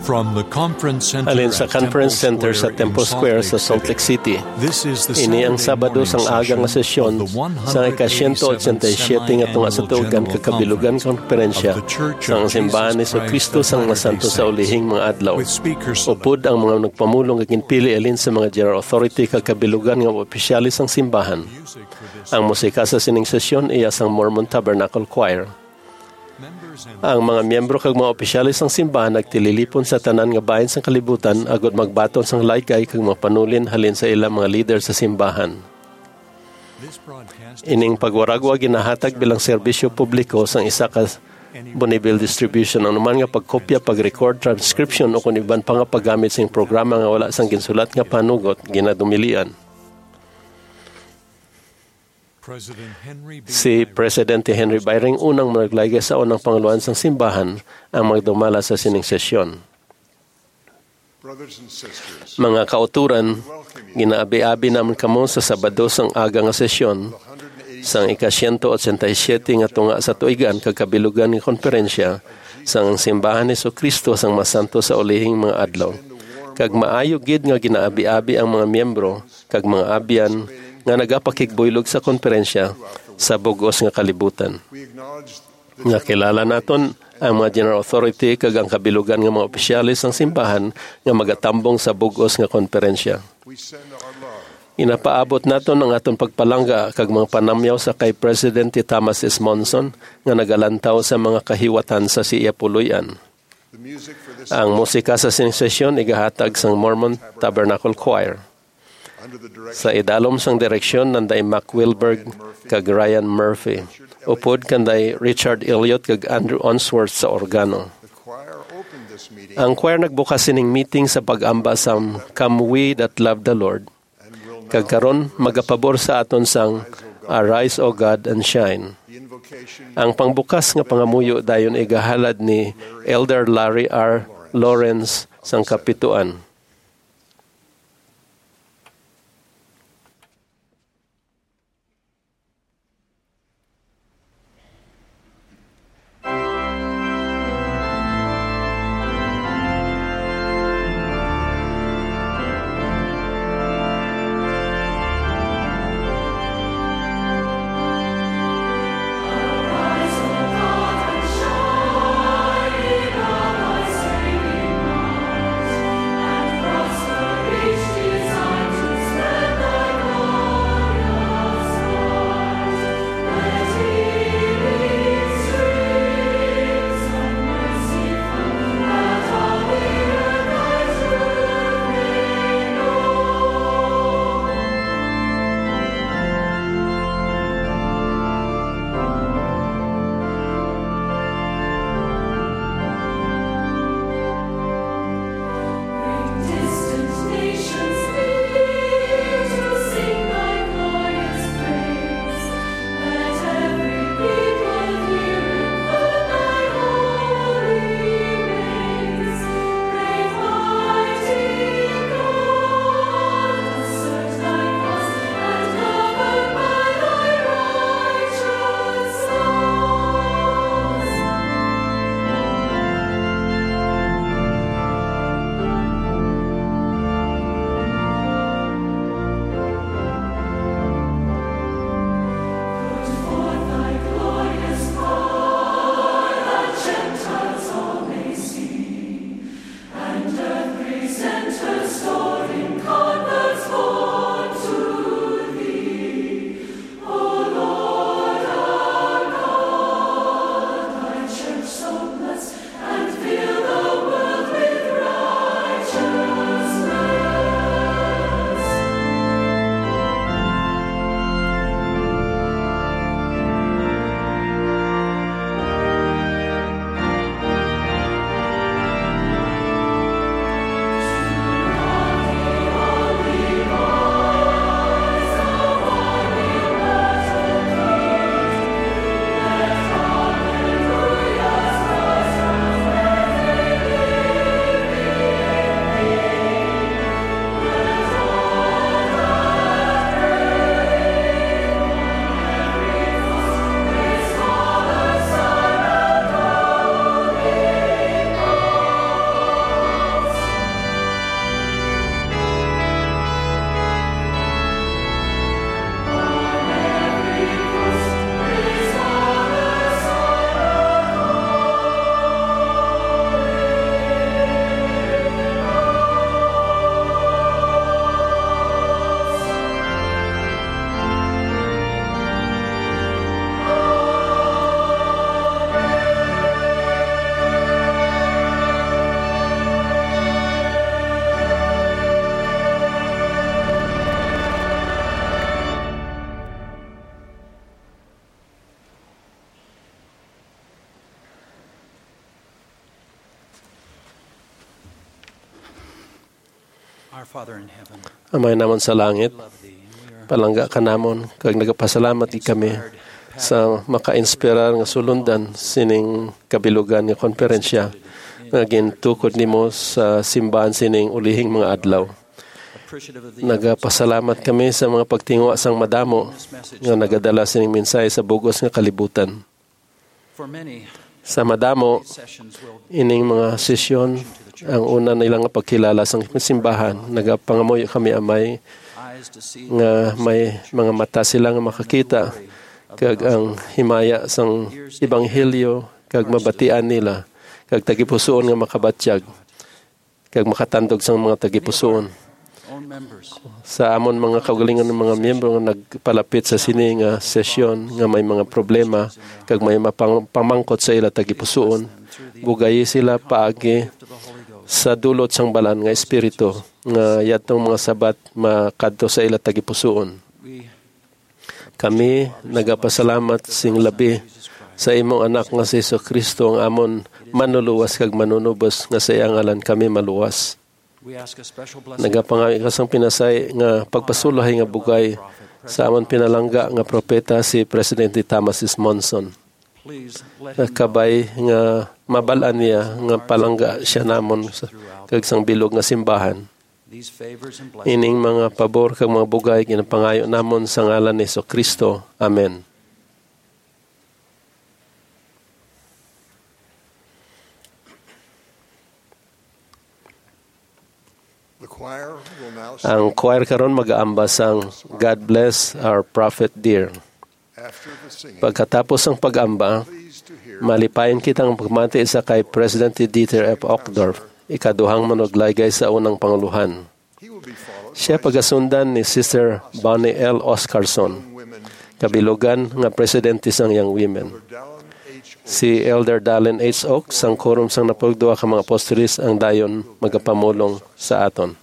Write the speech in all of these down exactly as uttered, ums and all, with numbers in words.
From the Conference Center Alin sa at Conference Center Temple sa Square Temple in Square Salt sa Lake Salt Lake City. This is the Ini ang Sabado sang aga nga sesyon sa ika-one eighty-seven nga tunga sa tuugan kakabilugan konferensya sang simbahan ni Kristo sang masanto sa ulihing mga adlaw. Upod ang mga nagpamulong kagin pili alin sa mga general authority kakabilugan nga opisyalis sang simbahan. Ang musika sa sining sesyon iya sang Mormon Tabernacle Choir. Ang mga miyembro kag mga opisyalis ng simbahan nagtililipon sa tanan nga bahin sa kalibutan agod magbaton sang laygay kag mapanulin halin sa ilang mga leader sa simbahan. Ining pagwaragwa ginahatag bilang serbisyo publiko sang isa ka Bonneville distribution ang naman nga pagkopya, pag-record, transcription o kung iban pa nga paggamit sing programa nga wala sang ginsulat nga panugot ginadumilian. Si Presidente Henry Byring unang naglaygay sa unang panguluan sang simbahan ang magdumala sa sining sesyon. Mga kauturan, ginaabi-abi naman kamo sa Sabado sang aga nga sesyon sang ika-one eighty-seven nga tunga sa tuigan kagkabilugan ng konferensya sang simbahan ni Kristo sang masanto sa ulihing mga adlaw. Kag maayo gid nga ginaabi-abi ang mga miyembro kag mga abyan nga nagapakigbuylog sa konferensya sa bugos nga kalibutan. Nga kilala naton ang mga general authority kag ang kabilugan nga mga opisyalis ng simbahan nga magatambong sa bugos nga konferensya. Inapaabot naton ang aton pagpalangga kag mga panamyaw sa kay Presidente Thomas S. Monson nga nagalantaw sa mga kahiwatan sa siya puluyan. Ang musika sa sining sesyon igahatag sang Mormon Tabernacle Choir. Sa idalom sang direksyon nanday Mac Wilberg kag Ryan Murphy. Upod kanday Richard Elliott kag Andrew Onsworth sa organo. Ang choir nagbukas sining meeting sa pag-amba sa Come We That Love the Lord. Kag karon magapabor sa aton sang Arise, O God, and Shine. Ang pangbukas nga pangamuyo dayon igahalad ni Elder Larry R. Lawrence sang Kapituan. And Our Father in heaven, Amay namon sa langit, love thee, and we are palangga ka namon, kag nagapasalamat di kami sa maka-inspirar nga sulundan sining kabilugan nga konferensya nga gintukod nimo sa simbahan sining ulihing mga adlaw. appreciative of the Nagapasalamat kami sa mga pagtingwa sang madamo nga nagadala sining mensahe sa bugos nga kalibutan. For many, Sa madamo, sessions will ining mga sesyon, ang una nilang pagkilala sa simbahan, nagapangamoy kami amay eyes to see nga may mga mata silang makakita kag ang himaya sang ebanghelyo kag mabatian nila kag tagipusoon nga makabatyag kag makatandog sang mga tagipusoon. own members Sa amon mga kaugalingon ng mga miyembro nga nagpalapit sa sini nga sesyon nga may mga problema kag may mapang, pamangkot sa ila tagipusoon, bugayi sila paagi to the Holy Ghost. sa dulot sang balan nga espiritu nga yadtong mga sabat makadto sa ila tagipusoon. We Kami nagapasalamat sing labi sa imong anak nga si Jesucristo ang amon manuluwas kag manunubos nga sa iyang ngalan kami maluwas. we ask a special blessing Nagapangayo ka sang pinasay nga pagpasulahay nga bugay sa amon pinalangga nga propeta si Presidente Thomas S. Monson. please let him know Kabay nga mabalaan niya nga palangga siya namon sa kag sang bilog nga simbahan. these favors and blessings. Ining mga pabor kag mga bugay ginapangayo namon sa ngalan ni Jesucristo. Amen. The choir will now sing. Ang choir karon mag-aamba sang God Bless Our Prophet Dear. After the singing, Pagkatapos ng pag-amba, pleased to hear malipayon kitang pagmati sa kay President Dieter F. Uchtdorf, ikaduhang manuglaygay sa unang panguluhan. he will be followed Siya by pagasundan ni Sister Bonnie L. Oscarson, women kabilugan nga presidente sang Young Women. Dallin H. Si Elder Dallin H. Oak, sang korum sang napagduwa ka mga apostolis ang dayon magapamulong sa aton.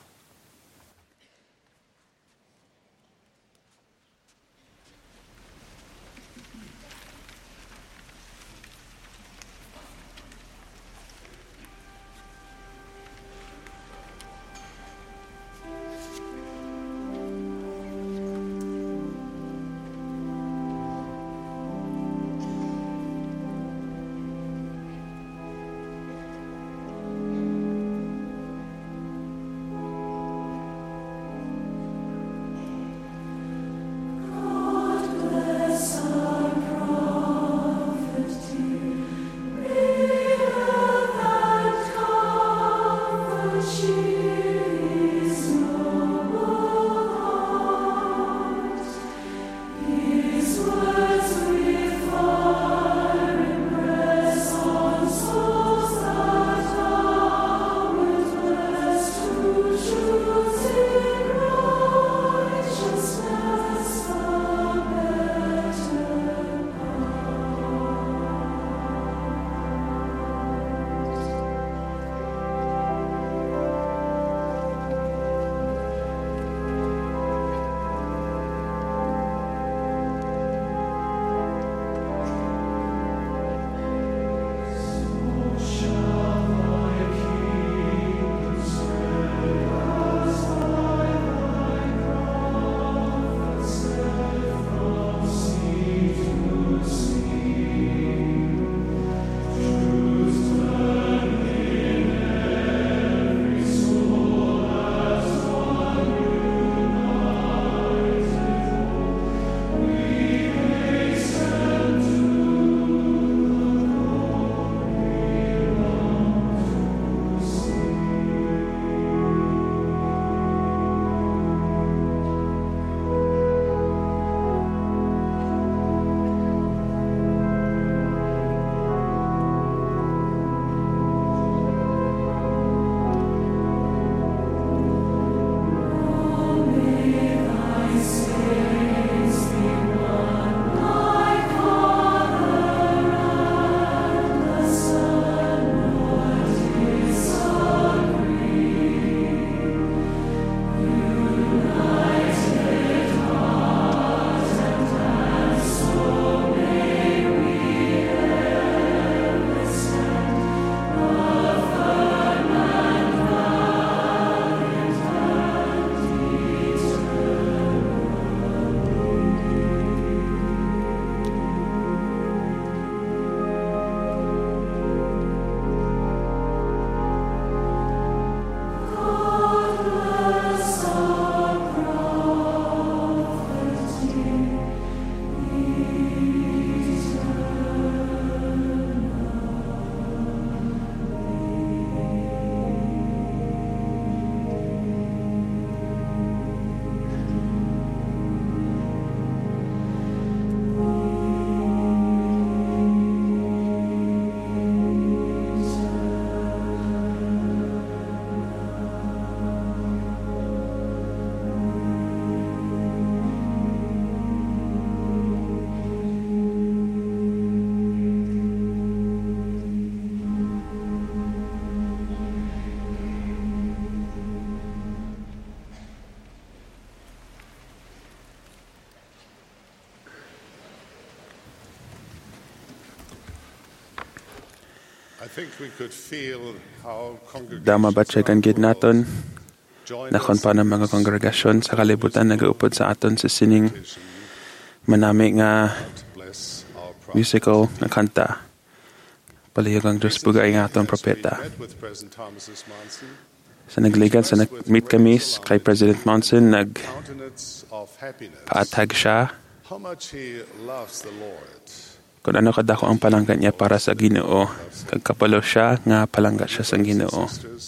O Dama batyagan gid naton nakon pa ng mga kongregasyon sa kalibutan nagaupod sa aton sa sining manami nga musical nga kanta. Palihog ang Diyos bugay nga aton propeta. Sa nagligan sa nag-meet kami kay President Monson, nag-paatag siya kung ano kadako ang palangga niya para sa Ginoo. Kagkapalo siya nga palangga siya sa Ginoo.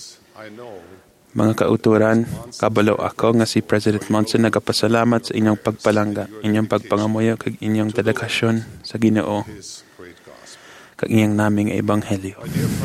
Mga kauturan, kabalo ako nga si President Monson nagapasalamat sa inyong pagpalangga, inyong pagpangamuyo kag inyong dedikasyon sa Ginoo kag inyong naming ebanghelyo.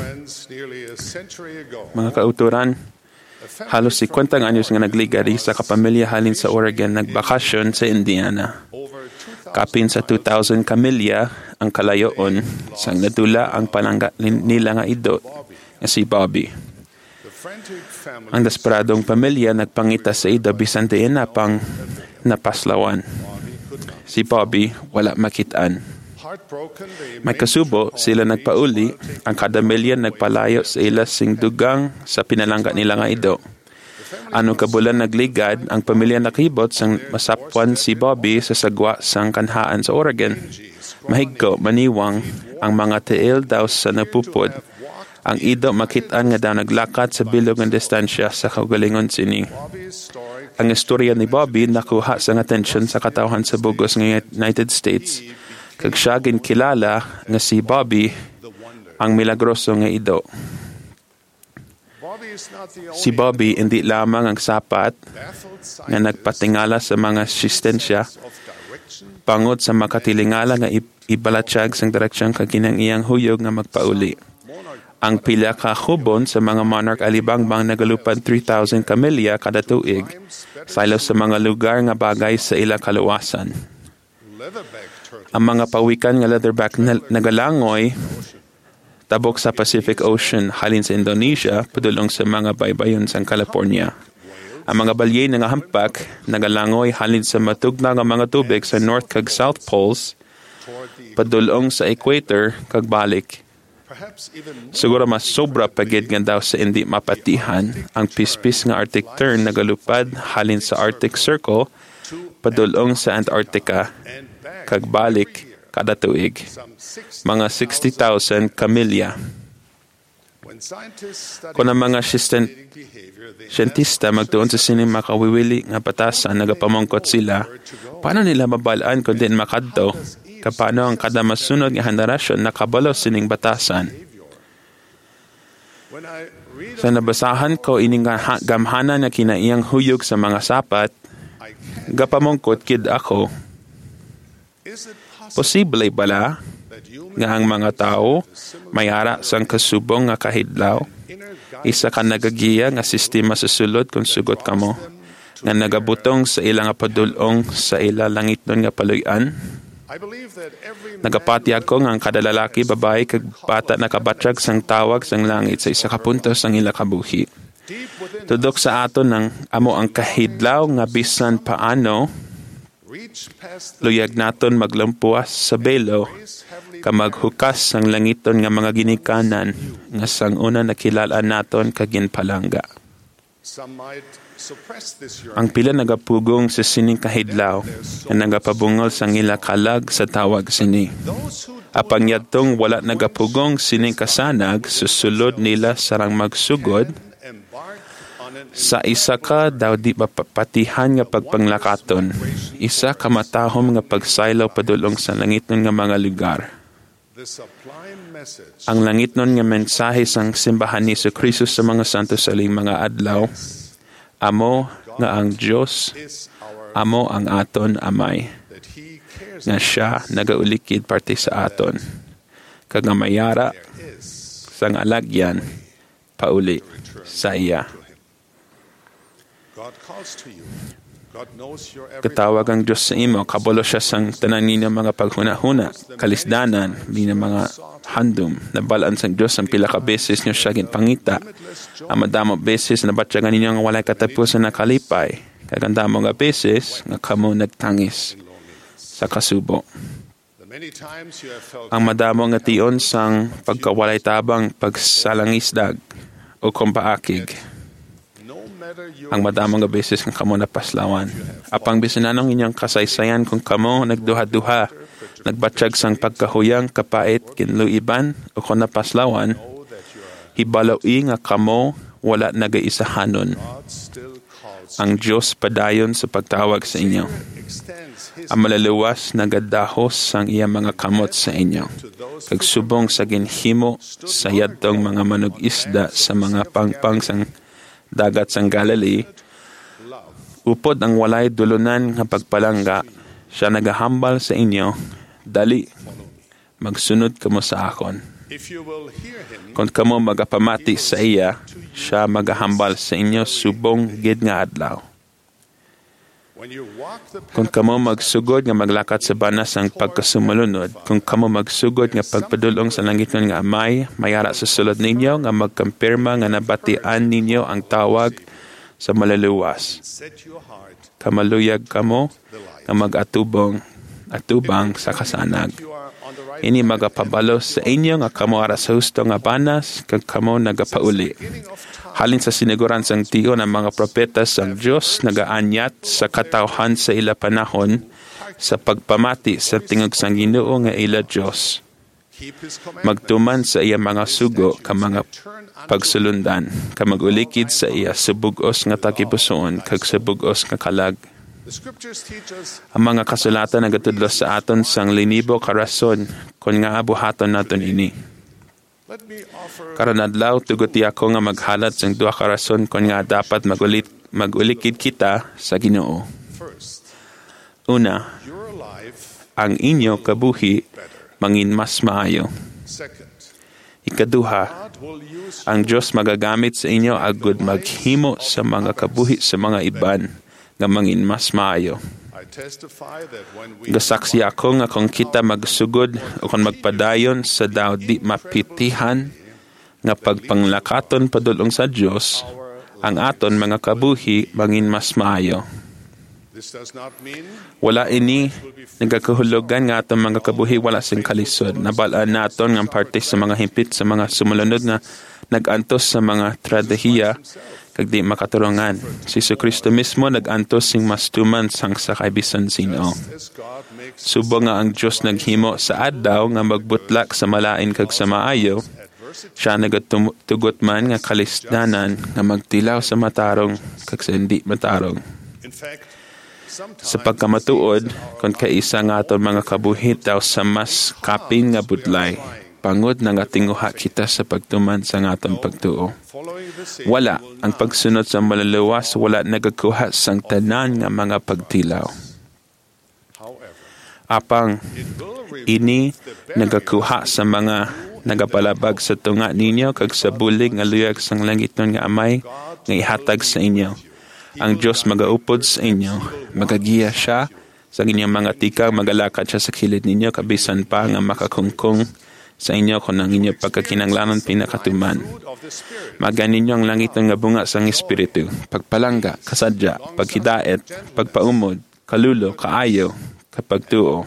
Mga kauturan, halos sikwentang anyos nga nagligari sa kapamilya halin sa Oregon nagbakasyon sa Indiana. Kapin sa two thousand kamilya ang kalayoon sang nadula ang palangga nila nga ido nga si Bobby. Ang desperadong pamilya nagpangita sa ido bisan diin na pang napaslawan. Si Bobby wala makitaan. May kasubo sila nagpauli, ang kada milya nagpalayo sa ila sing dugang sa pinalangga nila nga ido. Ano kabulan nagligad, ang pamilya nakibot sang masapwan si Bobby sa sagwa sang kanhaan sa Oregon. Mahigko, maniwang, ang mga tiil daw sa napupod. Ang ido makitaan nga daw naglakat sa bilog ng distansya sa kaugalingon sini. Ang istorya ni Bobby nakuha sang atensyon sa katawhan sa bugos ng United States. Kag siya ginkilala nga si Bobby ang milagroso nga ido. Si Bobby hindi lamang ang sapat nga nagpatingala sa mga asistensya pangod sa makatilingala nga ibalatsyag sang direksyon kag kinang iyang huyog nga magpauli. Ang pila ka hubon sa mga monarch alibangbang nagalupad three thousand kamilya kada tuig saylo sa mga lugar nga bagay sa ila kaluwasan. Ang mga pawikan nga leatherback na nagalangoy tabok sa Pacific Ocean halin sa Indonesia padulong sa mga baybayon sa California. Ang mga balye nga hampak nagalangoy halin sa matugna nga mga tubig sa North kag South Poles padulong sa equator kag balik. Siguro mas sobra pagid nga daw sa hindi mapatihan ang pispis nga Arctic Tern nagalupad halin sa Arctic Circle padulong sa Antarctica kag balik kada tuig. Mga sixty thousand kamilya. Kung ang mga siyentista magtuon sa sining makawiwili nga batasan nagapamangkot sila, paano nila mabalaan kung din makadto? Kapano ang kada masunod nga henerasyon nakabalo sining batasan? Sa nabasahan ko ining gamhanan na kinaiyang huyog sa mga sapat, gapamangkot kid ako, posible bala nga ang mga tao mayara sang kasubong nga kahidlaw isa ka nagagiya nga sistema sa sulod kung sugot kamo nga nagabutong sa ila nga padulong sa ila langitnon nga paluy-an. Nagapati ako nga ang kada lalaki, babae kag bata nakabatyag sang tawag sang langit sa isa ka punto sang ila kabuhi. Tudok sa aton ng amo ang kahidlaw nga bisan paano luyag naton maglampuas sa belo ka maghukas sang langiton nga mga ginikanan nga sang una nakilalaan naton kag ginpalangga. Ang pila nagapugong sa sining kahidlaw nga nagapabungol sang ila kalag sa tawag sini. Apang yadtong wala nagapugong sining kasanag susulod nila sarang magsugod sa isa ka daw di mapapatihan nga pagpanglakaton, isa ka matahom nga pagsaylaw padulong sa langitnon nga mga lugar. Ang langitnon nga mensahe sang simbahan ni Jesucristo sa mga santo sa ling mga adlaw, amo nga ang Dios, amo ang aton amay, nga siya nagaulikid parte sa aton, kag nga mayara sang alagyan pauli sa iya. Katawag ang Diyos sa imo, kabalo siya sang tanan ninyo mga paghuna-huna, kalisdanan, ninyo mga handom, nabalaan sang Diyos ang pila ka beses nyo siya ginpangita. Ang madamo beses na batyagan ninyo nga walay katapusan na kalipay, kagandamo nga beses nga kamo nagtangis sa kasubo. Many times you have felt Ang madamo nga tion sang pagkawalay tabang pagsalangisdag o kumpaakig. no matter your Ang madamo nga beses nga kamo napaslawan. Apang bisananong inyong kasaysayan kung kamo nagduha-duha, nagbatsyag sang pagkahuyang kapait kinluiban o kung napaslawan, hibaloi nga kamo wala nagaisahanon. God still calls Ang Diyos padayon sa pagtawag sa inyo. extends his Ang malalawas nagadahos sang iya mga kamot sa inyo. Kag subong sa ginhimo sa yadtong mga manug-isda sa mga pangpang sang dagat sang Galilee, upod ang walay dulunan nga pagpalangga, siya nagahambal sa inyo, dali, magsunod kamo sa akon. if you will hear him Kung kamo magapamati sa iya, siya magahambal sa inyo subong gid nga adlaw. when you walk the path Kung kamo magsugod nga maglakat sa banas ang pagkasumalunod, kung kamo magsugod nga pagpadulong sa langitnon nga amay, mayara sa sulod ninyo nga magkampirma nga nabatian ninyo ang tawag sa maluluwas. set your heart Kamaluyag kamo nga mag-atubong atubang sa kasanag. you are on the right Ini magapabalos sa inyo nga kamo ara sa husto nga banas kag kamo nagapauli. Halin sa siniguran sang tiyo ng mga propeta sang Diyos nagaanyat sa katawhan sa ila panahon sa pagpamati sa tingog sang Ginoo nga ila Diyos. keep his commandments Magtuman sa iya mga sugo ka mga pagsulundan, ka magulikid sa iya sa bugos nga tagipusoon kag sa bugos nga kalag. the scriptures teach us Ang mga kasulatan nagatudlos sa aton sang linibo karason kon nga abuhaton naton ini. let me offer Karon adlaw tuguti ako nga maghalat sang duha ka rason kon nga dapat magulit magulikid kita sa Ginoo. first Una, your life ang inyo kabuhi mangin mas maayo. second Ikaduha, God will use ang Dios magagamit sa inyo agud maghimo sa mga kabuhi sa mga iban nga mangin mas maayo. I testify that when we Gasaksi ako nga kung kita magsugod o kung magpadayon sa daw di mapitihan nga pagpanglakaton padulong sa Dios, ang aton mga kabuhi mangin mas maayo. this does not mean Wala ini nagakahulugan nga atong mga kabuhi wala sing kalisod. Nabalaan naton nga parte sa mga himpit sa mga sumunod nga nagantos sa mga tradihiya kag di makaturungan. Si Kristo mismo nagantos sing mastuman sang sa kaibisan sino. as God makes Subo nga ang Dios naghimo sa adlaw nga magbutlak sa malain kag sa maayo, siya nagatugot man nga kalisdanan nga magtilaw sa matarong kag sa hindi matarong. in fact sometimes Sa pagkamatuod, kung kaisa nga aton mga kabuhit daw sa mas kapin nga budlay, pangod na nga tinguha kita sa pagtuman sa nga aton pagtuo. following the same Wala, ang pagsunod sa maluluwas, wala nagakuha sang tanan nga mga pagtilaw. however Apang, it will reveal ini nagakuha sa mga nagapalabag sa tunga ninyo kag sa bulig nga luyag sang langit nun nga amay nga ihatag sa inyo. Ang Diyos magaupod sa inyo, magagiya siya sa inyong mga tikang, magalakad siya sa kilid ninyo, kabisan pa nga makakungkong sa inyo kung ang inyong pagkakinanglanon pinakatuman. of the spirit Magan ninyo ang langit nga bunga sang Espiritu, pagpalangga, kasadya, paghidaet, pagpaumod, kalulo, kaayo, kapagtuo.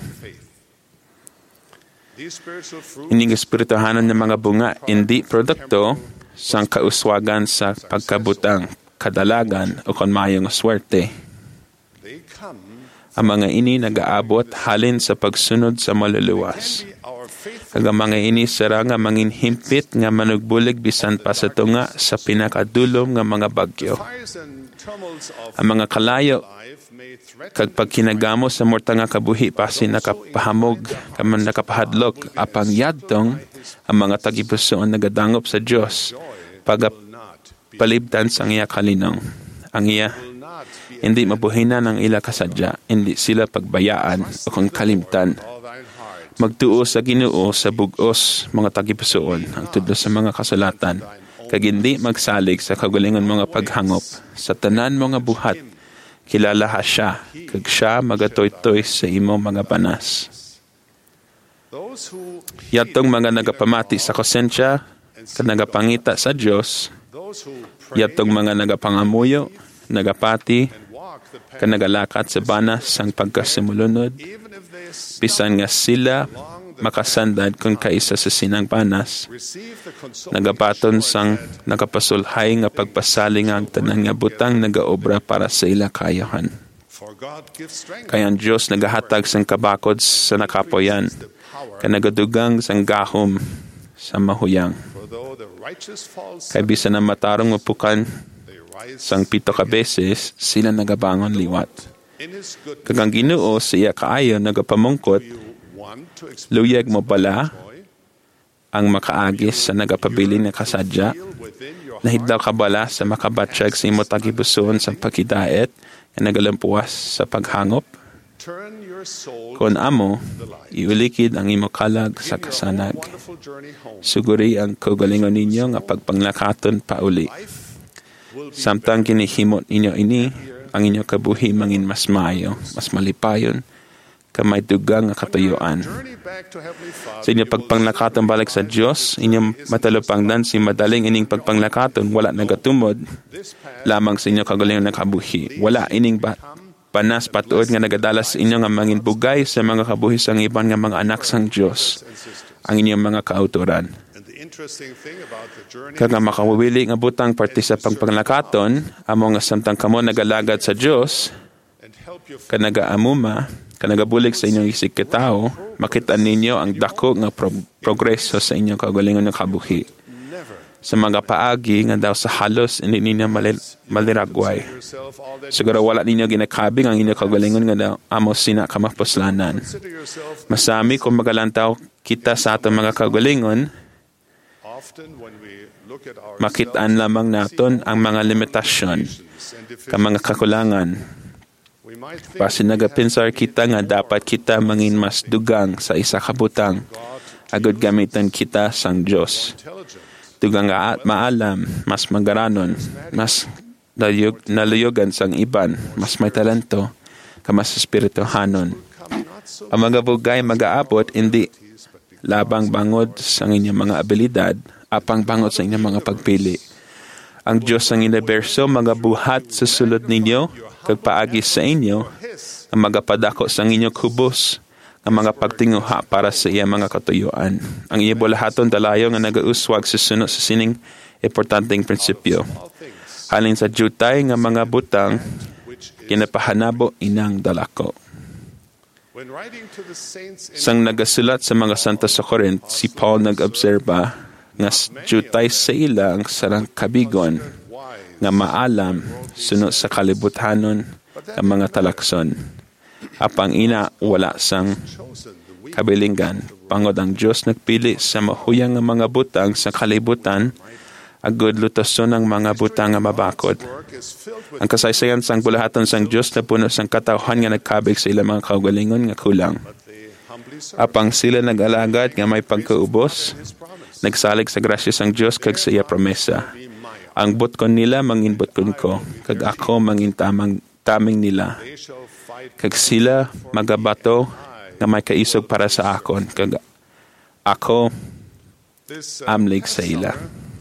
these spiritual fruits Ining espirituhanan ng mga bunga, hindi produkto sang kauswagan sa pagkabutang, kadalagan o kon mayong swerte. they come Ang mga ini nagaabot halin sa pagsunod sa maluluwas. be our faithful Kag ang mga ini sara nga mangin himpit nga manugbulig bisan pa sa tunga sa pinakadulom nga mga bagyo. fires and tumults of Ang mga kalayo life may threaten kag pagkinagamo sa morta nga kabuhi pasin nakapahamog kaman nakapahadlok apang yadtong ang mga tagipusoon nagadangop sa Dios pag not be palibdan sang iya kalinong. Ang iya not be hindi mabuhinan ang ila kasadya, hindi sila pagbayaan o kung kalimtan. all thine heart Magtuo sa Ginoo sa bugos mga tagipusoon ang tudlo sa mga kasulatan kag hindi magsalig sa kagalingon mga paghangop sa tanan mga buhat. Kilala ha siya kag siya magatoy-toy sa imo mga banas. those who Yatong mga nagapamati sa konsensya kag nagapangita sa Dios, those who pray yatong mga nagapangamuyo, nagapati, and walk the path kag nagalakat sa banas sang pagkasimulunod, even if they bisan nga sila makasandad kung kaisa sa sinang panas. Nagabaton sang nagapasulhay nga pagpasaling ang tanan nga butang nagaobra para sa ila kayahan. Kaya ang Diyos nagahatag sang kabakod sa nakapoyan, kaya nagadugang sang gahom sa mahuyang. Kaya bisan na matarong mapukan sang pito ka beses, sila nagabangon liwat. Kagang Ginoo siya kaayo nagapamungkot, luyag mo bala ang makaagis sa nagapabili na kasadya, nahidlaw ka bala sa makabatsyag sa imo tagibuson sa pagkidaet na nagalampuas sa paghangop. Kung amo, iulikid ang imo kalag sa kasanag. Suguri ang kaugalingon ninyo nga pagpanglakaton pauli. Samtang kinihimot ninyo ini, ang inyo kabuhi mangin mas maayo, mas malipayon, kamay dugang nga katuyuan. Sa inyo pagpanglakaton balik sa Diyos, inyong matalupangdan si madaling ining pagpanglakaton, wala nagatumod, lamang sa inyo kagalingon na kabuhi. Wala ining ba panas patuod nga nagadalas sa inyo nga mangin bugay sa mga kabuhi sang iban nga mga anak sang Diyos, ang inyong mga kauturan. Kaya nga makawili nga butang parte sa pagpanglakaton, amo nga samtang kamo nagalagad sa Diyos, ka nagaamuma, ka nagabulig sa inyong isig katao, makita ninyo ang dako nga pro- progreso sa inyong kagalingon ng kabuhi. Sa mga paagi nga daw sa halos, hindi ninyo malil- maliragway. Siguro wala ninyo ginakabing ang inyong kagalingon nga daw amo sina kamapuslanan. Masami kung magalantaw kita sa atong mga kagalingon, makitaan lamang naton ang mga limitasyon, ka mga kakulangan. Basi nagapinsar kita nga dapat kita mangin mas dugang sa isa kabutang, agad gamitan kita sang Diyos. Dugang nga maalam, mas magaranon, mas naluyog, naluyugan sang iban, mas may talento, ka mas espirituhanon. Ang mga bugay mag-aabot, hindi labang bangod sa inyong mga abilidad, apang bangod sa inyong mga pagpili. Ang Diyos ang universo magabuhat sa sulod ninyo, kagpaagi sa inyo, ang magapadako sa inyong kubos, ang mga pagtinguha para sa iya mga katuyuan. Ang iya bulahaton dalayo nga nagauswag sa sunod sa sining importanteng prinsipyo. Halin sa jutay nga mga butang, kinapahanabo inang dalako. Sang nagasulat sa mga santo sa Corinth, si Paul nag-obserba nga jutay sa ila ang sarang kabigon nga maalam sunod sa kalibutanon ang mga talakson. Apang ina wala sang kabilingan. Pangod ang Diyos nagpili sa mahuyang nga mga butang sa kalibutan, agud lutason ang mga butang nga mabakod. Ang kasaysayan sang bulahaton sang Diyos na puno sang katawhan nga nagkabig sa ilang mga kaugalingon nga kulang. Apang sila nag-alagad nga may pagkaubos, nagsalig sa grasya sang Diyos kag sa iya promesa. Ang butkon nila mangin butkon ko, kag ako mangin tamang taming nila. Kag sila magabato nga may kaisog para sa akon, kag ako amlig sa ila.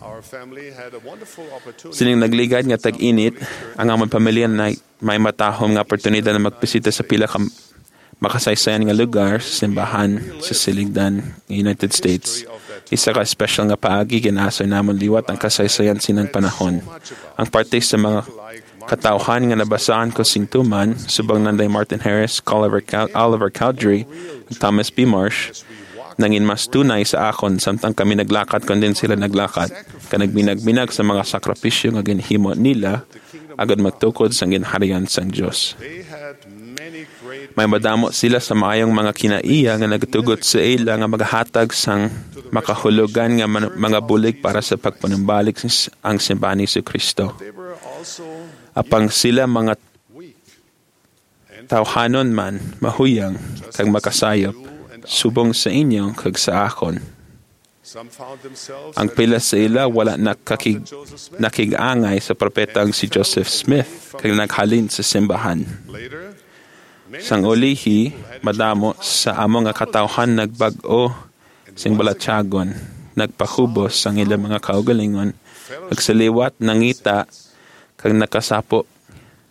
Sining nagligad nga tag-init, ang among pamilya na may matahom nga oportunidad na magpisita sa pila ka makasaysayan nga lugar sa simbahan sa Siligdan, United States. Isa ka special nga paagi, ginasoy namon liwat ang kasaysayan sinang panahon. Ang parte sa mga katauhan nga nabasaan ko singtuman, subang nanday Martin Harris, Oliver, Cal- Oliver Cowdery, Thomas B. Marsh, nangin mas tunay sa akon, samtang kami naglakad, kung din sila naglakad, kanagbinag-binag sa mga sakripisyo nga ginhimo nila, agad magtukod sa ginharian sang Diyos. May madamo sila sa maayong mga kinaiya nga nagtugot sa ila nga maghatag sang makahulugan nga man- mga bulig para sa pagpanumbalik ang simbahan ni Kristo. Apang sila mga tawhanon man, mahuyang, kag makasayop, subong sa inyo kag sa akon. Ang pila sa ila wala nakakig, nakig-angay sa propetang si Joseph Smith kag naghalin sa simbahan. Sang ulihi, madamo sa among nga katawhan nagbag-o sing balatyagon, nagpahubos sang ilang mga kaugalingon, nagsaliwat nangita kag nakasapo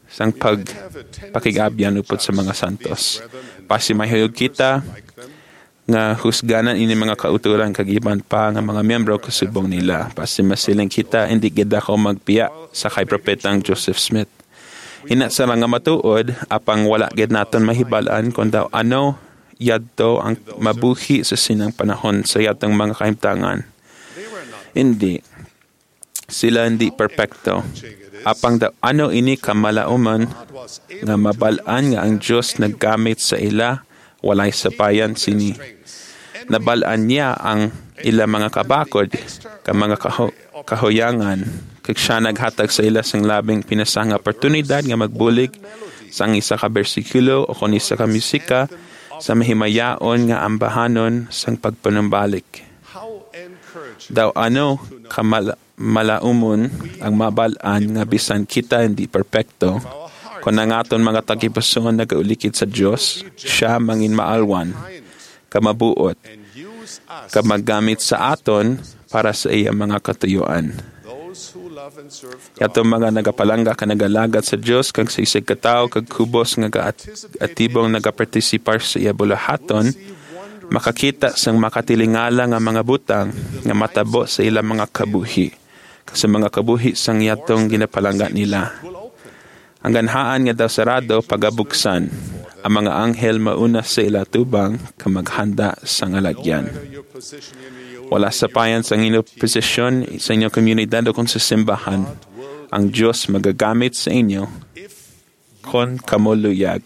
sang pagpakigabyan upod sa mga santos. Pasimahayog kita nga husganan ini mga kauturan kag iban pa nga mga miyembro kasubong nila. Pasimasiling kita hindi gid ako magpiya sa kay propetang Joseph Smith. Ina sa mga matuod apang wala gid naton mahibalaan kung daw ano yadto ang mabuhi sa sinang panahon sa yatong mga kahimtangan. Hindi sila hindi perpekto. Apang daw ano ini kamalauman nga mabalaan nga ang Dios naggamit sa ila walay sapayan sini. Nabalaan niya ang ila mga kabakod ka mga kaho, kahoyangan kag siya naghatag sa ila sang labing pinasang oportunidad nga magbulig sang isa ka bersikulo o kon isa ka musika sa mahimayaon nga ambahanon sang pagpanumbalik. Daw ano kamalaumon ang mabalaan nga bisan kita hindi perpekto kung ang aton mga tagipuson nagaulikid sa Dios, siya mangin maalwan, kamabuot, kamagamit sa aton para sa iya mga katuyuan. Yato mga nagapalangga ka nagalagat sa Dios kag sa isig katao kag kubos nga atibong nagapartisipar sa iya bulahaton, makakita sang makatilingala nga mga butang nga matabo sa ilang mga kabuhi, sa mga kabuhi sang yatong ginapalangga nila. Ang ganhaan nga daw sarado pagabuksan, ang mga anghel mauna sa ila tubang kamaghanda sa ngalagyan. Wala sa payan sa inyong posisyon sa inyong komunidad o kung sa simbahan, ang Diyos magagamit sa inyo kon kamuluyag.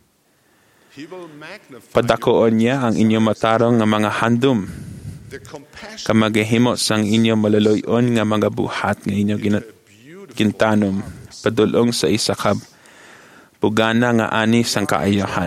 Padakoon niya ang inyong matarong nga mga handom, kamagahimo sang inyong maluluyon nga mga buhat nga inyong gintanom, padulong sa isa ka bugana nga ani sang kaayohan.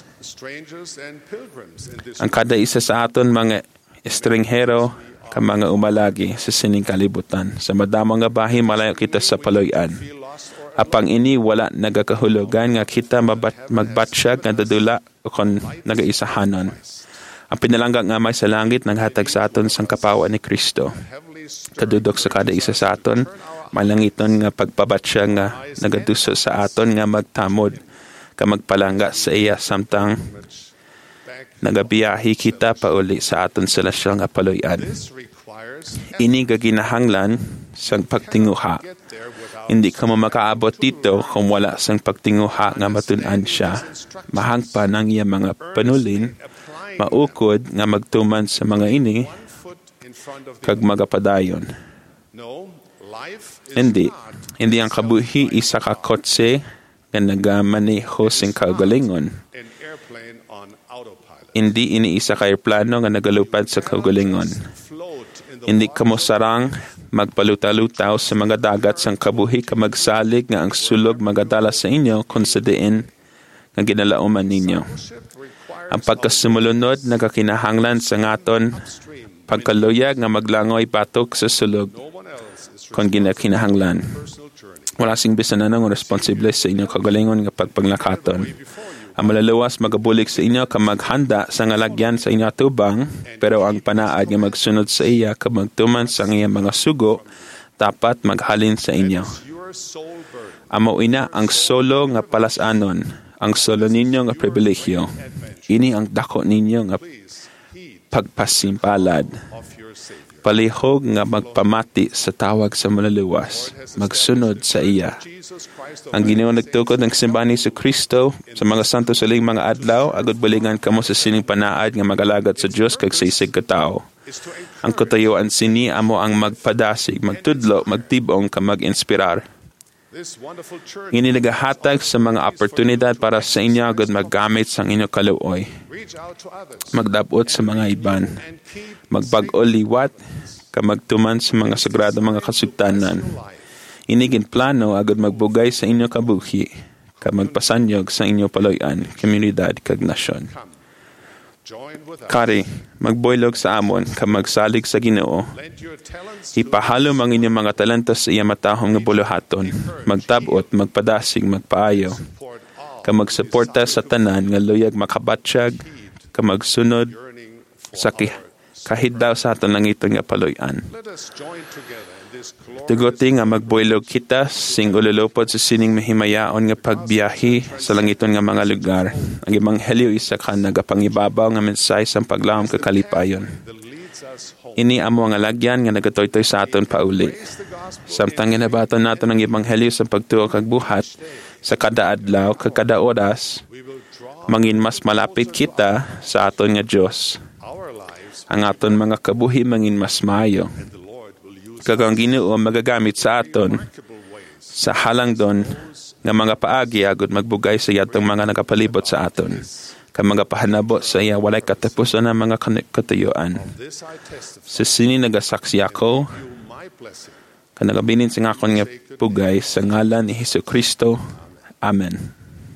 Ang kada isa sa aton mga estranghero ka mga umalagi sa sining kalibutan. Sa madamang nga bahin malayo kita sa paloyan. Apang ini wala nagakahulugan nga kita mabat- magbatsyag nga dadula o kon nagaisahanon. Ang pinalangga nga may sa langit naghatag sa aton sang kapawa ni Kristo. Kadudok sa kada isa sa aton malangiton nga pagpabatsyag nga nagaduso sa aton nga magtamod ka magpalangga sa iya samtang nagabiyahi kita pauli sa aton selasyal nga paloyan. Ini gaginahanglan sang pagtinguha. Hindi ka mo makaabot dito kung wala sang pagtinguha nga matun-an siya. Mahangpa ng iya mga panulin, maukod nga magtuman sa mga ini kag magapadayon. Hindi. Hindi ang kabuhi isa ka kotse nga nagamaneho sing kaugalingon. Hindi ini isa ka aeroplano nga nagalupad sa kaugalingon. Hindi ka mo sarang magpaluta-lutaw sa mga dagat sang kabuhi ka magsalig nga ang sulog magadala sa inyo kung sa diin nga ginalauman ninyo. Ang pagkasimulunod nagakinahanglan sa ngaton pagkaluyag nga maglangoy patok sa sulog kung ginakinahanglan. Wala sing bisan na nang responsible sa inyo kagalingon nga pagpanglakaton. Ang malalawas magabulig sa inyo ka maghanda sa ngalagyan sa inyo tubang, pero ang panaad nga magsunod sa iya ka magtuman sa iyang mga sugo, dapat maghalin sa inyo. Amo ina ang solo nga palasanon, ang solo ninyo nga pribilehyo. Ini ang dako ninyo nga pagpasimpalad. Palihog nga magpamati sa tawag sa maluluwas, magsunod sa iya. Ang Ginoo nagtukod ng simbahan ni Kristo sa mga santo saling mga adlaw, agud balingan kamo sa sining panaad nga magalagad sa Dios kag sa isig ka tao. Ang katayuan sini amo ang magpadasig, magtudlo, magtibong ka mag-inspirar. Ini nagahatag sa mga oportunidad para sa inyo agad maggamit sang inyo kaluoy. Magdabot sa mga iban. Magbag-o liwat ka magtuman sa mga sagrado mga kasugtanan. Inigin plano agad magbugay sa inyo kabuhi ka magpasanyog sa inyo paloyan, komunidad kag nasyon. Kari, magboylog sa amon ka magsalig sa Ginoo. Ipahalom ang inyong mga talentos sa iya matahong nga buluhaton. Magtabot, magpadasig, magpaayo. Ka magsuporta sa tanan nga luyag makabatsyag, ka magsunod sa kahit daw sa aton lang ito nga paluyan. Let us join together in this glorious Tugoti nga magbuylog kita sing ululupod sa sining mahimayaon nga pagbiyahe sa langiton nga mga lugar. Ang ebanghelyo isa ka nagapangibabaw nga mensahe sa paglawom kakalipayon. that leads us home. Ini amo nga lagyan nga nagatoytoy sa aton pauli. Samtang ginabaton naton ang ebanghelyo sa pagtuo kag buhat sa kada adlaw kag kada oras, We will draw mangin mas malapit kita sa aton nga Dios. our lives, Ang aton mga kabuhi mangin mas maayo. and the Lord will use Kag ang Ginoo magagamit sa aton remarkable ways. sa halangdon nga mga paagi agud magbugay sa yatong mga nagapalibot sa aton. Kag mga pahanabo sa iya walay katapusan ng mga kan- katuyuan. This I testify, Sa sini nagasaksi ako, you my blessing. kag nagabilin sa akon nga pugay sa ngalan ni Hesukristo. Amen.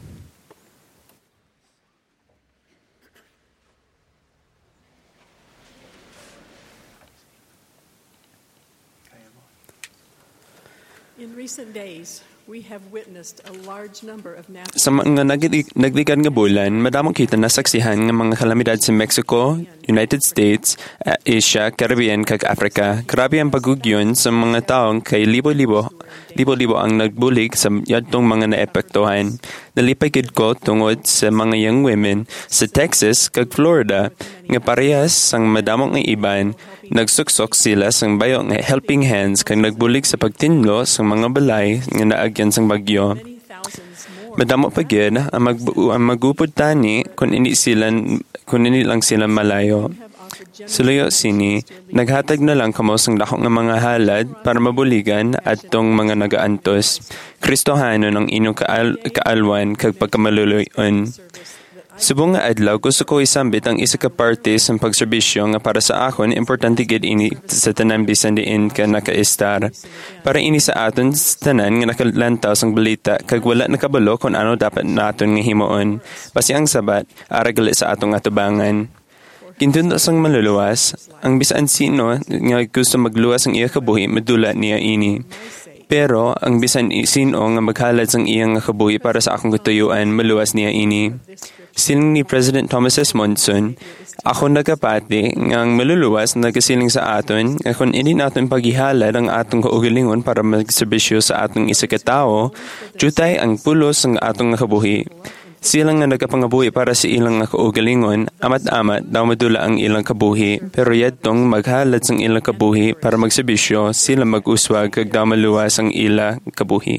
In recent days, we have witnessed a large number of natural Sa mga nagli- naglikan nga bulan, madamong kita nasaksihan nga mga kalamidad sa Mexico, United States, A- Asia, Caribbean, kag Africa. Grabe ang pagugyon sa mga taong kay libo-libo, libo-libo ang nagbulig sa yadtong mga naepektuhan. Nalipay gid ko tungod sa mga young women sa Texas kag Florida nga parehas sang madamong nga iban, nagsuksok sila sang bayo nga helping hands kag nagbulig sa pagtinlo sang mga balay nga naagyan sang bagyo. many thousands more. Madamo pa gyud ang, magbu- ang magupod tani kung ini sila kung ini lang sila malayo. Have offered generous Suluyo sini, naghatag na lang kamo sang dako nga mga halad para mabuligan adtong mga nagaantos. Kristohanon ang inyong kaal- kaalwan kag pagkamaluluyon. service that I Subong nga adlaw, gusto ko isambit ang isa ka parte sa pagserbisyo nga para sa akon, importante gid ini sa tanan bisan diin ka nakaistar. Para ini sa aton sa tanan nga nakalantaw sang balita, kag wala nakabalo kung ano dapat naton nga himuon. Basi ang sabat, aragali sa atong atubangan. Kintundo sang maluluwas, ang bisan sino nga gusto magluwas ang iya kabuhi, madula niya ini. Pero ang bisan sino nga maghalad sang iyang kabuhi para sa akong katuyuan, maluwas niya ini. Siling ni President Thomas S. Monson, ako nagapati ng maluluwas na nagasiling sa aton nga kung hindi natin paghihalad ang atong kaugalingon para magserbisyo sa atong isa ka tao, jutay ang pulos ng atong kabuhi. Silang nga nagapangabuhi para sa ilang nga kaugalingon, amat-amat daw madula ang ilang kabuhi, pero yadtong maghalad sang ilang kabuhi para magserbisyo, sila mag-uswag kag daw maluwas ang ilang kabuhi.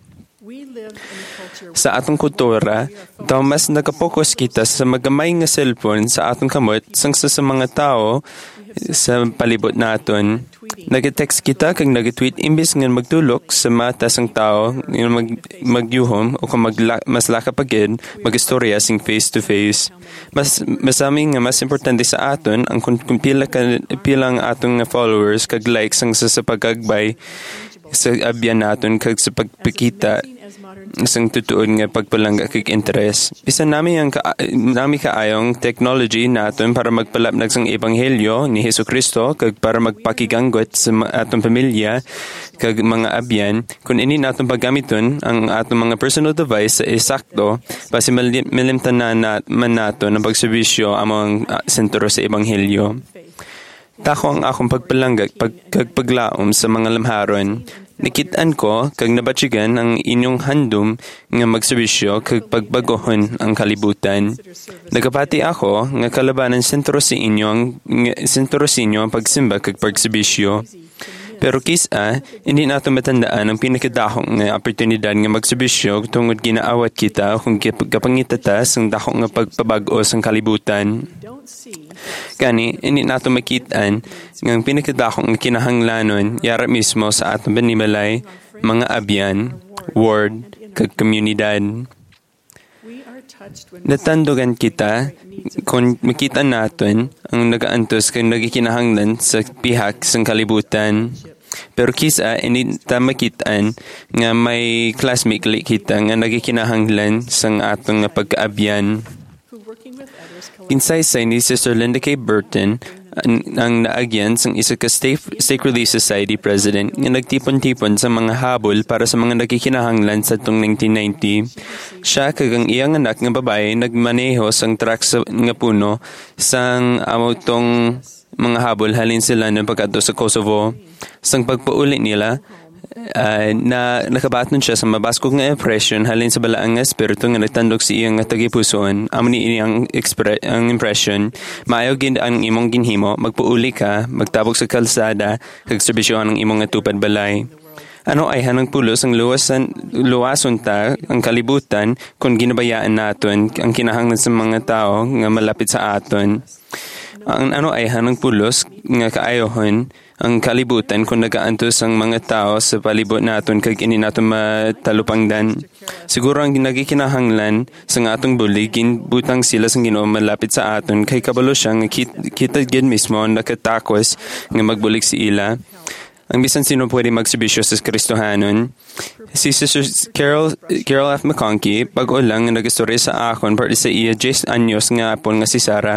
we live in a culture Sa atong kultura, daw mas nakapokus kita sa magamay nga cellphone sa atong kamot sang sa, sa mga tao sa palibot naton. Nag-text kita kag nag-tweet imbis nga magtulok sa mata sang tao nga mag, magyuhom o kung magla, mas laka pagid mag-istorya sing face to face. Mas masami nga mas importante sa aton ang kung, kung pila ka pilang atong nga followers kag likes sang sa, sa pagagbay sa abyan naton kag sa pagpikita seen as modern isang tutuod nga pagpalangga kag interes. Bisan nami ang ka- nami kaayong technology naton para magpalapnag sang ebanghelyo ni Hesukristo kag para magpakiganggot sa ma- atong pamilya kag mga abyan kun ini naton paggamiton ang atong mga personal device sa esakto basi malim- malimtanan na man naton ang pagserbisyo among uh, sentro sa ebanghelyo. Tako ang akong pagpalanggag pag, kag paglaom sa mga lamharon. Nakitaan ko kag nabatsigan ang inyong handom nga magserbisyo kag pagbagohon ang kalibutan. Nagapati ako nga kalabanan sentro sa inyong nga sentro sa inyo ang pagsimba kag pagserbisyo. Pero kisa, hindi nato matandaan ang pinakadahong nga oportunidad nga magserbisyo tungod ginaawat kita kung kapangitatas ang dahong nga pagpabag-o sang kalibutan. don't see Kani, hindi nato makitaan ng pinakadakong kinahanglanon yara mismo sa atong banibalay, mga abyan, ward, kag komunidad. we are touched when Natandugan kita kung makita naton ang nagaantos kag nagikinahanglan sa pihak sang kalibutan. Pero kisa, hindi ta makitaan nga may classmate li kita nga nagikinahanglan sang atong nga pagkaabyan. who working with others collect Kinsaysay ni Sister Linda K. Burton ang, ang naagyan sang isa ka Stake, Stake Relief Society President nga nagtipon-tipon sa mga habol para sa mga nagkikinahanglan sa tong nineteen ninety. Siya kag ang iyang anak nga babae nagmaneho sang truck sa nga puno sang amo tong mga habol halin sila ng pagkadto sa Kosovo. Sang pagpauli nila, uh, na nakabaton siya sa mabaskog nga impression halin sa balaang nga espiritu nga nagtandog sa iyang nga tagipusoon. Amo ni iyang expre- ang impression, maayaw gid ang imong ginhimo, magpauli ka, magtabog sa kalsada, kag serbisyohan ang imong nga tupad balay. Ano ay hanang pulos ang luwasan, luwason ta ang kalibutan kung ginabayaan naton ang kinahanglan sa mga tao nga malapit sa aton. Ang ano ay hanang pulos nga kaayohon ang kalibutan kung nagaantos ang mga tao sa palibot naton kag ini naton matalupangdan. Siguro ang nagikinahanglan sa nga atong bulig ginbutang sila sa Ginoo malapit sa aton kay kabalo siya nga kita, kita gid mismo nakatakos nga magbulig si ila. Ang bisan sino pwede magsibisyo sa Kristohanon. Si Sister Carol, Carol F. McConkie, pag-ulang nga nag-istorya sa akon para sa iya Jace anyos nga apon nga si Sarah.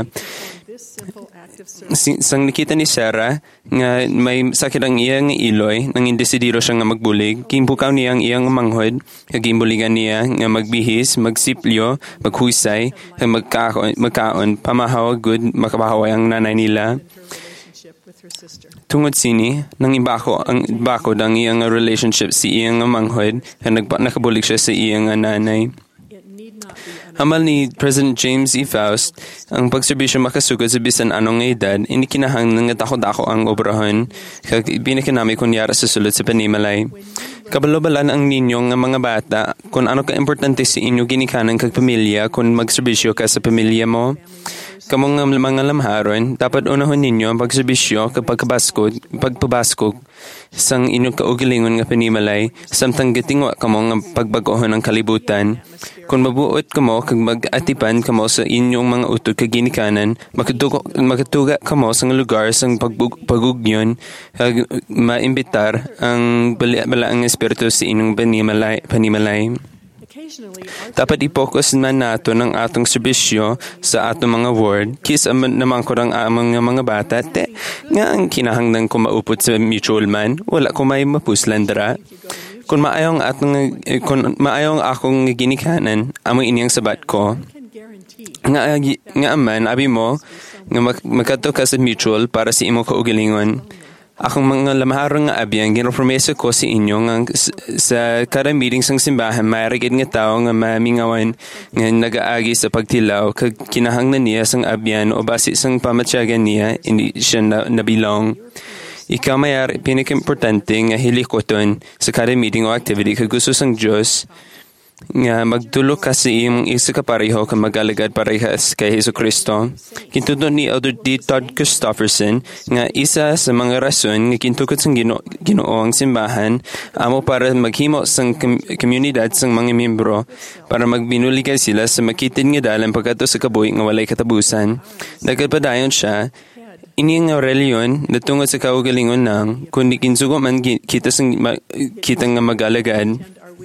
Sang nakita ni Sarah nga may sakit ang iyang iloy nang indesidiro siya nga magbulig, kimpukaw niya ang iyang manghod, kagimbuligan niya nga magbihis, magsiplyo, maghuysay, magkaon, magkaon, pamahawag good, makabahaway ang nanay nila. Tungod sini, nang ibako ang ibako ang iyang relationship si iyang manghod, nagpa nakabulig siya sa iyang nanay. Hamal ni President James E. Faust, ang pagserbisyo makasugod sa bisan anong edad, ini kinahanglan nga dako-dako ang obrahon, kag binakinami kunyara sa sulod sa panimalay. Kabalo-balan ang ninyong nga mga bata, kung ano ka-importante si inyo ginikanan kag pamilya, kung magserbisyo ka sa pamilya mo. Kamong nga mga lamharon, dapat unahon ninyo ang pagserbisyo kapag kabaskog, pagpabaskog sang inyong kaugalingon nga panimalay, samtang gitingwa kamo nga pagbagohon ng kalibutan. Kung mabuot kamo kag mag-atipan kamo sa inyong mga utod kag ginikanan, makatuga, makatuga kamo sa lugar sang pagugyon kag maimbitar ang balaang espiritu sa inyong panimalay. panimalay. Dapat i-focus na nato ng atong serbisyo sa atong mga ward, kisa naman ko ang amang mga bata, te, nga ang kinahanglan ko maupot sa mutual man, wala ko may mapuslan dara. Kung maayong atong, kung maayong akong ginikanan, amo inyang sabat ko, nga, nga aman, abi mo, nga magkato ka sa mutual para sa imo kaugalingon. Akong mga lamharong nga abiyang, ginopromeso ko sa inyo nga sa kada meeting sang simbahan, mayaragid nga tao nga mamingawan nga nagaagi sa pagtilaw, kag kinahanglan niya sang abyan o basi sang pamatsyagan niya, hindi siya na, nabilong. Ikaw mayar, pinaka-importante nga hilikoton sa kada meeting o activity kag gusto sang Diyos, nga magtulog ka sa iyong isa ka pareho ka mag-alagad parehas kay Hesus Kristo. Kintudot ni Elder D. Todd Christofferson nga isa sa mga rason nga kintukod sang Ginoo Ginoo ang simbahan amo para maghimo sang komunidad sang mga miyembro para magbinuligay sila sa makitid nga dalan pagkadto sa kabuhi nga walay katabusan. Nagpadayon siya ini nga reliyon natungod sa kaugalingon nang kundi kinsugo man kita sang kita nga mag-alagad.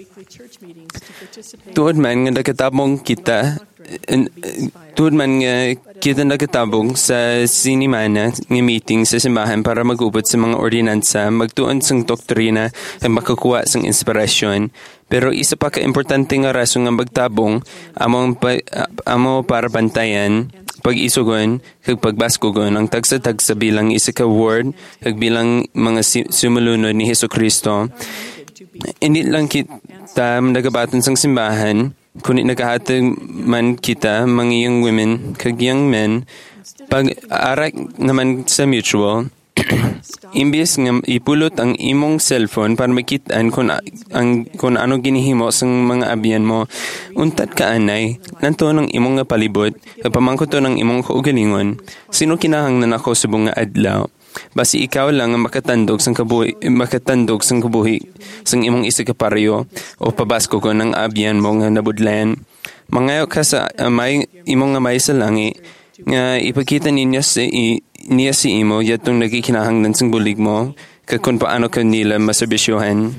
Tuod man nga nagatabong kita, tuod man nga kita nagatabong sa sinimana nga meeting sa simbahan para mag-upot sa mga ordinansa, magtuon sang doktrina at makakuha sang inspirasyon. Pero isa pa ka-importante nga raso nga magtabong, amo, pa, amo para bantayan, pag-isugon, kag pagbaskogon, ang tagsa-tagsa bilang isa ka word, kag bilang mga sumulunod ni Hesus Kristo. Hindi lang kita nagabaton sang simbahan, kundi nagahatag man kita, mga young women, kag young men, pag-arak naman sa mutual, imbis nga ipulot ang imong cellphone para makitaan kung, ang, kung ano ginihimo sang mga abyan mo, untat ka anay, nanto ng imong nga palibot, kapamangko to ng imong kaugalingon, sino kinahanglan ako sa bunga adlaw? Basi ikaw lang ang makatandog sang kabuhi, makatandog sang kabuhi sang imong isa ka pareho o pabasko ko ng abyan mo nga nabudlayan. Mangayo ka sa amay imong nga may sa langi nga ipakita ninyo sa i, niya si imo yatong nagikinahanglan sang bulig mo kag kung paano ka nila maserbisyohan.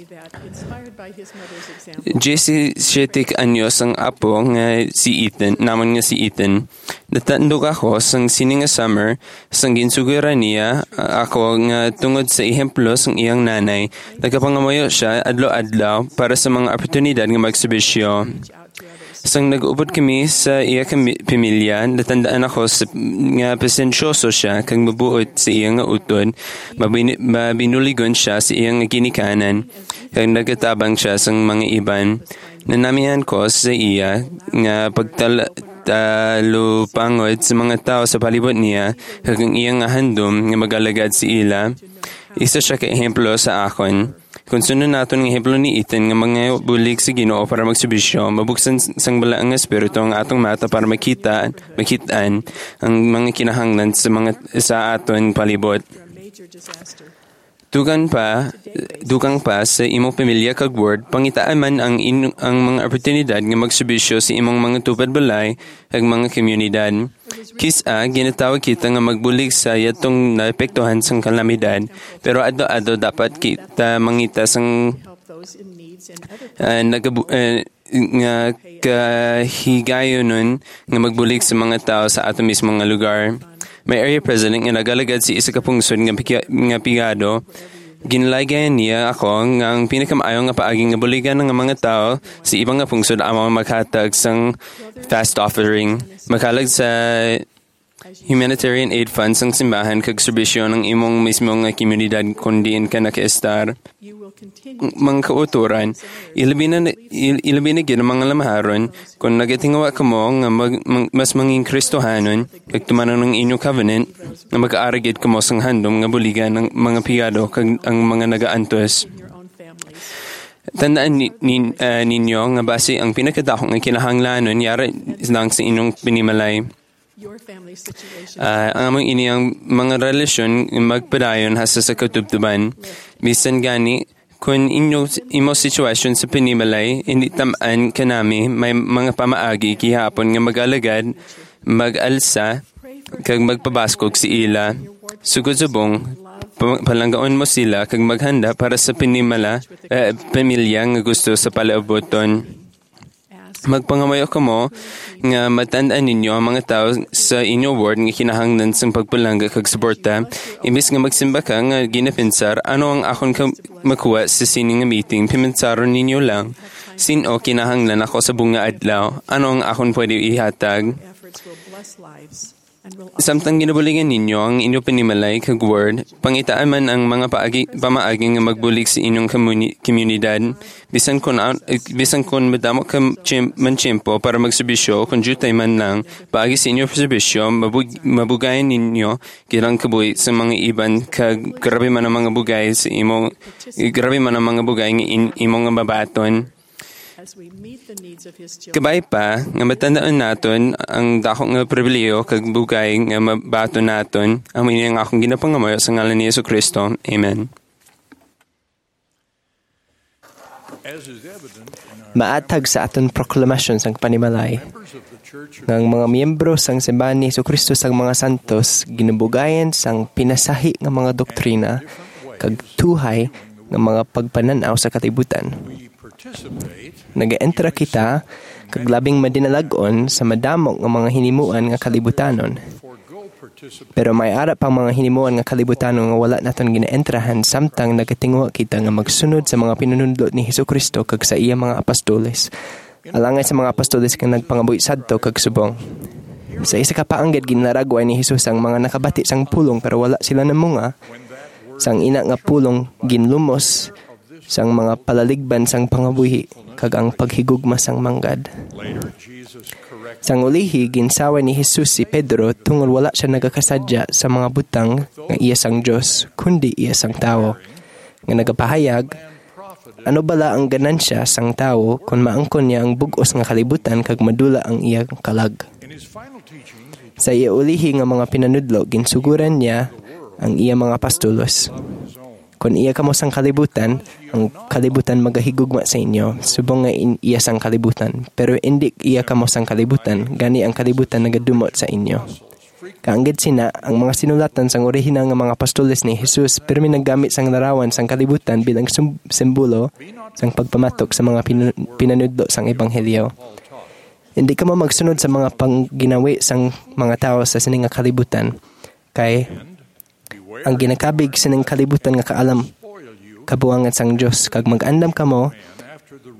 Jesse Shetik anyos ang apo nga si Ethan, naman nga si Ethan. Natandog ako sang sini nga summer, sang ginsugiran niya ako nga tungod sa ehemplo sang iyang nanay, nagapangamuyo siya adlaw-adlaw para sa mga oportunidad nga magserbisyo. Sang nag-ubod kami sa iya kami, pamilya, natandaan ako sa, nga pasensyoso siya, kag mabuot sa iya nga utod, mabin, mabinuligon siya sa iya nga ginikanan, kag nagatabang siya sa mga iban. Nanamihan ko sa iya nga pagtalupangod sa mga tao sa palibot niya, kag ang iya nga handom nga magalagad sa ila. Isa siya ka ehemplo sa akon. Kung sunod natin ng ehemplo ni Ethan nga mga bulig sa Ginoo para magsubisyo, mabuksan sang bala ang espiritu ang atong mata para makita, makitaan ang mga kinahanglan sa mga sa aton palibot. Dugang pa, dugang pa sa imong pamilya kag word, pangitaan man ang in, ang mga oportunidad nga magsubisyo sa imong mga tupad balay kag mga komunidad. Kisa, ginatawag kita nga magbulig sa yatong naepektuhan sang kalamidad, pero ado-ado dapat kita mangita sang uh, nagabu, uh, nga kahigayon nun nga magbulig sa mga tao sa ato mismong nga lugar. May area president nga nagalagad si isa ka pungsod nga, nga pigado. Ginlagayan niya ako nga ang pinakamaayo nga paaging nga buligan ng mga tao sa ibang nga pungsod ang maghatag sang fast offering. Makalag sa humanitarian aid funds ang simbahan kag serbisyo ng imong mismong nga komunidad kundiin ka nakaestar. Mga kauturan, ilabi na, ilabi na gina mga lamaharon kung nagatingawa ka mo nga mag, mag, mas manging Kristohanon kag tumanan ng inyong covenant nga mag-aaragid ka mo sang handom nga buligan ng mga piyado kag ang mga nagaantos. Tandaan ni, ni, uh, ninyo nga base ang pinakadakong nga kinahanglanon yara lang sa inyong pinimalay. Uh, ang among ini ang mga relasyon magpadayon hasa sa katubtuban. Bisan gani, kung inyo imo sitwasyon sa pinimalay, hindi tamaan kanami may mga pamaagi gihapon nga magalagad, mag-alsa, kag magpabaskog si ila. Sugod subong, palanggaon mo sila kag maghanda para sa pinimala, uh, pamilya nga gusto sa palaaboton. Magpangamayo ka mo nga matandaan ninyo ang mga tao sa inyo ward nga kinahanglan sa pagpalangga kag suporta. Imbis nga magsimba ka nga ginapinsar, ano ang akon ka makuha sa sining nga meeting, pimensaron ninyo lang. Sino kinahanglan ako sa bunga adlaw? Ano ang akon pwede ihatag? Samtang ginabuligan ninyo ang inyong panimalay kag word, pangitaan man ang mga paagi, pamaagi nga magbulig sa inyong komunidad, bisan kon bisan kon madamo ka man tiyempo para magsubisyo, kung jutay man lang, paagi sa inyong subisyo, mabug, mabugayan ninyo kirang kabuhi sa mga iban, kag grabe man ang mga bugay sa imong, grabe man ang mga bugay nga in, imong mabaton. Kabay pa, nga matandaan naton ang dakong nga pribileyo kag bugay nga mabato naton, ang mga nga akong ginapangamoy sa ngalan ni Yesu Kristo. Amen. Maatag sa aton proklamasyon sang panimalay ng mga miyembro sang simbahan ni Yesu Kristo sang mga santos ginubugayan sang pinasahi nga mga doktrina kag tuhay nga mga pagpananaw sa katibutan. Nag-entra kita kag labing madinalagon sa madamo nga mga hinimuan nga kalibutanon. Pero may ara pang mga hinimuan nga kalibutanon nga wala naton ginaentrahan samtang nagatingwa kita nga magsunod sa mga pinunundot ni Hesukristo kag sa iya mga apostoles. Alangay sa mga apostoles kang nagpangabuhi sadto kag subong. Sa isa ka paanggid ginlaragway ni Hesus ang mga nakabati sang pulong pero wala sila namunga. Sang ina nga pulong ginlumos sang mga palaligban sang pangabuhi kag ang paghigugma sang manggad. Sang ulihi ginsawa ni Hesus si Pedro tungod wala siya nagakasadya sa mga butang nga iya sang Dios kundi iya sang tawo. Nga nagapahayag, ano bala ang ganansya sang tawo kung maangkon niya ang bugos nga kalibutan kag madula ang iyang kalag. Sa iya ulihi nga mga pinanudlo ginsuguran niya ang iya mga apostolos. Kung iya kamo sang kalibutan, ang kalibutan magahigugma sa inyo, subong nga in, iya sang kalibutan. Pero hindi iya kamo sang kalibutan, gani ang kalibutan nagadumot sa inyo. Kaanggid sina, ang mga sinulatan sang orihinal nga mga apostoles ni Jesus, pero may naggamit sang larawan sang kalibutan bilang simbolo sang pagpamatok sa mga pin- pinanudlo sang ebanghelyo. Hindi kamo magsunod sa mga pangginawi sang mga tao sa sining nga kalibutan, kay ang ginakabig sa ng kalibutan nga kaalam kabuangan sang Dios kag mag-andam kamo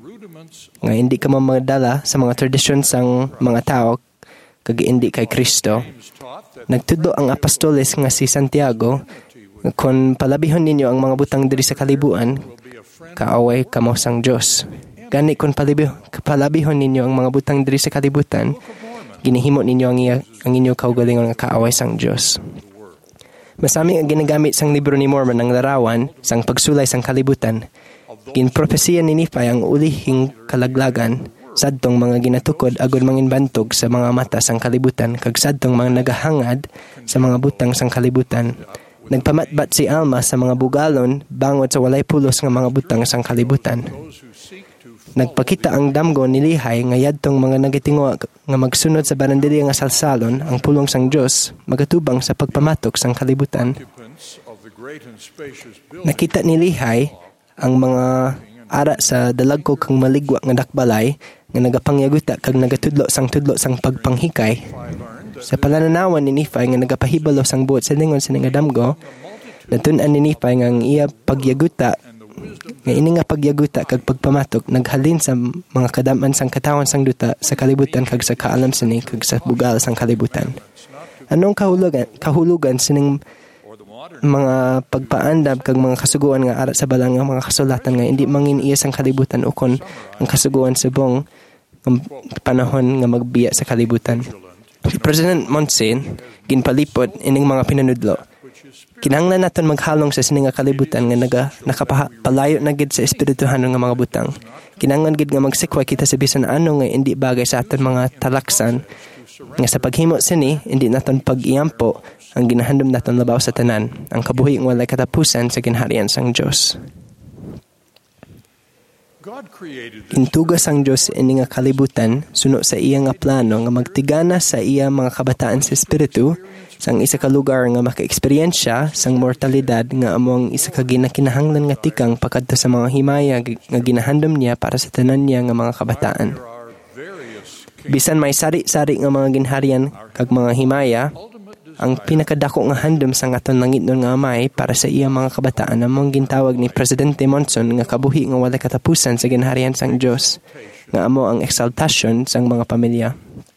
nga hindi ka mamadala sa mga tradisyon sang mga tao kag hindi kay Kristo. Nagtudlo ang apostoles nga si Santiago nga kung palabihon ninyo ang mga butang diri sa kalibuan, kaaway kamo sang Dios. Gani kung palabihon, palabihon ninyo ang mga butang diri sa kalibutan, ginihimo ninyo ang, iya, ang inyo kaugalingon nga kaaway sang Dios. Masami ang ginagamit sang libro ni Mormon ng larawan sang pagsulay sang kalibutan. Ginpropesiya ni Nephi ang ulihing kalaglagan sadtong mga ginatukod agud manginbantog sa mga mata sang kalibutan kag sadtong mga nagahangad sa mga butang sang kalibutan. Nagpamatbat si Alma sa mga bugalon bangod sa walay pulos nga mga butang sang kalibutan. Nagpakita ang damgo ni Lihay nga yadtong mga nagitinguha nga magsunod sa barandilya nga salsalon ang pulong sang Dios magatubang sa pagpamatok sang kalibutan. Nakita ni Lihay ang mga ara sa dalagko kang maligwa nga dakbalay nga nagapangyaguta kag nagatudlo sang tudlo sang pagpanghikay. Sa palananawan ni Nephi nga nagapahibalo sang buot sa lingon sa nga damgo, natun-an ni Nephi nga ang iya pagyaguta nga ini nga pagyaguta kag pagpamatok naghalin sa mga kadaman sang katawan sang duta sa kalibutan kag sa kaalam sini kag sa bugal sang kalibutan. Anong kahulugan kahulugan sining mga pagpaandam kag mga kasuguan nga ara sa balang nga mga kasulatan nga hindi mangin iya sang kalibutan ukon ang kasuguan subong ng panahon nga magbiya sa kalibutan. Si President Monson ginpalipod ining mga pinanudlo. Kinahanglan naton maghalong sa sining nga kalibutan nga naga nakapalayo na gid sa espirituhanon nga mga butang. Kinahanglan gid nga magsikway kita sa bisan ano nga hindi bagay sa aton mga talaksan nga sa paghimo sini hindi naton pag-iyampo ang ginahandom naton labaw sa tanan ang kabuhi nga walay katapusan sa ginharian sang Dios. Intugas ang Dios ini nga kalibutan suno sa iya nga plano nga magtigana sa iya mga kabataan sa espiritu sang isa ka lugar nga maka-eksperyensya sang mortalidad nga among isa ka ginakinahanglan nga tikang pakadto sa mga himaya nga ginahandom niya para sa tanan niya nga mga kabataan. Bisan may sari-sari nga mga ginharian kag mga himaya, ang pinakadako nga handom sang aton langitnon nga amay para sa iya mga kabataan among gintawag ni Presidente Monson nga kabuhi nga walay katapusan sa ginharian sang Dios nga amo ang exaltasyon sang mga pamilya.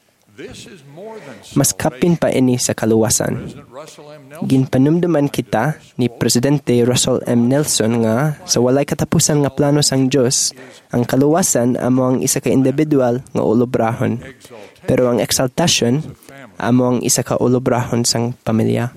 Mas kapin pa ini sa kaluwasan. Ginpanumduman kita ni Presidente Russell M. Nelson nga sa walay katapusan nga plano sang Dios, ang kaluwasan amo ang isa ka individual nga ulobrahon, pero ang exaltasyon amo ang isa ka ulobrahon sang pamilya.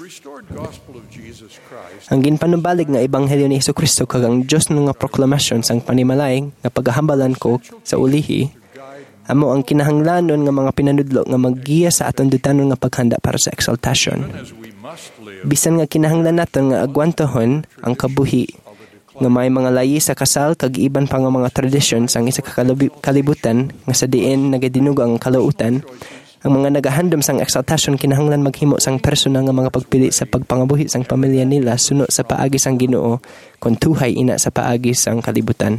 Ang ginpanubalig nga ebanghelyo ni Jesucristo kag ang Dios nga proklamasyon sang panimalay nga paghahambalan ko sa ulihi amo ang kinahanglanon nga mga pinanudlo nga maggiya sa aton dutanon nga paghanda para sa exaltasyon. Bisan nga kinahanglan naton nga agwantohon ang kabuhi nga may mga layi sa kasal kag iban pa nga mga tradisyon sang isa ka kalibutan nga sa diin nagadinugo ang kalautan. Ang mga nagahandom sang exaltasyon kinahanglan maghimo sang personal nga mga pagpili sa pagpangabuhi sang pamilya nila suno sa paagi sang Ginoo kon tuhay ina sa paagi sang kalibutan.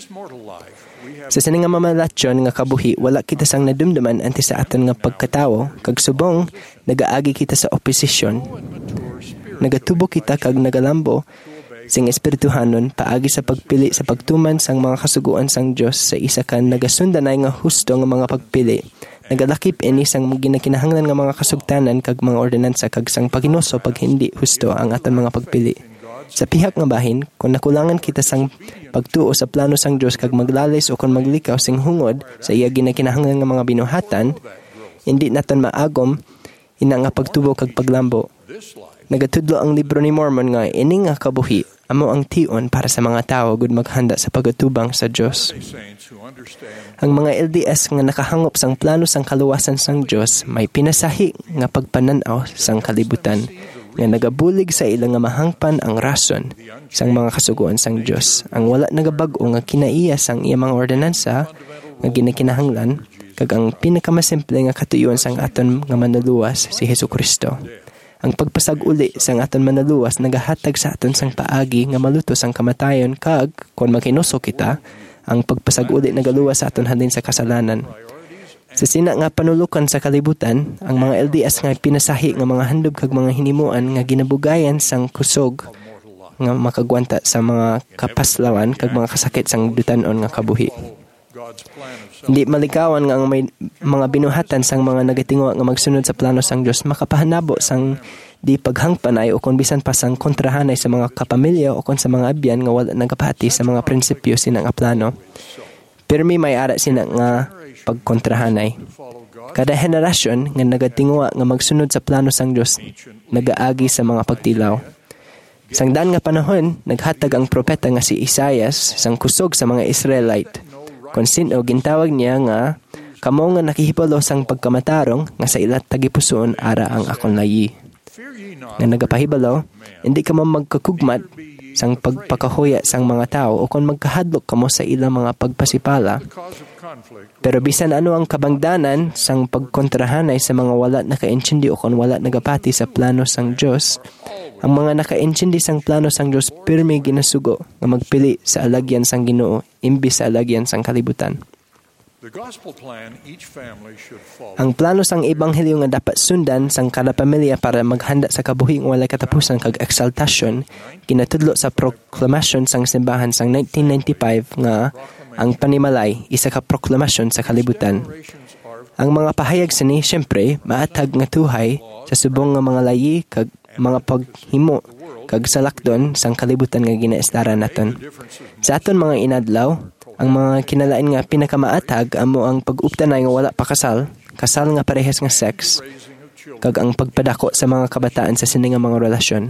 Sa sining nga mamalatyon nga kabuhi, wala kita sang nadumduman anti sa aton nga pagkatawo, kag subong, nagaagi kita sa oposisyon. Nagatubo kita kag nagalambo, sing espirituhanon, paagi sa pagpili sa pagtuman sang mga kasuguan sang Dios sa isa kan nagasundanay nga husto nga mga pagpili. Nagalakip ini sang ginakinahanglan nga mga kasugtanan kag mga ordinansa kag sang paghinuso pag hindi husto ang aton mga pagpili. Sa pihak nga bahin, kung nakulangan kita sang pagtuo sa plano sang Dios kag maglalis o kung maglikaw sing hungod sa iya ginakinahanglan nga mga binuhatan, hindi naton maagom ina nga pagtubo kag paglambo. Nagatudlo ang libro ni Mormon nga ini nga kabuhi amo ang tion para sa mga tao gud maghanda sa pagatubang sa Dios. Ang mga L D S nga nakahangop sang plano sang kaluwasan sang Dios may pinasahi nga pagpanan-aw sang kalibutan nga nagabulig sa ilang nga mahangpan ang rason sang mga kasuguan sang Dios. Ang wala nagabag-o nga kinaiya sang iya mga ordinansa nga ginakinahanglan kag ang pinakamasimple nga katuyon sang aton nga manuluwas si Jesucristo. Ang pagpasag-uli sang aton manaluwas nagahatag sa aton sang paagi nga malutos ang kamatayon kag kon maghinuso kita, ang pagpasag-uli nagaluwas sa aton halin sa kasalanan. Sa sina nga panulukan sa kalibutan, ang mga L D S nga pinasahi nga mga handog kag mga hinimuan nga ginabugayan sang kusog nga makagwanta sa mga kapaslawan kag mga kasakit sang dutanon nga kabuhi. Hindi malikawan nga ang may mga binuhatan sang mga nagatinguha nga magsunod sa plano sang Dios makapahanabo sang di paghangpanay o kon bisan pa sang kontrahanay sa mga kapamilya o kon sa mga abyan nga wala nagapati sa mga prinsipyo sinang plano. Pirmi may ara sina nga pagkontrahanay. Kada henerasyon nga nagatinguha nga magsunod sa plano sang Dios nagaagi sa mga pagtilaw. Sang daan nga panahon, naghatag ang propeta nga si Isaias sang kusog sa mga Israelite. Kung sino gintawag niya nga, kamo nga nakihipolo sang pagkamatarong nga sa ilat tagipusoon ara ang akon layi. Nga nagapahibalo, hindi kamo magkakugmat sang pagpakahuya sang mga tao o kung magkahadlok kamo sa ilang mga pagpasipala. Pero bisan ano ang kabangdanan sang pagkontrahanay sa mga wala nakaintindi o kung wala nagapati sa plano sang Diyos, ang mga nakaintindi sang plano sang Diyos pirmi ginasugo nga magpili sa alagyan sang Ginoo imbis sa alagyan sang kalibutan. Ang plano sang ebanghelyo nga dapat sundan sang kada pamilya para maghanda sa kabuhi nga walay katapusan kag eksaltasyon ginatudlo sa proklamasyon sang simbahan sang nineteen ninety-five nga ang panimalay isa ka proklamasyon sa kalibutan. Ang mga pahayag sini syempre maatag nga tuhay sa subong nga mga layi kag mga paghimo kag salakdon sang kalibutan nga ginaestara naton. Sa aton mga inadlaw, ang mga kinalain nga pinakamaatag amo ang pag-uptanay nga wala pa kasal, kasal nga parehas nga sex, kag ang pagpadako sa mga kabataan sa sini nga mga relasyon.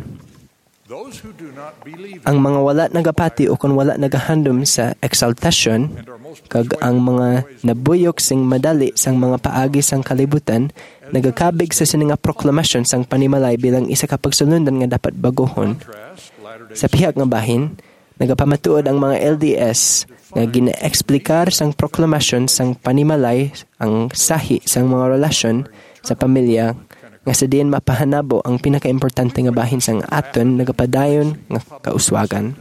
Ang mga wala nagapati o kung wala nagahandom sa exaltasyon, kag ang mga nabuyok sing madali sang mga paagi sang kalibutan, nagakabig sa sini nga proklamasyon sang panimalay bilang isa ka pagsulundan nga dapat baguhon. Sa pihak nga bahin, nagapamatuod ang mga L D S nga gina-eksplikar sang proklamasyon sang panimalay ang sahi sang mga relasyon sa pamilya nga sa diin mapahanabo ang pinakaimportante nga bahin sang aton nagapadayon nga kauswagan.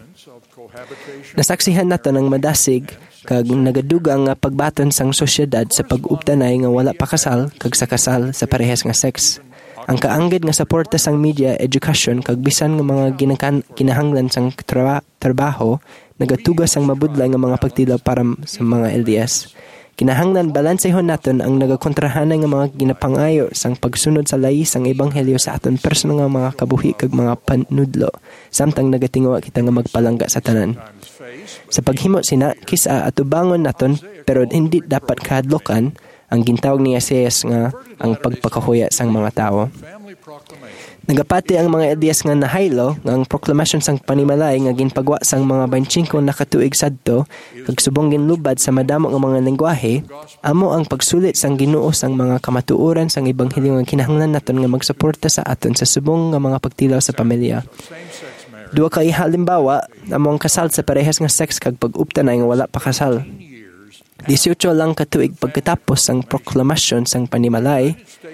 Nasaksihan nato ng madasig kag nagadugang nga pagbaton sang sosyedad sa pag-uptanay nga wala pa kasal kag sa kasal sa parehas nga sex. Ang kaanggid nga suporta sang media, education kag bisan nga mga ginakan, kinahanglan sang tra- trabaho nagatugas ang mabudlay nga mga pagtilaw para sa mga L D S. Kinahanglan balansehon naton ang nagakontrahanay nga mga ginapangayo sang pagsunod sa layi sang ebanghelyo sa aton personal nga mga kabuhi kag mga panudlo samtang nagatinguha kita nga magpalangga sa tanan. Sa paghimo sina kisa atubangon naton pero hindi dapat kahadlokan ang gintawag ni Isaias nga ang pagpakahuya sang mga tao. Nagapati ang mga L D S nga nahaylo nga ang proklamasyon sang panimalay nga ginpagwa sang mga twenty-five na katuig sadto kag subong ginlubad sa madamo nga mga lengguwahe amo ang pagsulit sang Ginoo sang mga kamatuoran sang ebanghelyo nga kinahanglan naton nga magsuporta sa aton sa subong nga mga pagtilaw sa pamilya. Duha ka halimbawa amo ang kasal sa parehas nga sex kag pag-uptanay nga wala pa kasal. eighteen lang katuig pagkatapos sang proklamasyon sang panimalay,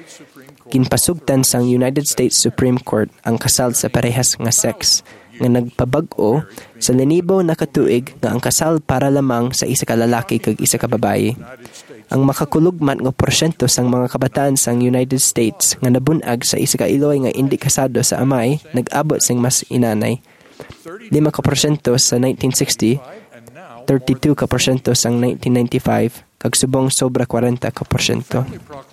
ginpasugtan sang United States Supreme Court ang kasal sa parehas nga sex nga nagpabag-o sa linibo na katuig nga ang kasal para lamang sa isa ka lalaki kag isa ka babaye. Ang makakulugmat nga porsyento sang mga kabataan sang United States nga nabunag sa isa ka iloy nga indi kasado sa amay nag-abot sing mas inanay. Lima ka porsyento sa nineteen sixty, thirty-two ka porsyento sang nineteen ninety-five, kag subong sobra forty ka porsyento.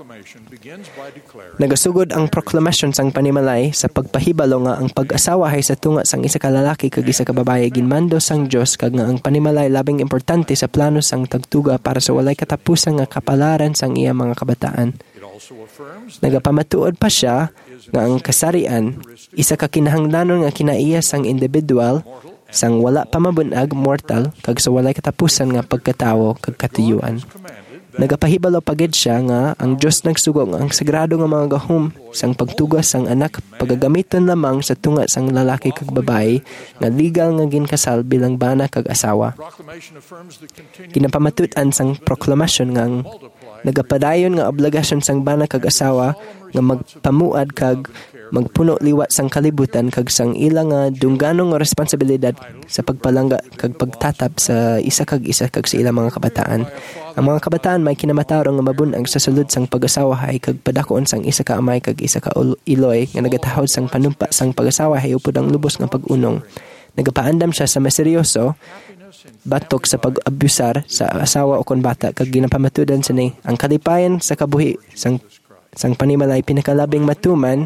Nagasugod ang proklamasyon sang panimalay sa pagpahibalo nga ang pag-asawahay sa tunga sang isa ka lalaki kag isa ka babaye ginmando sang Dios kag nga ang panimalay labing importante sa plano sang tagtuga para sa walay katapusan nga kapalaran sang iya mga kabataan. Nagapamatuod pa siya nga ang kasarian isa ka kinahanglanon nga kinaiya sang individual sang wala pa mabunag mortal kag sa walay katapusan nga pagkatawo kag katuyuan. Nagapahibalo pagid siya nga ang Dios nagsugo nga ang sagrado nga mga gahom sang pagtugas sang anak pagagamiton lamang sa tunga sang lalaki kag babae nga legal nga ginkasal bilang bana kag asawa. Ginapamatutan sang proklamasyon nga ang nagapadayon nga obligasyon sang bana kag asawa nga magpamuad kag magpuno liwat sang kalibutan kag sang ilang nga dungganong responsibilidad sa pagpalangga kag pagtatap sa isa kag isa kag sa ilang mga kabataan. Ang mga kabataan may kinamatarong nga mabunag sa sulod sang pag-asawahay kag padakoon sang isa ka amay kag isa ka iloy nga nagatahod sang panumpa sang pag-asawahay upod ang lubos nga pag-unong. Nagapaandam siya sa maseryoso batok sa pag-abusar sa asawa o kon bata kag ginapamatudan sa ni ang kalipayan sa kabuhi sang sang panimalay pinakalabing matuman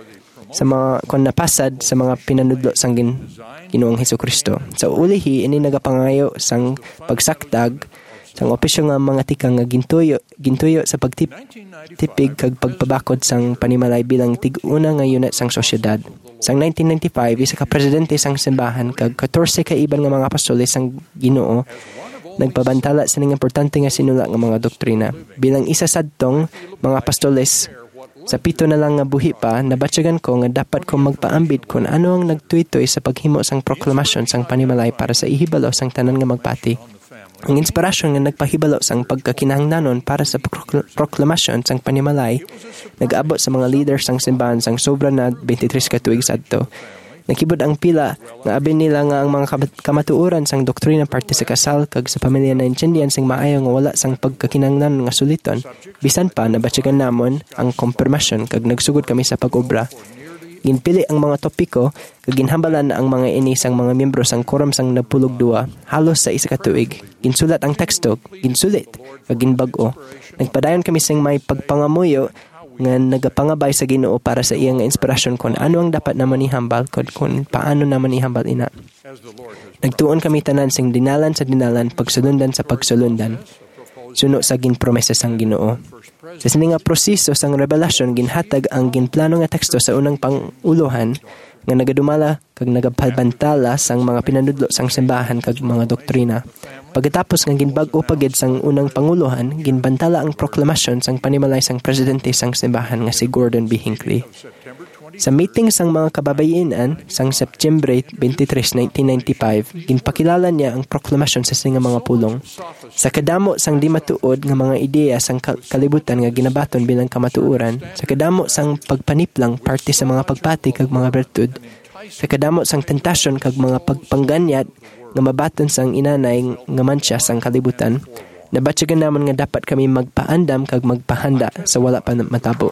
sa mga kon napasad sa mga pinanudlo sang gin, Ginoong Hesukristo. Sa ulihi ini nagapangayo sang pagsaktag sang opisyo nga mga tikang nga gintuyo gintuyo sa pagtipig kag pagpabakod sang panimalay bilang tig-una nga unit sang sosyedad. Sang nineteen ninety-five isa ka presidente sang simbahan kag fourteen ka iban nga mga apostoles sang Ginoo nagpabantala sa ning importante nga sinula nga mga doktrina. Bilang isa sadtong mga apostoles sa pito na lang nga buhi pa, nabatyagan ko nga dapat ko magpaambit kung ano ang nagtuitoy sa paghimo sang proklamasyon sang panimalay para sa ihibalo sang tanan nga magpati. Ang inspirasyon nga nagpahibalo sang pagkakinahanglanon para sa prokl- proklamasyon sang panimalay nag-abot sa mga leaders sang simbahan sang sobra na twenty-three ka tuig sadto. Nakibod ang pila nga abin nila nga ang mga kamatuoran sang doktrina parte sa kasal kag sa pamilya na intindihan sing maayo nga wala sang pagkakinahanglan nga suliton. Bisan pa nabatyagan namon ang konfirmasyon kag nagsugod kami sa pag-obra. Ginpili ang mga topiko kag ginhambalan ang mga ini sang mga miyembro sang quorum sang napulog duwa halos sa isa ka tuig. Ginsulat ang teksto, ginsulit kag ginbag-o. Nagpadayon kami sing may pagpangamuyo nga nagapangabay sa Ginoo para sa iyang inspirasyon kung ano ang dapat naman ihambal kung, kung paano naman ihambal ina. Nagtuon kami tanan sing dinalan sa dinalan, pagsulundan sa pagsulundan. Suno sa ginpromesa sang Ginoo. Sa sini nga proseso sang revelasyon ginhatag ang ginplano nga teksto sa unang panguluhan nga nagadumala kag nagapabantala sang mga pinanudlo sang simbahan kag mga doktrina. Pagkatapos nga ginbag-o pagid sang unang panguluhan, ginbantala ang proklamasyon sang panimalay sang presidente sang simbahan nga si Gordon B. Hinckley. Sa meeting sang mga kababayenan sang September twenty-three, nineteen ninety-five, ginpakilala niya ang proklamasyon sa singa mga pulong. Sa kadamo sang di matuod nga mga ideya sang kalibutan nga ginabaton bilang kamatuoran, sa kadamo sang pagpaniplang parte sa mga pagpati kag mga bertud, sa kadamo sang tentasyon kag mga pagpangganyat nga mabaton sang inanay nga mantsa sang kalibutan, nabatyagan namon nga dapat kami magpaandam kag magpahanda sa wala pa matabo.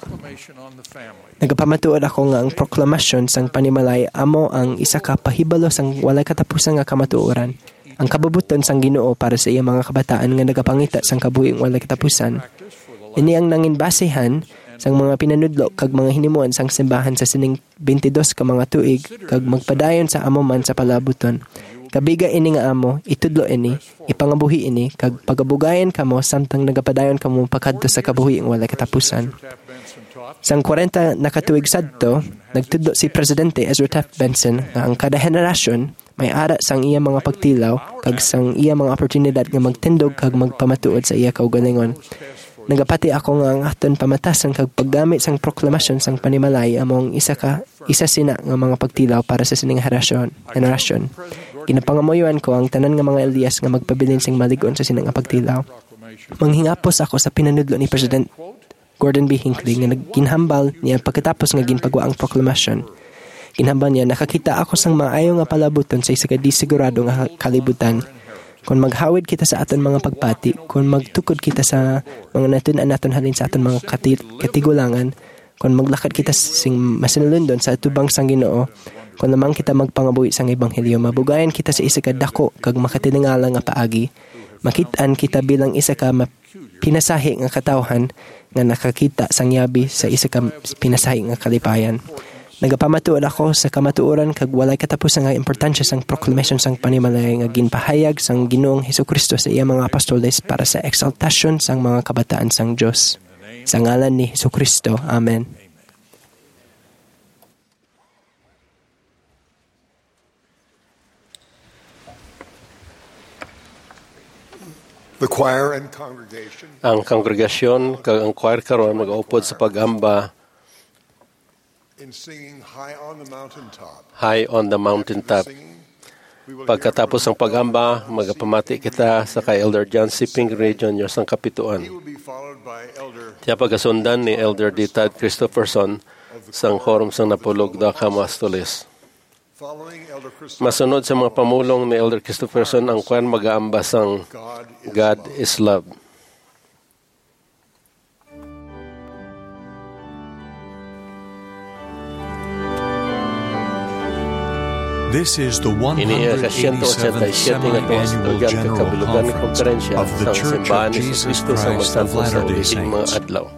Nagapamatuod ako nga ang proklamasyon sang panimalay amo ang isa ka pahibalo sang walay katapusan nga kamatuoran. Ang kabubuton sang Ginoo para sa iyang mga kabataan nga nagapangita sang kabuhing walay katapusan. Ini ang nangin basehan sang mga pinanudlo kag mga hinimuan sang simbahan sa sining twenty-two ka mga tuig kag magpadayon sa amo man sa palabuton. Kabiga ini nga amo, itudlo ini, ipangabuhi ini, kag pagabugayan kamo samtang nagapadayon kamo pakadto sa kabuhi ang walay katapusan. Sang forty nakatuig sadto, nagtudlo si Presidente Ezra Taft Benson nga ang kada henerasyon may ara sang iya mga pagtilaw kag sang iya mga oportunidad nga magtindog kag magpamatuod sa iya kaugalingon. Nagapati ako nga ang aton pamatasan kag paggamit sang proklamasyon sang panimalay among isa ka isa sina nga mga pagtilaw para sa sining henerasyon. henerasyon. Ginapangamoyuan ko ang tanan nga mga Elias nga magpabilin sing maligon sa sinang pagtilaw. Manghingapos ako sa pinanudlo ni President Gordon B. Hinckley nga nagginhambal niya pagkatapos nga ginpagawa ang proklamasyon. Ginhambal niya, nakakita ako sang maayo nga palabuton sa isa ka di sigurado nga kalibutan. Kung maghawid kita sa aton mga pagpati, kung magtukod kita sa mga natunan naton halin sa aton mga kati- katigulangan, kung maglakad kita sing masinulundon sa atubang sang Ginoo, kung lamang kita magpangabuhi sang ebanghelyo, mabugayan kita sa isa ka dako kag makatilingala nga paagi. Makitaan kita bilang isa ka pinasahi nga katawhan nga nakakita sang yabi sa isa ka pinasahi nga kalipayan. Nagapamatuod ako sa kamatuoran kag walay katapusan nga importansya sang proclamation sang panimalay nga ginpahayag sang Ginoong Hesukristo sa iya mga apostoles para sa exaltasyon sang mga kabataan sang Dios. Sa ngalan ni Hesukristo. Amen. The choir and congregation Ang kongregasyon kag ang choir karon mag-upod sa pag-amba in singing High on the Mountaintop. High on the Mountaintop. Singing, we will Pagkatapos ng pag-amba, magapamati kita sa kay Elder John C. Pingree Junior sang He kapituan. will be followed by Elder Tiya pagasundan ni Elder D. Tad Christopherson sang Quorum sang Napulog da Kamastoles. following Elder Christopher. Masunod sa mga pamulong ni Elder Christopherson ang kwan mag-aamba sang God is God love. is Love. This is the Ini ang one hundred eighty-seventh siyento otsenta y siyete nga tuwas Semi-Annual tugan General kakabilugan ni Conference konferensya of the sa Church simbahan of ni Jesus Kristo sa Christ of Masanto sa Latter-day ulihing mga Saints. adlaw.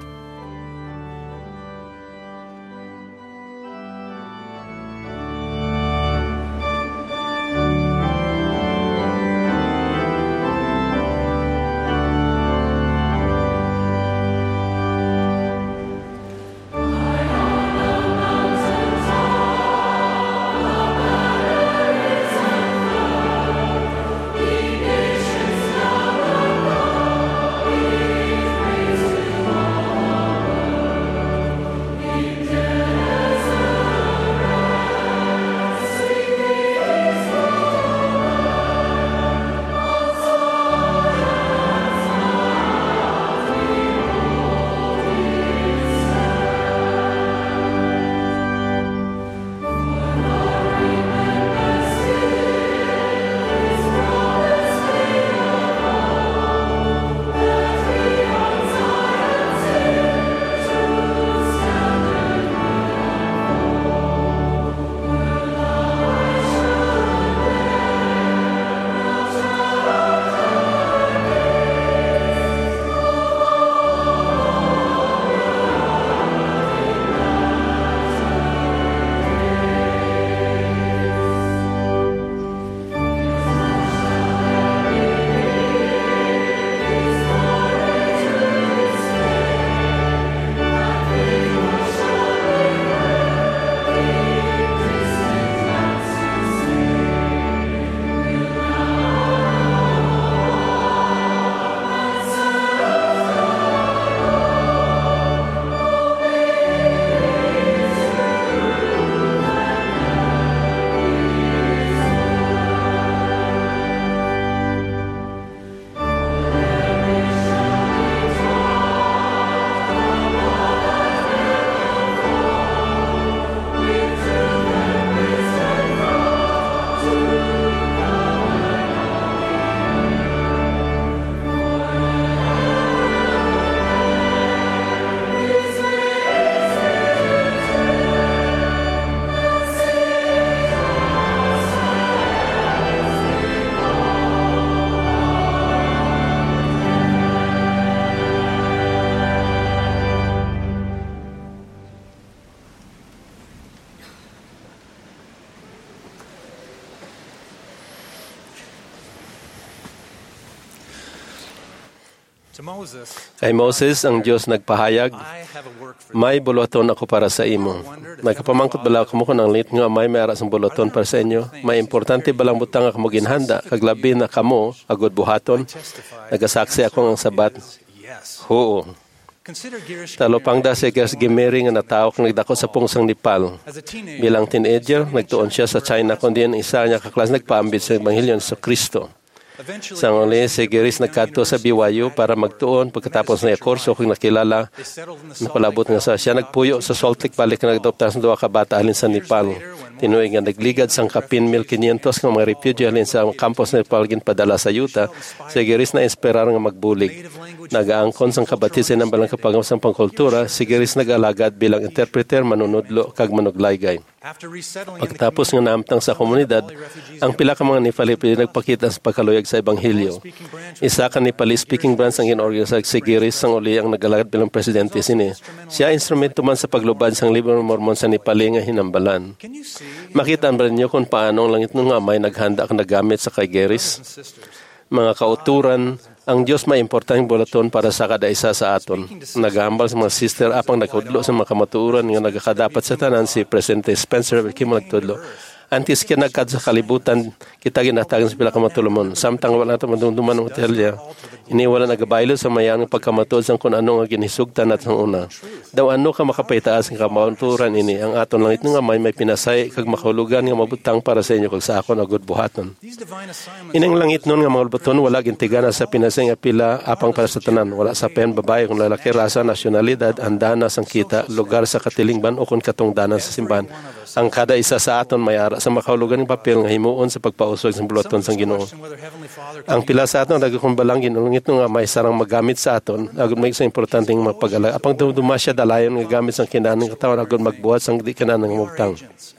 Kay Moses, ang Diyos nagpahayag, may buluton ako para sa imo. Nagkapamangkot bala ko mo ko ng lit nga may mayara sang buluton para sa inyo. May importante balang butang ako mo ginhanda, kaglabi na kamo, agod buhaton. Nagasaksi ako ng sabat. Oo. Talopang da si Gers Gimeri nga natao kang nagdako sa pungsang Nepal. Bilang teenager, nagtuon siya sa China kundi ang isa niya kaklas nagpaambit sa Ebanghelyo sa Kristo. Sa uli, si Geris nagkadto sa B Y U para magtuon. Pagkatapos na kurso kung nakilala, napalabot nga sa siya nagpuyo sa Salt Lake Valley na nagdoptar sa duwa ka bata alin sa Nepal. Tinuig nga nagligad sang kapin one thousand five hundred ng mga refugee alin sa campus na Nepal ginpadala sa Utah. Si Geris na inspirar nga magbulig. Nagaangkon sang kabatisin ng balang kapagaw sang pangkultura, si Geris nag-alagad bilang interpreter, manunudlo, kag manuglaygay. Pagkatapos nga naamtang sa komunidad, ang pila ka mga Nepali nagpakita sa pagkaluyag sa Ebanghelyo. Isa ka Nepali speaking branch ang ginorganisar si Geris sang uli ang nagalagad bilang presidente sini. Siya instrumento man sa paglubad sang libro ng Mormon sa Nepali nga hinambalan. Makita ba niyo kung paano ang langit ng amay naghanda ang nagamit sa kay Geris? Mga kauturan, ang Diyos may importanteng bulaton para sa kada isa sa aton. Nagahambal sa mga sister apang nagkudlo sa mga kamaturan nga nagakadapat sa tanan si Presidente Spencer Kim nagtudlo. Antis ka nagkad sa kalibutan, kita ginatagan sa pila kamatulumon. Samtang wala natin madumduman ng hotelya, iniwala nagabaylo sa mayang pagkamatod sa kung ano nga ginisugtan at sang una. Daw ano ka makapaytaas ng kamaturan ini, ang aton langit nga may may pinasay, kag makahulugan nga mabutang para sa inyo kag sa akon agud buhaton. Inang langit nun nga mga buton, wala gintigana sa pinasay nga pila apang para sa tanan. Wala sa pen, babae, kung lalaki, rasa, nasyonalidad, andana, sang kita, lugar sa katilingban o kung katungdanan sa simbahan. Ang kada isa sa aton may ara sa makahulugan ng papel nga himuon sa pagpausog sa bulaton sang Ginoo. Ang pila sa aton nagkumbalang ginulungit nga may sarang magamit sa aton agud may sa importanteng magpagala apang dumasya dalayon nga gamit sang kinahanglan katawan agud magbuhat sang di kinahanglan nga mugtang.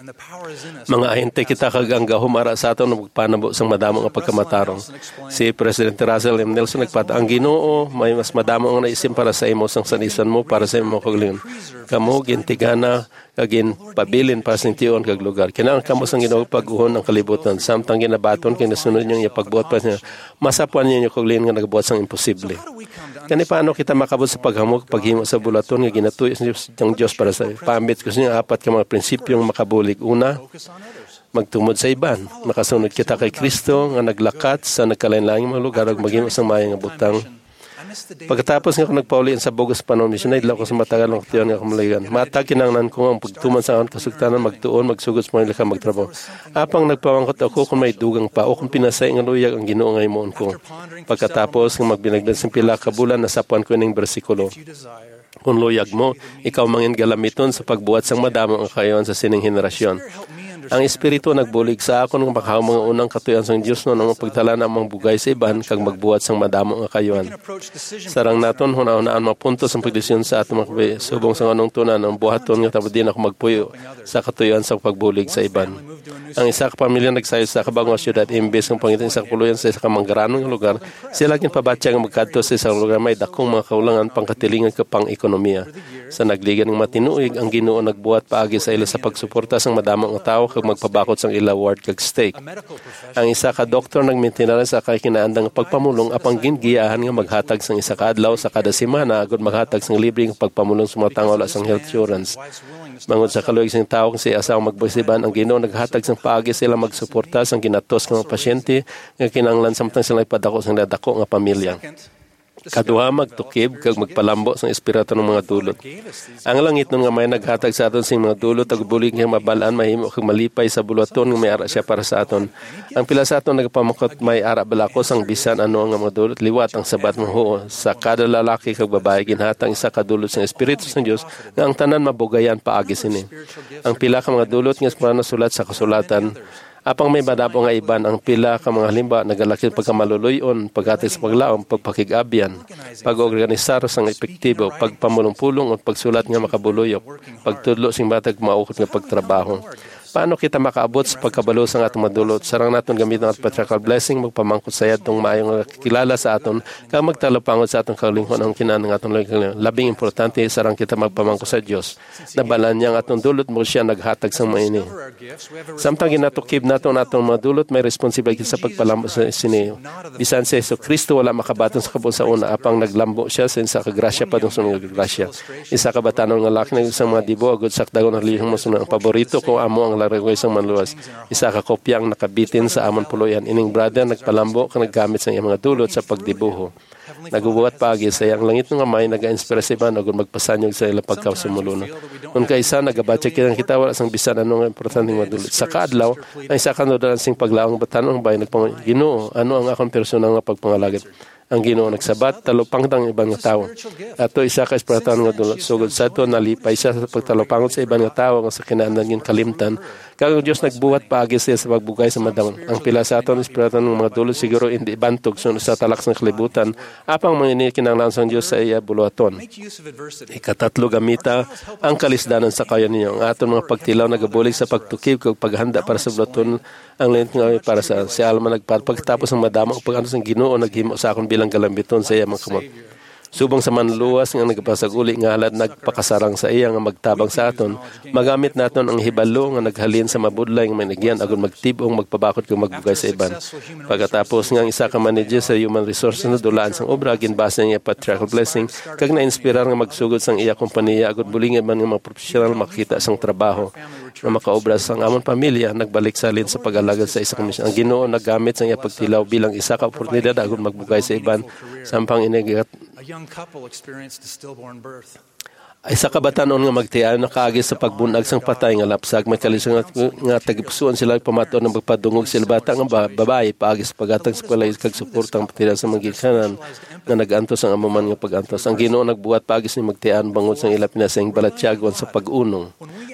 Mga ahente kita kag ang gahom ara sa aton magpanabo sang madamo nga pagkamatarong. Si Presidente Russell M. Nelson nagpata ang Ginoo may mas madamo ang naisim para sa imo sang sanisan mo para sa imo kaugalingon. Kamo gintigana kagin pabilin para sa tiyon kag lugar. Kinahanglan kamo sang Ginoo pag-uhon ang kalibutan samtang ginabaton kay nasunod niyo pagbuhat pa niya. Masapuan niyo kaugalingon nga nagabuhat sang imposible. Kani paano kita makabot sa paghamog paghimo sa bulaton nga ginatuyo ng Dios para sa pambit ko niya apat ka mga prinsipyong makabulig. Una, magtumod sa iban. Makasunod kita kay Kristo nga naglakat sa nagkalain-laing mga lugar ug maghimo sang maayong nga butang. Pagkatapos nga ako nagpaulian sa bogus panon mission idlaw ko sa matagal ng tiyon nga kamalayan. Matag kinahanglan ko ang pagtuman sa akong kasugtanan magtuon magsugod sa mga magtrabaho. Apang nagpamangkot ako kung may dugang pa o kung pinasay nga luyag ang Ginoo nga himuon ko. Pagkatapos nga magbinagdan sa pila ka bulan nasapuan ko ning bersikulo. Kung luyag mo, ikaw mangin galamiton sa pagbuhat sang madamo ang kayon sa sining henerasyon. Ang Espiritu nagbulig sa akon nga makahaw mga unang katuyan sang Dios no ang pagtala na mga bugay sa iban kag magbuhat sang madamo nga kayon. Sarang naton hunahunaan mga puntos ang pagdesisyon sa atong mga subong sa anong tunan ang buhaton nga tapos din ako magpuyo sa katuyan sa pagbulig sa iban. Ang isa ka pamilya nagsayo sa kabagong syudad imbes ng pangitan sa kapuluyan sa isa ka manggaranong lugar, sila gin pabatya nga magkadto sa isang lugar may dakong mga kaulangan pangkatilingan ka pang ekonomiya. Sa nagligan ng matinuig, ang Ginoo nagbuhat paagi sa ila sa pagsuporta sang madamo nga tawo kag magpabakot sang ila ward kag stake. Ang isa ka doktor nagmintinala sa kay kinaandang pagpamulong apang gingiyahan nga maghatag sang isa ka adlaw sa kada semana agud maghatag sang libreng pagpamulong sa mga tawo sa health insurance. Mangod sa kaluig sang tawo si asawa magbasiban ang Ginoo naghatag sang paagi sila magsuporta sang ginatos nga pasyente nga kinahanglan samtang sila ipadako sang dako nga pamilya. Kaduha magtukib kag magpalambo sa espiritu ng mga dulot. Ang langit nun nga may naghatag sa aton sing mga dulot ag bulig nga mabalaan mahimo kag malipay sa bulaton nga may ara siya para sa aton. Ang pila sa aton nagpamakot may ara balakos ang bisan ano nga mga dulot liwat ang sabat mo huo sa kada lalaki kag babae ginhatang isa ka dulot sa espiritu sa Dios nga ang tanan mabugayan paagi sini. Ang pila ka mga dulot nga sa nasulat sa kasulatan apang may madamo nga iban ang pila ka mga halimbawa nagalakid pagkamaluluyon, paghatag sa paglaom, pagpakigabyan, pag-organisar sang epektibo, pagpamulong-pulong o pagsulat nga makabuluyok, pagtudlo sing matag maukot nga pagtrabaho. Paano kita makaabot sa pagkabalo sa atong madulot? Sarang naton gamit ang patriarchal blessing, magpamangkot sa yadtong maayong kilala sa aton, kag magtalapangod sa atong kalinghon ang kinahanglan ng atong kalinghon. Labing importante, sarang kita magpamangkot sa Dios. Nabalan niya ang atong dulot mo siya naghatag sang maini. Samtang ginatukib naton atong madulot, may responsibilidad sa pagpalambo sa sini. Bisan si Jesu Kristo wala makabaton sa kabul sa una, apang naglambo siya sa isa ka grasya pa dong sunod grasya. Isa ka batanon nga laki ng isang mga dibo, agud sakdagon ng lihong masunod. Ang paborito ko amo ang largo isang manluwas. Isa ka kopya ang nakabitin sa amon puluyan. Ining brother nagpalambo ka naggamit sa iyang mga dulot sa pagdibuho. Nagubuhat paagi sa iyang langit ng amay, nag-inspira sa iban, agad magpasanyog sa ilang pagkasumuluno. Kung kaisa, nagabatya kitang kita, wala sang bisan anong importanteng madulot. Sa kaadlaw, ang isa ka nodalan sing paglaong batanong bay, nagpang Ginoo, ano ang akong personal nga pagpangalagit? Ang Ginoo nagsabat, talupang tang ibang nga tao. Ato isa ka espiritual nga dulot. Sugod sa ito, nalipay siya sa pagtalupangon sa ibang nga tao nga sa kinahanglan ng kalimtan. Kaya ang Diyos nagbuhat paagi siya sa pagbugay sa madamon. Ang pila sa aton espiritual ng mga dulot siguro hindi bantog sunod sa talaks ng kalibutan. Apang mga ini kinahanglan sa Diyos sa iya buluhaton. Ikatatlo gamita ang kalisdanan sa kayan ninyo. Ang aton mga pagtilaw nagabulig sa pagtukib kag paghanda para sa buluhaton ang lent nga para sa si Alma nagpagtapos ng madamo pag ano sa Ginoo naghimo sa akon bilang galambiton sa iya mga kamot. Subong sa manluwas nga nagpasaguli nga halad nagpakasarang sa iya nga magtabang sa aton, magamit naton ang hibalo nga naghalin sa mabudlay nga manigyan agon magtibong magpabakot kung magbugay sa iban. Pagkatapos nga isa ka manager sa human resources na dulaan sang obra ginbase niya patriarchal blessing kag na-inspirar nga magsugod sang iya kompanya agon bulingin man nga mga profesional makita sang trabaho nga makaobra sang amon pamilya nagbalik salin sa pag-alagad sa isa ka misyon. Ang Ginoo naggamit sa iya pagtilaw bilang isa ka oportunidad agon magbugay sa iban sampang inigat. A young couple experienced a stillborn birth. Ay sa kabatanon nga magtian nakaagi sa pagbunag sang patay nga lapsag may kalisang nga, nga tagipusuan sila pamaton ng magpadungog sila bata nga babae paagi sa pagatag sa palay kag suportang patira sa magikanan nga nagantos ang amuman nga pagantos. Ang Ginoo nagbuhat paagi ni magtian bangod sang ila pinasang balatyagon sa pag-unong.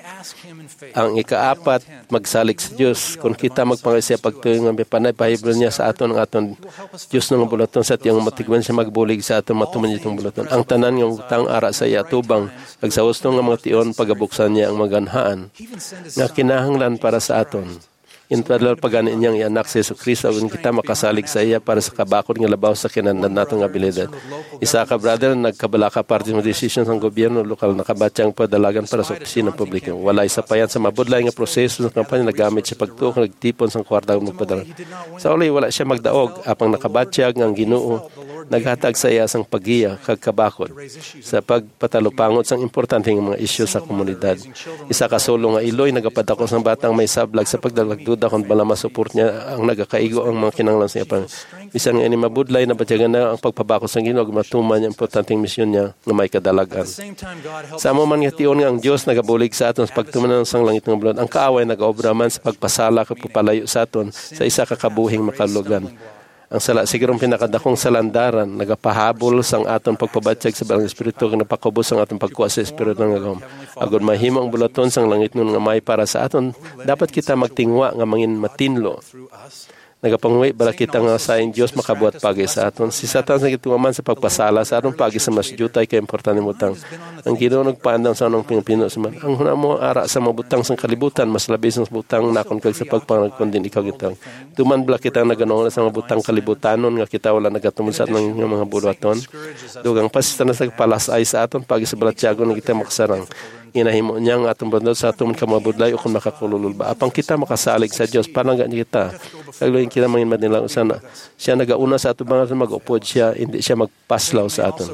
Ang ikaapat magsalig sa Dios kung kita magpangisya pagtuyo nga panay pahibron niya sa aton ang aton Dios nga bulaton sa tiyang matigman siya magbulig sa aton matuman itong bulaton. Ang tanan nga utang ara sa iya tubang kag sa husto nga mga tion pagabuksan niya ang maganhaan nga kinahanglan para sa aton. Inpadal pagani niyang ianak si Jesucristo kung kita makasalig sa iya para sa kabakod nga labaw sa kinahanglan natong abilidad. Isa ka brother nagkabalaka parte ng decision ng gobyerno lokal nakabatyang padalagan para sa opisina publiko. Walay sapayan sa mabudlay nga proseso ng kampanya nagamit siya pagtuok nagtipon sa kwarta magpadala. Sa uli wala siya magdaog apang nakabatyag ang Ginoo naghatag sa iya sang pagiya kag kabakod sa pagpatalupangot sang importanteng mga isyu sa komunidad. Isa ka solo nga iloy nagapadako sang batang may sablag sa pagdalagduda kung bala masuport niya ang nagakaigo ang mga kinahanglan sa iya. Bisan nga ni mabudlay na batyagan na ang pagpabakod sang Ginoo matuman ang importanteng misyon niya nga may kadalagan. Sa amo man nga tion nga ang Dios nagabulig sa aton sa pagtumanan sang langit nga bulod. Ang kaaway nagaobra man sa pagpasala kag pupalayo sa aton sa isa ka kabuhing makalugan. Ang sala sigurong pinakadakong salandaran nagapahabol sang aton pagpabatyag sa balang espiritu kag napakubos ang aton pagkuha sa espiritu nga gahom. Agud mahimo ang bulaton sang langit nun nga may para sa aton, dapat kita magtingwa nga mangin matinlo. Nagapanguwi bala kita nga sa Dios makabuhat pagi sa aton. Si Satan sa gituman sa pagpasala sa aton pagi sa mas jutay kay importante mutang. Ang Ginoo nagpaandam sa anong pinapino sa man. Ang huna mo ara sa mabutang sang kalibutan mas labi sa butang nakon kag sa pagpangagkon din ikaw gitang. Tuman bala kita naganoon sa mabutang kalibutanon nga kita wala nagatumon sa aton nga mga buluhaton. Dugang pasista na sa palasay sa aton pagi sa balatyago nga kita makasarang. Inahimo niya ang atong bandod sa atong kamabudlay o kung makakululul ba. Apang kita makasalig sa Diyos, panangga niya kita. Kagloyin kita mangin madinlang sana. Siya nagauna sa atong mga mag-upod siya, hindi siya magpaslaw sa aton.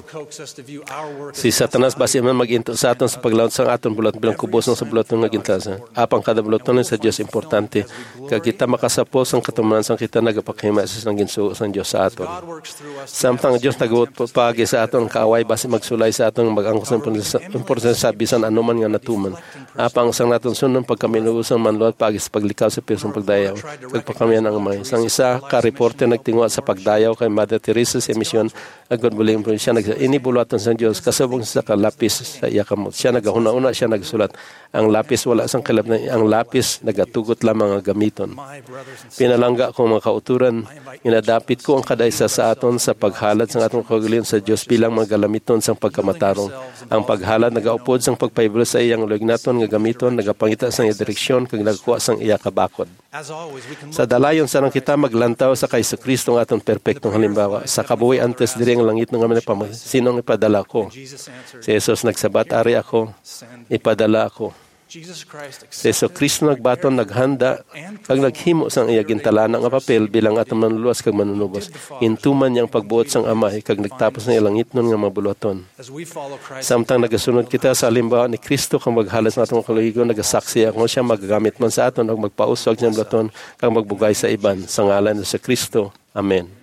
Si Satanas basi man mag-into sa aton sa paglaot sa aton bulat bilang kubos ng sa bulaton nga gintasan. Apang kada bulaton sa Diyos importante. Kag kita makasapos ang katumanan sa kita nagapakahima sa sang ginsuo sa Diyos sa aton. Samtang Diyos nagabuot pagi sa aton kaaway basi magsulay sa aton mag-angkos ng importante sa bisan ano man nga natuman. Apang sang naton sunon pag kami nuusang manluat pagi sa paglikaw sa pirsong pagdayaw. Pagpakamian ang mga. Sang isa ka reporter nagtingwa sa pagdayaw kay Mother Teresa sa emisyon agad buling siya nag inibulatan sa Dios kasubong sa kalapis sa iya kamot. Siya nagahuna-una siya nagsulat. Ang lapis wala sang kalab na ang lapis nagatugot lamang ang gamiton. Pinalangga ko mga kauturan inadapit ko ang kadaysa sa aton sa paghalad sang atong kaugalingon sa Dios bilang mga galamiton sang pagkamatarong. Ang paghalad nagaupod sang pagpaiblo sa iyang lugnaton nga gamiton nagapangita sang iya direksyon kag nagkuha sang iya kabakod. Sa dalayon sa nang kita maglantaw sa kay Kristo nga aton perpektong halimbawa sa kabuhi antes diri ang langit nga manay sinong ipadala ko. Si Jesus nagsabat ari ako ipadala ako. Si Kristo nagbaton naghanda kag naghimo sang iya gintalanang nga papel bilang aton manluluwas kag manunubos. Intuman niyang pagbuot sang amay kag nagtapos ng langit nun nga mabuluhaton. Samtang nagasunod kita sa halimbawa ni Kristo kang maghalas ng atong kaluhigon nagasaksi ako siya magagamit man sa aton ug magpauswag sa bulaton kag magbugay sa iban sa ngalan ni Kristo. Amen.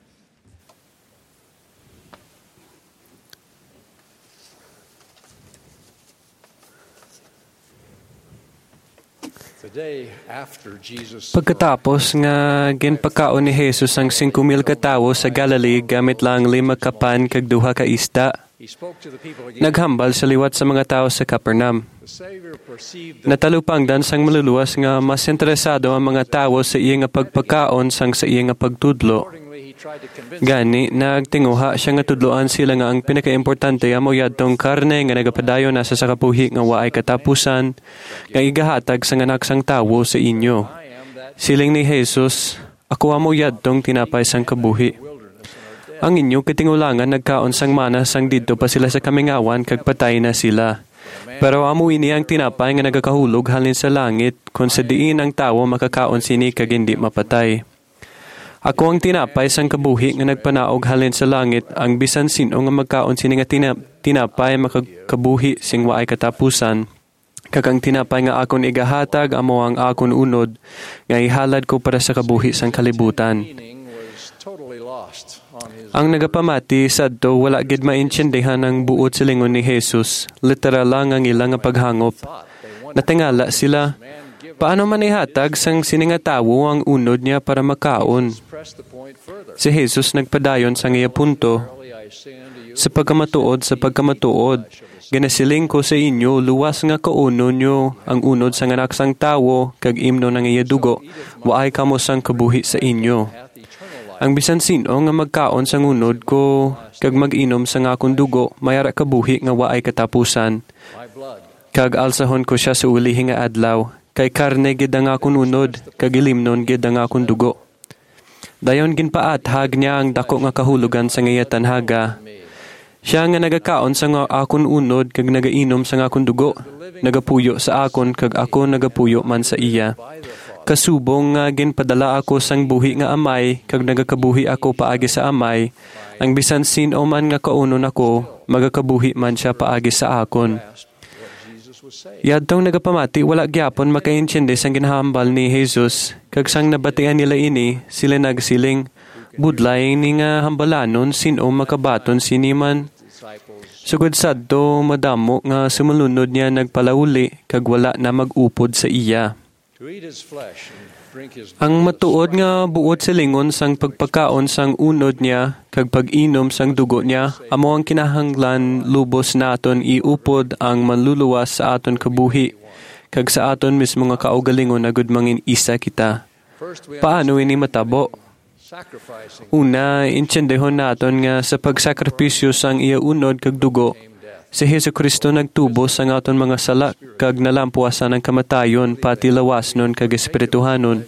Pagkatapos nga ginpakaon ni Jesus ang singko mil ka tawo sa Galilee gamit lang lima ka pan kag duha ka isda, naghambal sa liwat sa mga tao sa Capernaum. Natalupangdan sang maluluwas nga mas interesado ang mga tao sa iya nga pagpakaon sang sa iya nga pagtudlo. Gani, nagtinguha siya nga tudloan sila nga ang pinakaimportante amo yadtong karne nga nagapadayon nasa sa kapuhi nga waay katapusan nga igahatag sa anak sang tawo sa inyo. Siling ni Jesus, ako amo yadtong tinapay sang kabuhi. Ang inyo katingulangan nagkaon sang mana sang didto pa sila sa kamingawan kag patay na sila. Pero amo ini ang tinapay nga nagakahulog halin sa langit kung sa diin ang tawo makakaon sini kag hindi mapatay. Ako ang tinapay sang kabuhi nga nagpanaog halin sa langit, ang bisan sino nga magkaon sini nga tinap, tinapay makakabuhi sing waay katapusan. Kag ang tinapay nga akon igahatag amo ang akon unod nga ihalad ko para sa kabuhi sang kalibutan. really lost on his Ang nagapamati sadto wala gid maintindihan ang buot silingon ni Jesus. Literal lang ang ilang nga paghangop. Natingala sila, paano man ihatag sang sini nga tawo ang unod niya para makaon? press the point further. Si Jesus nagpadayon sa iya punto. Verily I say unto you, Sa pagkamatuod, sa pagkamatuod, ginasiling ko sa inyo, luwas nga kauno nyo ang unod sa anak sang tawo, kag imno ng iya dugo, waay kamo sang kabuhi sa inyo. Ang bisan sino nga magkaon sang unod ko, kag mag-inom sa akong dugo, mayara kabuhi nga waay katapusan. my blood, Kag alsahon ko siya sa ulihi nga adlaw, kay karne gid ang akong unod, kag ilimnon gid ang akong dugo. Dayon ginpaathag niya ang dako nga kahulugan sa iya tanhaga. Siya nga nagakaon sa nga akon unod kag nagainom sa nga akon dugo, nagapuyo sa akon kag ako nagapuyo man sa iya. Kasubong nga ginpadala ako sang buhi nga amay kag nagakabuhi ako paagi sa amay, ang bisan sino man nga kaunon ako, magakabuhi man siya paagi sa akon. Yadtong nagapamati wala gyapon makaintindi sang ginahambal ni Jesus, kag sang nabatian nila ini, sila nagsiling, budlay ni nga hambalanon sino makabaton siniman. Sugod sadto madamo nga sumulunod niya nagpalauli kag wala na mag-upod sa iya. to eat his flesh and drink his Ang matuod nga buot silingon sang pagpakaon sang unod niya kag pag-inom sang dugo niya, amo ang kinahanglan lubos naton iupod ang manluluwas sa aton kabuhi kag sa aton mismo nga kaugalingon na gud mangin isa kita. first we Paano ini matabo? sacrificing Una, intsendehon naton nga sa pagsakripisyo sang iya unod kag dugo, si Hesus Kristo nagtubos sang aton mga sala kag nalampuasan ang kamatayon pati lawasnon kag espirituhanon.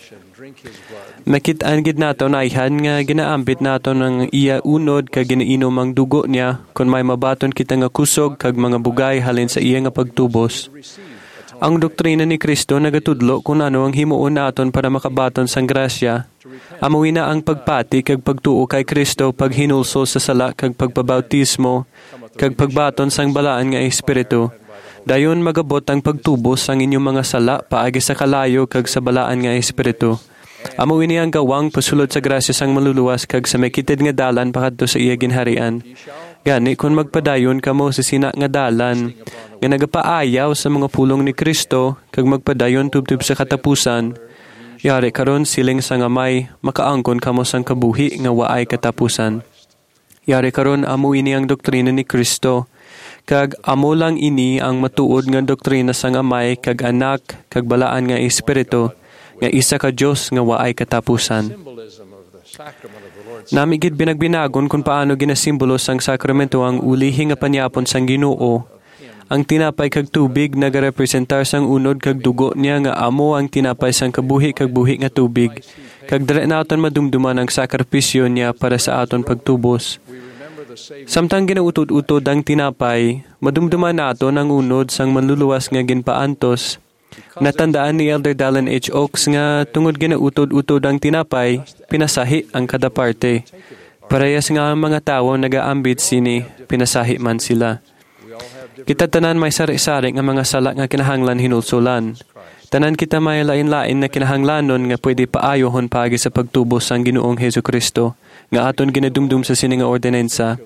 Makit-an gid naton ayhan nga ginaambit naton ang iya unod kag ginainom ang dugo niya kun may mabaton kita nga kusog kag mga bugay halin sa iya nga pagtubos. Ang doktrina ni Kristo nagatudlo kung ano ang himuon naton para makabaton sang grasya. Amuwi na ang pagpati kag pagtuo kay Kristo pag hinulso sa sala kag pagpabautismo kag pagbaton sang balaan nga espiritu. Dayon magabot ang pagtubos sang inyong mga sala paagi sa kalayo kag sa balaan nga espiritu. Amuwi ni ang gawang pasulod sa grasya sang maluluwas kag sa may kitid nga dalan pakadto sa iya ginharian. Gani kung magpadayon kamo sa sina nga dalan nga nagapaayaw sa mga pulong ni Kristo kag magpadayon tubtub sa katapusan, yari karon siling sa ngamay makaangkon kamo sang kabuhi nga waay katapusan. Yari karon amo ini ang doktrina ni Kristo kag amo lang ini ang matuod nga doktrina sa ngamay kag anak kag balaan nga espiritu nga isa ka Dios nga waay katapusan. symbolism of the sacrament of the Lord's Nami gid binagbinagon kung paano ginasimbolo sang sakramento ang ulihi nga panyapon sang Ginoo. Ang tinapay kag tubig nagarepresentar sang unod kag dugo niya nga amo ang tinapay sang kabuhi kag buhi nga tubig. Kag dire naton madumduman ang sakripisyo niya para sa aton pagtubos. Samtang ginautod-utod ang tinapay, madumduman naton ang unod sang manluluwas nga ginpaantos. Natandaan ni Elder Dallin H. Oaks nga tungod ginautod-utod ang tinapay, pinasahi ang kada parte. Parehas nga ang mga tao nagaambit sini, pinasahi man sila. Kita tanan may sari-sari nga mga sala nga kinahanglan hinulsulan. Tanan kita may lain-lain na kinahanglanon nga pwede paayohon paagi sa pagtubos sang Ginoong Hesus Kristo nga aton ginadumdum sa sini nga ordinansa.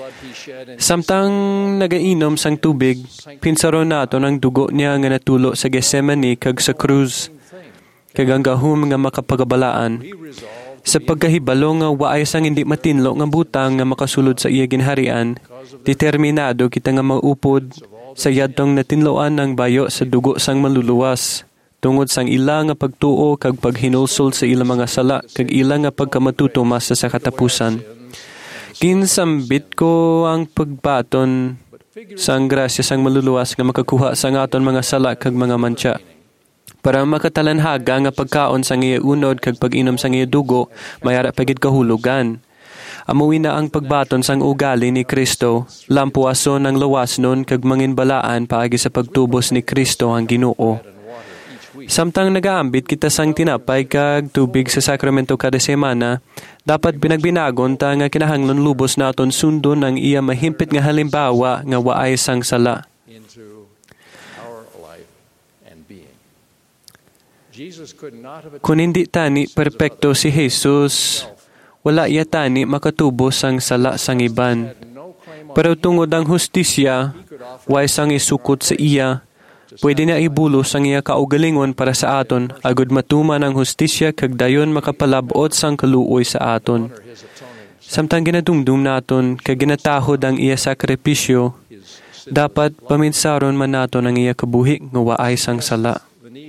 Samtang nagainom sang tubig, pinsaron naton ang dugo niya nga natulo sa Gethsemane kag sa krus, kag ang gahum nga makapagabalaan. Sa pagkahibalo nga waay sang hindi matinlo nga butang nga makasulod sa iya ginharian, determinado kita nga maupod sa yadtong natinloan ng bayo sa dugo sang maluluwas, tungod sang ila nga pagtuo kag paghinulsol sa ilang mga sala kag ila nga pagkamatutumas sa katapusan. Kinsambit ko ang pagbaton sang grasya sang maluluwas nga makakuha sa aton mga sala kag mga mantsa. Para makatalanhaga nga pagkaon sang iya unod kag pag-inom sang iya dugo, mayara pagid kahulugan. Amuwi na ang pagbaton sang ugali ni Kristo, lampuason ang lawasnon kag manginbalaan paagi sa pagtubos ni Kristo ang Ginoo. Samtang nagaambit kita sang tinapay kag tubig sa sakramento kada semana, dapat binagbinagon ta nga kinahanglan lubos naton sundon ang iya mahimpit nga halimbawa nga waay sang sala. into our life and being. Jesus could not have Kung hindi tani perpekto si Jesus, wala iya tani makatubos ang sala sang iban. Pero tungod ang hustisya, way sang isukot sa iya, pwede na ibulos ang iya kaugalingon para sa aton, agud matuman ang hustisya kag dayon makapalabot sang kaluoy sa aton. Samtang ginadumdum naton kag ginatahod ang iya sakripisyo, dapat paminsaron man naton ang iya kabuhi nga waay sang sala.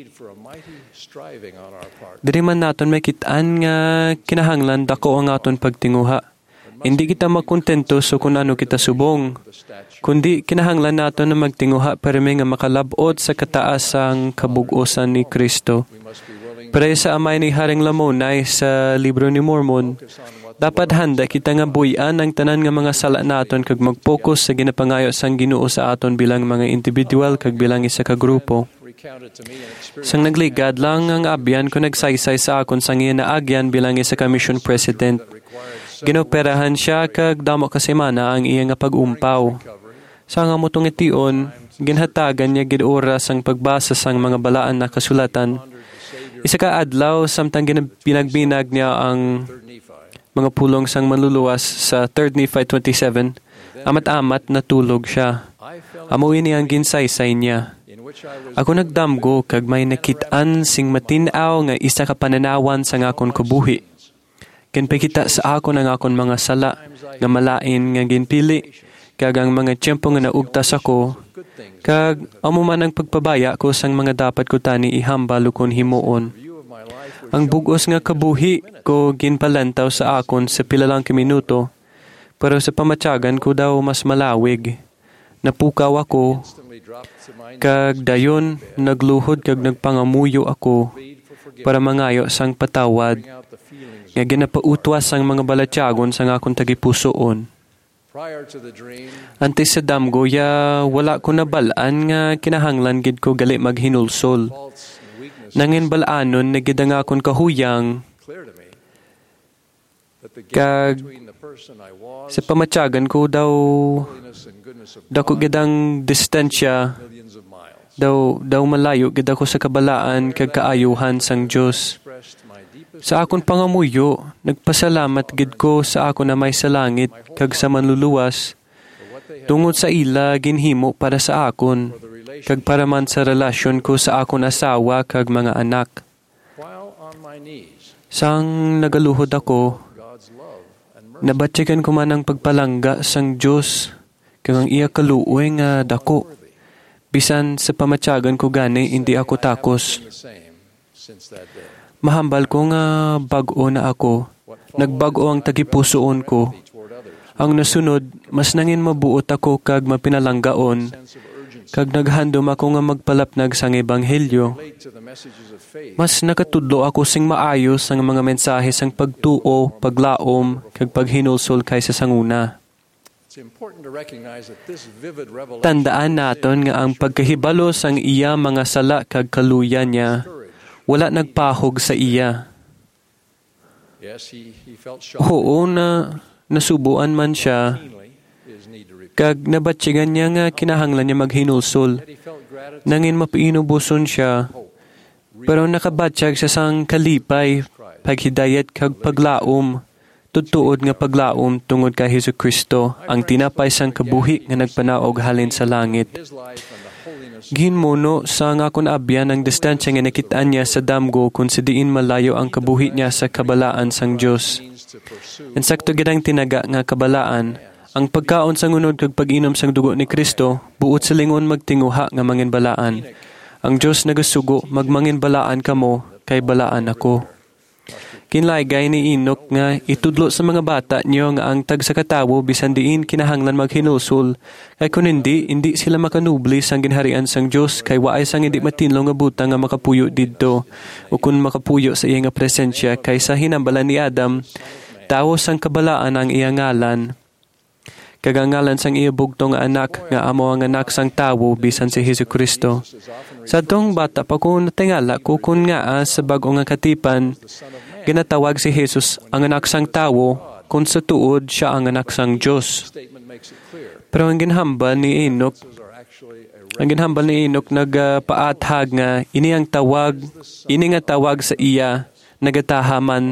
Diri man naton may kitaan nga kinahanglan dako ang aton pagtinguha. Hindi kita makontento so kung ano kita subong, kundi kinahanglan naton na magtinguha permi nga makalabot sa kataasang kabug-osan ni Kristo. Pero sa amay ni Haring Lamonay sa libro ni Mormon, dapat handa kita nga buyan ang tanan nga mga sala naton kag mag-focus sa ginapangayo sang Ginoo sa aton bilang mga individual kag bilang isa ka grupo. Sang nagligad lang ang abyan ko nagsaysay sa akon sang iya naagyan bilang isa ka mission president. Ginoperahan siya kag damo ka semana ang iya nga pag-umpaw. Sa nga motong tion, ginhatagan niya gid oras ang pagbasa sang mga balaan na kasulatan. Isa ka adlaw samtang binagbinag niya ang mga pulong sang manluluwas sa third Nephi twenty-seven, amat-amat natulog siya. Amuin niya ang ginsaysay niya. Ako nagdamgo kag may nakitaan sing matinaw nga isa ka pananawan sa ngakon kabuhi. Kinpakita sa akon ang akon mga sala nga malain nga ginpili kag ang mga tiyempo nga naugtas ako kag amo man ang pagpabaya ko sang mga dapat ko tani ihambal ukon himuon. Ang bugos nga kabuhi ko ginpalantaw sa akon sa pila lang ka minuto, pero sa pamatyagan ko daw mas malawig. Napukaw ako, kag dayon nagluhod kag nagpangamuyo ako para mangayo sang patawad, nga ginapautwas sang mga balatyagon sang akong tagipusoon. Antes sa damgo, ya wala ko nabalaan nga kinahanglan gid ko gali maghinulsol. Nangin balanon na gid ang akon kahuyang, kag sa pamatyagan ko daw dako gid ang distansya, daw daw malayo gid ako sa kabalaan kag kaayuhan sang Dios. Sa akon pangamuyo, nagpasalamat gid ko sa ako na may sa langit kag sa manluluwas, tungod sa ila ginhimo para sa akon, kag para man sa relasyon ko sa akon asawa kag mga anak. Sang nagaluhod ako, nabatyagan ko man ang pagpalangga sang Dios kag ang iya kaluoy nga dako. Bisan sa pamatyagan ko gani, hindi ako takos. Mahambal ko nga bag-o na ako. Nagbago ang tagipusoon ko. Ang nasunod, mas nangin mabuot ako kag mapinalanggaon, kag naghandom ako nga magpalapnag sang ebanghelyo. Mas nakatudlo ako sing maayos ang mga mensahe sang pagtuo, paglaom, kag paghinulsol kaysa sang una. Tandaan naton nga ang pagkahibalo sang iya mga sala kag kaluyan niya, wala nagpahog sa iya. Oo na nasubuan man siya, kag nabatsyagan niya nga kinahanglan niya maghinulsol. Nangin mapiinubuson siya, pero nakabatsyag sa sang kalipay, paghidayat kag paglaom, tutuod nga paglaom tungod kay Jesucristo, ang tinapay sang kabuhi nga nagpanaog halin sa langit. Ginmono sa nga kun abyan ang distansya nga nakitaan niya sa damgo kung sa diin malayo ang kabuhi niya sa kabalaan sang Dios. Insakto gidang tinaga nga kabalaan, ang pagkaon sang unod kag pag-inom sang dugo ni Kristo, buot sa lingon magtinguha nga manginbalaan. Ang Dios nagasugo, magmanginbalaan kamo, kay balaan ako. Kinlaygay ni Enoch nga itudlo sa mga bata niyo nga ang tag sa katawo bisan diin kinahanglan maghinulsol, kay kun hindi, hindi sila makanubli sang ginharian sang Dios, kay waay sang hindi matinlo nga butang nga makapuyo didto, o kun makapuyo sa iya nga presensya, kay sa hinambalan ni Adam, tawo sang kabalaan ang iya ngalan. Kagangalan sang iya bugto nga anak nga amo ang anak sang tawo bisan si Jesucristo. Sa tong bata pa ko natingala ko kun nga ah, sa bag-o nga katipan, ginatawag si Jesus ang anak sang tawo kung sa tuod siya ang anak sang Dios. Pero ang ginhambal ni Enoch, ang ginhambal ni Enoch nagpaathag nga ini ang tawag, ini nga tawag sa iya nagatahaman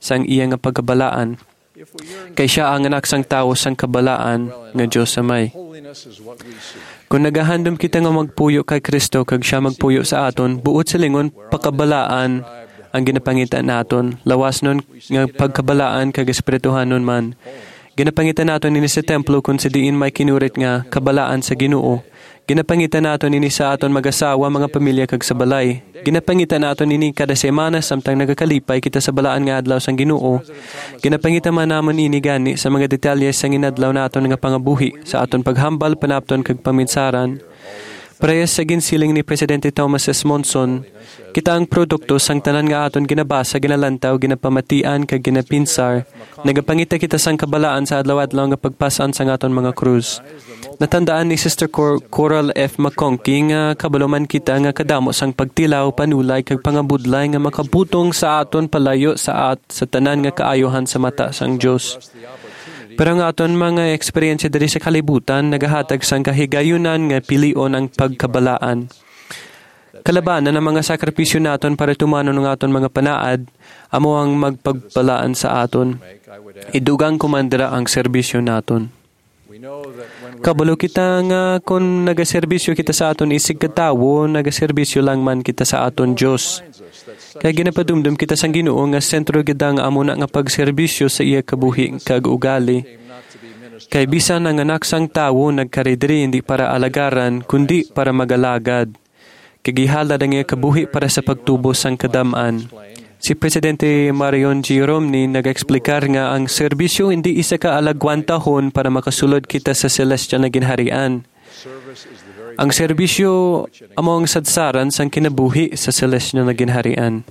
sang iya nga pagkabalaan. Kay siya ang anak sang tao sang kabalaan nga Diyos amay. Kung nagahandom kita nga magpuyo kay Kristo kag siya magpuyo sa aton, buot silingon pakabalaan ang ginapangitan naton. Lawas nun nga pagkabalaan kag espirituhanon man. Ginapangitan naton ini sa templo kung sa diin may kinurit nga kabalaan sa Ginoo. Ginapangitan naton ini sa aton mag-asawa, mga pamilya kag sa balay. Ginapangitan naton ini kada semana samtang nagakalipay kita sa balaan nga adlaw sang Ginoo. Ginapangitan man namon ini gani sa mga detalye sang inadlaw naton nga pangabuhi sa aton paghambal panapton kag paminsaran. Parehas sa ginsiling ni Presidente Thomas S. Monson, kita ang produkto sang tanan nga aton ginabasa, ginalantaw, ginapamatian kag ginapinsar. Nagapangita kita sang kabalaan sa adlaw-adlaw nga pagpasan sang aton mga krus. Natandaan ni Sister Cor- Coral F. McConkie nga kabaluman kita nga kadamo sang pagtilaw, panulay kag pangabudlay nga makabutong sa aton palayo sa at sa tanan nga kaayohan sa mata sang Dios. Pero nga aton mga eksperyensya diri sa kalibutan nagahatag sang kahigayunan nga pilion ang pagkabalaan. Kalabanan ang mga sakripisyo naton para tumanon ng aton mga panaad, amo ang magpagbalaan sa aton. Idugang kumandara ang serbisyo naton. Kabalo kita nga kung nagaserbisyo kita sa aton isig katawo, nagaserbisyo lang man kita sa aton Diyos. Kaya ginapadumdum kita sang Ginoo nga sentro gid nga amo na nga pagserbisyo sa iya kabuhi kag ugali. Kay bisan ang anak sang tawo nagkaridiri hindi para alagaran kundi para magalagad. Kagihalad ang iya kabuhi para sa pagtubos sang kadamaan. Si Presidente Marion G. Romney nag-eksplikar nga ang serbisyo hindi isa ka alagwantahon para makasulod kita sa celestial na ginharian. Ang serbisyo among sadsaran sang kinabuhi sa celestial na ginharian.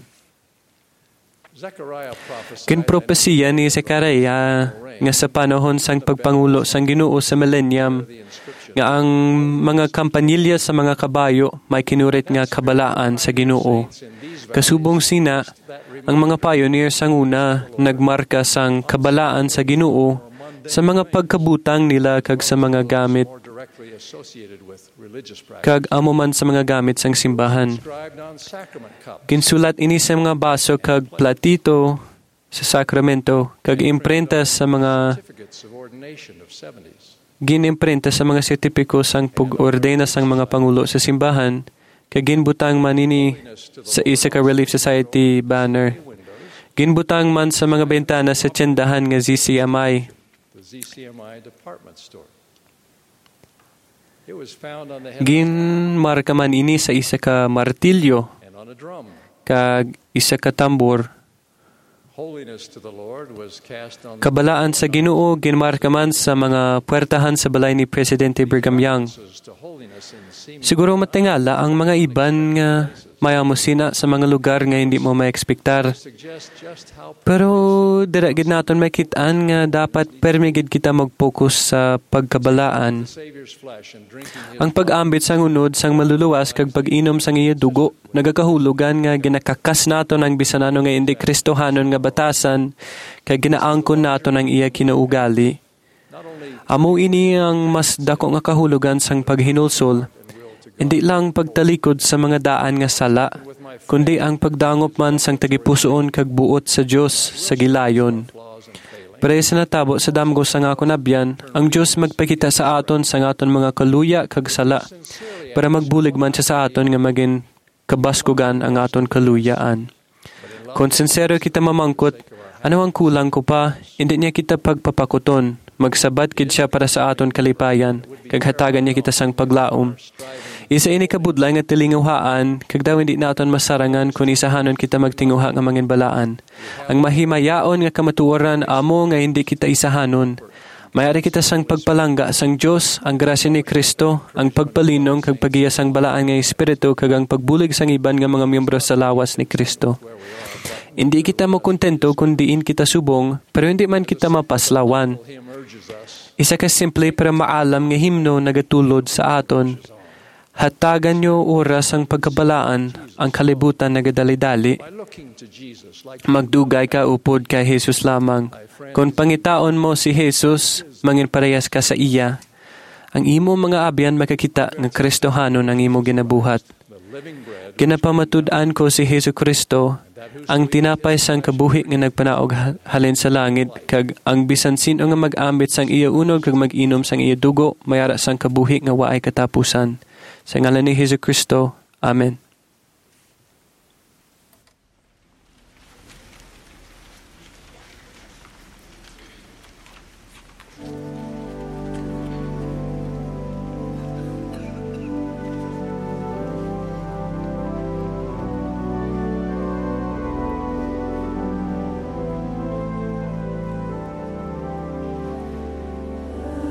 Kinpropesiya ni Zechariah nga sa panahon sang pagpangulo sang Ginoo sa millennium nga ang mga kampanilya sa mga kabayo may kinurit nga kabalaan sa Ginoo. Kasubong sina, ang mga pioneer sang una nagmarka sang kabalaan sa Ginoo sa mga pagkabutang nila kag sa mga gamit kag amo man sa mga gamit sang simbahan. Ginsulat ini sa mga baso kag platito sa sakramento kag imprenta sa mga ginimprenta sa mga sertipiko sang pag-ordena sang mga pangulo sa simbahan kag ginbutang man ini sa isa ka Relief Society banner. Ginbutang man sa mga bentana sa tyendahan nga Z C M I. Ginmarka man ini sa isa ka martilyo kag isa ka tambor. Kabalaan sa Ginoo ginmarka man sa mga puwertahan sa balay ni Presidente Brigham Young. Siguro matingala ang mga iban nga mayamosina sa mga lugar nga hindi mo maekspektar. Pero dira gid naton makitaan nga dapat permigid kita mag-focus sa pagkabalaan. Ang pag-ambit sang unod sang maluluwas kag pag-inom sang iya dugo nagakahulugan nga ginakakas naton ang bisanano nga indi Kristohanon nga batasan kag ginaangkon naton ang iya kinaugali. Amo ini ang mas dako nga kahulugan sang paghinulsol. Hindi lang pagtalikod sa mga daan nga sala, kundi ang pagdangop man sang tagipusoon kag buot sa Dios sa gilayon. Pero sa natabo sa damgo sang ako nabyan, ang Dios magpakita sa aton sang aton mga kaluya kag sala, para magbulig man siya sa aton nga maging kabaskugan ang aton kaluyaan. Kung sincero kita mamangkot, ano ang kulang ko pa, hindi niya kita pagpapakuton, magsabat kid siya para sa aton kalipayan, kag hatagan niya kita sang paglaom. Isa ini kabudlay nga tilinguhaan, kag daw hindi naton masarangan kung isahanon kita magtinguha nga mangin balaan. Ang mahimayaon nga kamatuoran amo nga hindi kita isahanon. Mayari kita sang pagpalangga sang Dios, ang grasya ni Kristo, ang pagpalinong kag pagiya sang balaan nga espiritu kag ang pagbulig sang iban nga mga miyembro sa lawas ni Kristo. Hindi kita mo kontento kung diin kita subong, pero hindi man kita mapaslawan. Isa ka simple pero maalam nga himno nagatulod sa aton. Hatagan niyo oras ang pagkabalaan, ang kalibutan nagadali-dali. Magdugay ka upod kay Jesus lamang. Kung pangitaon mo si Jesus, mangin parehas ka sa iya. Ang imo mga abyan makakita ng Kristohanon ang imo ginabuhat. Ginapamatud-an ko si Hesu Kristo, ang tinapay sang kabuhi nga nagpanaog ha- halin sa langit, kag ang bisan sino nga mag-ambit sang iya unog kag mag-inom sang iya dugo, mayara sang kabuhi nga waay katapusan. Sa ngalan ni Hesu Kristo. Amen.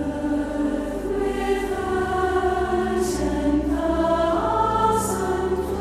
With us and us and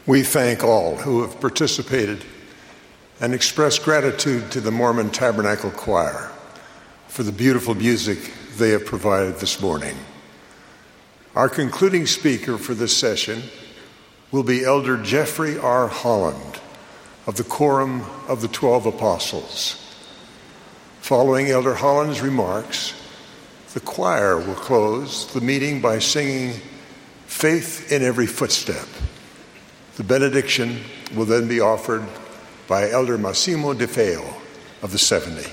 We thank all who have participated and express gratitude to the Mormon Tabernacle Choir for the beautiful music they have provided this morning. Our concluding speaker for this session will be Elder Jeffrey R. Holland of the Quorum of the Twelve Apostles. Following Elder Holland's remarks, the choir will close the meeting by singing Faith in Every Footstep. The benediction will then be offered by Elder Massimo De Feo of the seventy.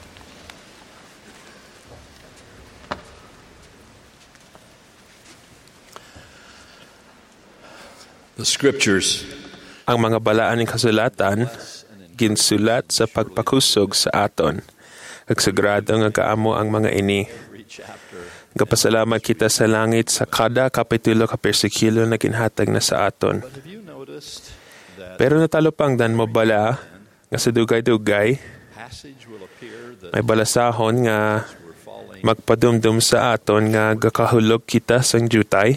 The scriptures Ang mga balaan ng kasulatan ginsulat sa pagpakusog sa aton. Agsagrado nga kaamo ang mga ini. Gapasalamat kita sa langit sa kada kapitulo ka persikilo na ginhatag na sa aton. Pero natalupang dan mo bala nga sa dugay-dugay may balasahon nga magpadumdum sa aton nga gakahulog kita sang jutay.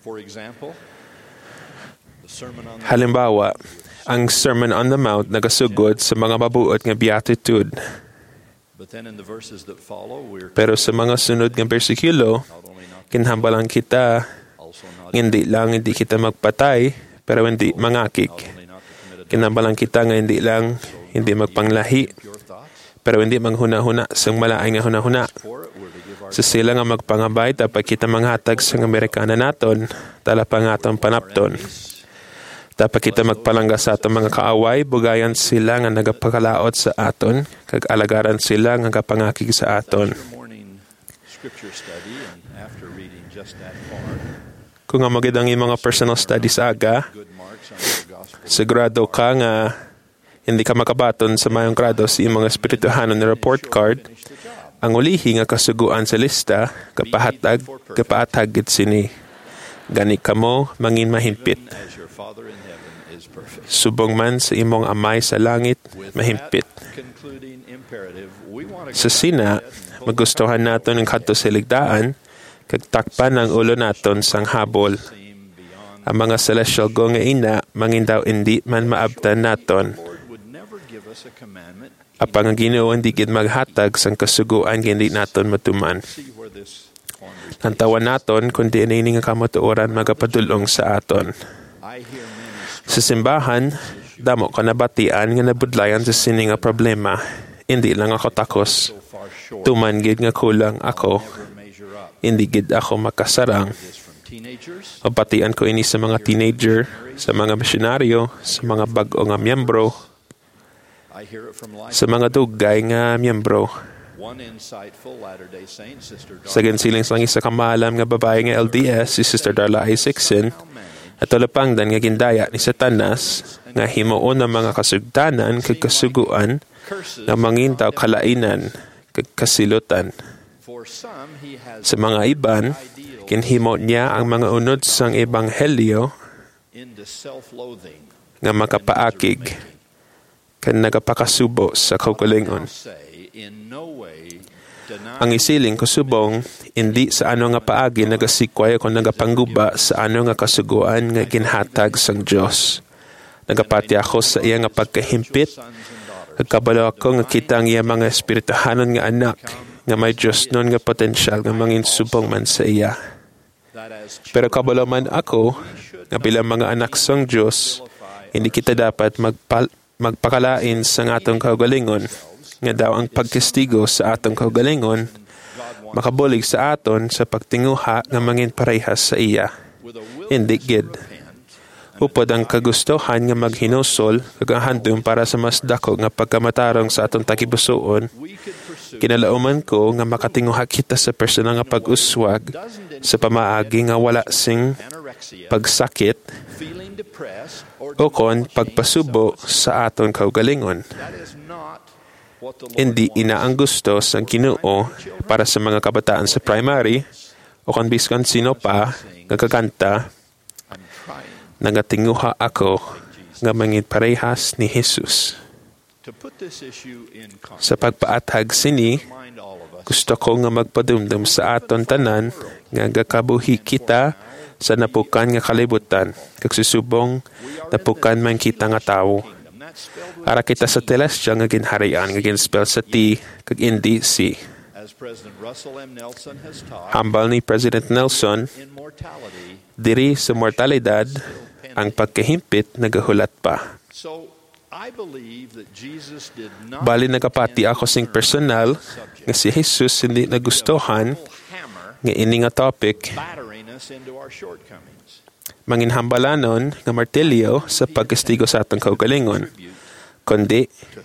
Halimbawa, ang Sermon on the Mount nagasugod sa mga mabuot nga beatitude. Pero sa mga sunod nga bersikulo, kinhambalan kita, hindi lang hindi kita magpatay, pero hindi mangakik. Kinhambalan kita nga hindi lang hindi magpanglahi, pero hindi manghuna-huna sa malaay nga huna-huna. Sa sila nga magpangabay, dapat kita manghatag sa Amerikana naton, tala pa nga atong panapton. Dapat kita magpalangga sa atong mga kaaway, bugayan sila nga nagapakalaot sa aton, kag alagaran sila nga kapangakig sa aton. Kung nga magidang yung mga personal studies aga, sigurado ka nga hindi ka makabaton sa mayong grado sa iyong mga espirituhanon na report card, ang ulihi nga kasuguan sa lista, kapahatag, kapaatagit sini. Gani ka mo, mangin mahimpit. Subong man sa imong amay sa langit, mahimpit. Sa sina, magustuhan naton ang kadto sa ligdaan, kag takpan ang ulo naton sang habol. Ang mga celestial go nga ina, mangin daw hindi man maabtan naton. Apang ang Ginoo hindi gid maghatag sang kasuguan hindi naton matuman. Nantawan naton kundi ini nga kamatuoran magapadulong sa aton. Sa simbahan, damo ka nabatian nga nabudlayan sa sini nga problema. Hindi lang ako takos. Tuman gid nga kulang ako. Hindi gid ako makasarang. Mabatian ko ini sa mga teenager, sa mga misyonaryo, sa mga bag-o nga miyembro, sa mga dugay nga miyembro. Sa gansiling lang isa kamalam nga babae nga L D S, si Sister Darla Isaacson, at tulapangdan nga gindaya ni Satanas nga himuon ng mga kasugdanan kag kasuguan nga mangintaw kalainan kag kasilutan. Sa mga iban, kinhimo niya ang mga unod sang ebanghelyo nga makapaakig kan nagapakasubo sa kaugalingon. Ang isiling kusubong, hindi sa ano nga paagi nagasikway kung nagapangguba sa ano nga kasuguan nga ginhatag sang Diyos. Nagapati ako sa iya nga pagkahimpit, nagkabalo ako nga kita ang iya mga espirituhanon nga anak, nga may Diyos nun nga potensyal nga mangin subong man sa iya. Pero kabalo man ako, nga bilang mga anak sang Diyos, hindi kita dapat magpal- magpakalain sa atong kaugalingon, nga daw ang pagkastigo sa atong kaugalingon, makabulig sa aton sa pagtinguha nga mangin parehas sa iya. Hindi gid. Upod ang kagustuhan nga maghinusol, kagahandom para sa mas dako nga pagkamatarong sa atong tagibusuon, kinalauman ko nga makatinguha kita sa personal nga pag-uswag sa pamaagi nga wala sing pagsakit o kon pagpasubo sa aton kaugalingon. Hindi ina ang gusto sa Ginoo para sa mga kabataan sa primary o kung biskan sino pa nagkakanta, nagatinguha ako nga mangin parehas ni Jesus. Sa pagpaatag sini, gusto ko nga magpadumdum sa aton tanan nga gakabuhi kita sa napukan nga kalibutan, kag susubong napukan man kita nga tawo. Ara kita sa telestial nga ginharian nga ginspell sa T kag hindi C. Hambal ni President Nelson, diri sa mortalidad, ang pagkahimpit nagahulat pa. Bali nagapati ako sing personal nga si Jesus hindi nagustuhan nga ini nga topic manginhambalanon nga martilyo sa pagkastigo sa atong kaugalingon, kundi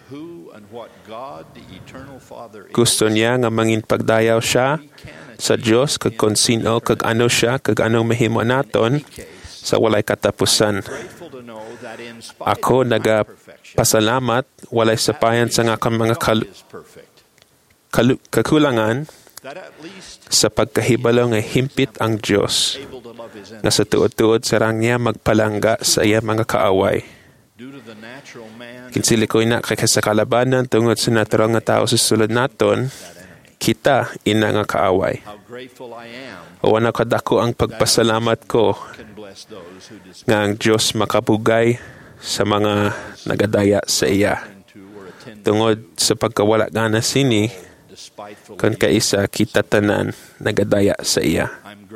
gusto niya nga mangin pagdayaw siya sa Diyos kag kung sino kag ano siya kag anong mahimo naton sa walay katapusan. Ako nagapasalamat walay sapayan sa nga akong mga kal- kal- kakulangan sa pagkahibalo nga himpit ang Diyos nga sa tuod-tuod sarang niya magpalangga sa iya mga kaaway. Kinsili ko ina kay sa kalabanan tungod sa natural nga tao sa sulod naton, kita ina nga kaaway. O wala kadako ang pagpasalamat ko nga ang Diyos makabugay sa mga nagadaya sa iya. Tungod sa pagkawala gana sini, kan kaisa kita tanan nagadaya sa iya.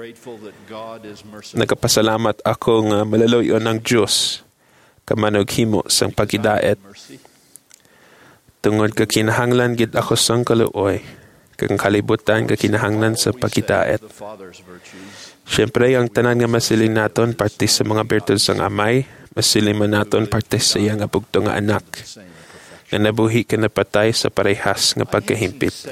Nagapasalamat ako nga malaloyon ng Diyos kamanog himo sang paghidaet. Tungod ka kinahanglan gid ako sang kaluoy, kang kalibutan ka kinahanglan sa paghidaet. Siyempre, ang tanan nga masiling naton parte sa mga bertud sang amay, masiling man naton parte sa iya nga bugto nga anak, nga nabuhi ka napatay sa parehas nga pagkahimpit.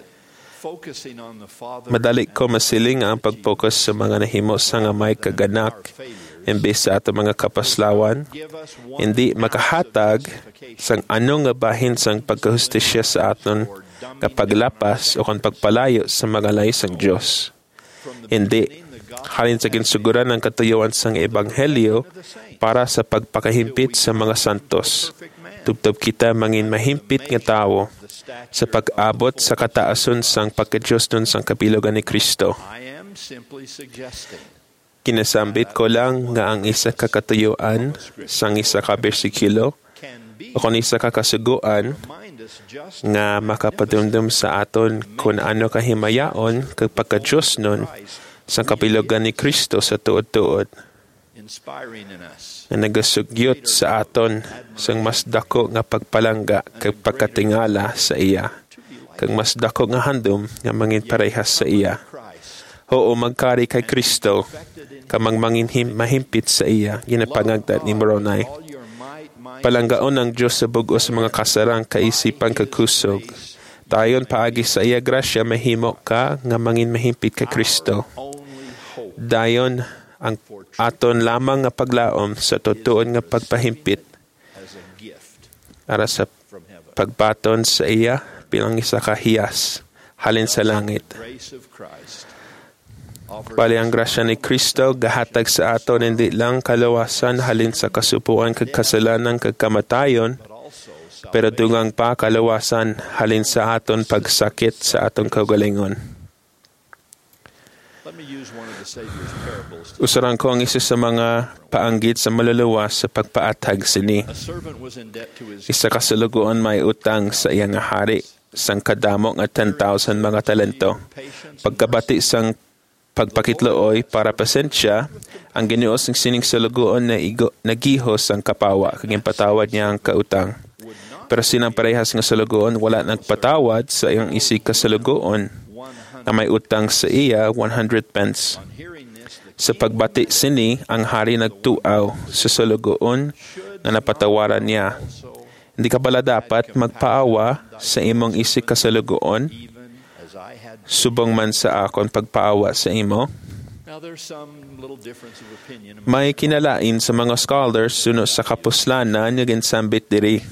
Madali ko masiling ang pag-focus sa mga nahimo sang amay kaganak, imbes sa ato mga kapaslawan, hindi makahatag sang anong nga bahin sang pagkahustisya sa aton kapag lapas o kung pagpalayo sa mga lahi sang Diyos. Hindi, halin sa ginsuguran ng katuyuan sang Ebanghelyo para sa pagpakahimpit sa mga santos. Tubtob kita mangin mahimpit nga tawo sa pag-abot sa kataason sang pagka-Diyos nun sang kapilogan ni Kristo. Kinasambit ko lang nga ang isa kakatuyuan sang isa ka bersikulo o kung isa kakasuguan nga makapadumdum sa aton kung ano kahimayaon kag pagka-Diyos nun sang kapilogan ni Kristo sa tuod-tuod nga nagasugyot sa aton sang mas dako nga pagpalangga kag pagkatingala sa iya kag mas dako nga handom nga mangin parehas sa iya. Oo, magkari kay Kristo kamang mangin mahimpit sa iya ginapangagdat ni Moroni. Palanggaon ng Diyos sa bugos sa mga kasarang kaisipan kag kusog. Dayon paagi sa iya grasya mahimo ka nga mangin mahimpit kay Kristo. Dayon ang aton lamang nga paglaom sa tutuon nga pagpahimpit para sa pagbaton sa iya bilang isa ka hiyas halin sa langit. Bali ang grasya ni Kristo gahatag sa aton hindi lang kalawasan halin sa kasupuan kag kasalanan kag kamatayon, pero dugang pa kalawasan halin sa aton pagsakit sa aton kaugalingon. Usaran ko ang isa sa mga paanggit sa maluluwas sa pagpaatag sini. Isa kasulugoan may utang sa iyang hari sang kadamo nga ten thousand mga talento. Pagkabati sang pagpakitlooy para pasensya, ang Ginoo sing sining sulugoon na igo, nagihos ang kapawa kag patawad niya ang kautang. Pero sinang parehas nga sulugoon wala nagpatawad sa iyang isig kasulugoon na may utang sa iya one hundred pence. Sa pagbati sini, ang hari nagtuaw sa sulugoon na napatawaran niya. Hindi ka pala dapat magpaawa sa imong isig kasulugoon subong man sa akon pagpaawa sa imo? May kinalain sa mga scholars suno sa kapuslanan nga ginsambit diri.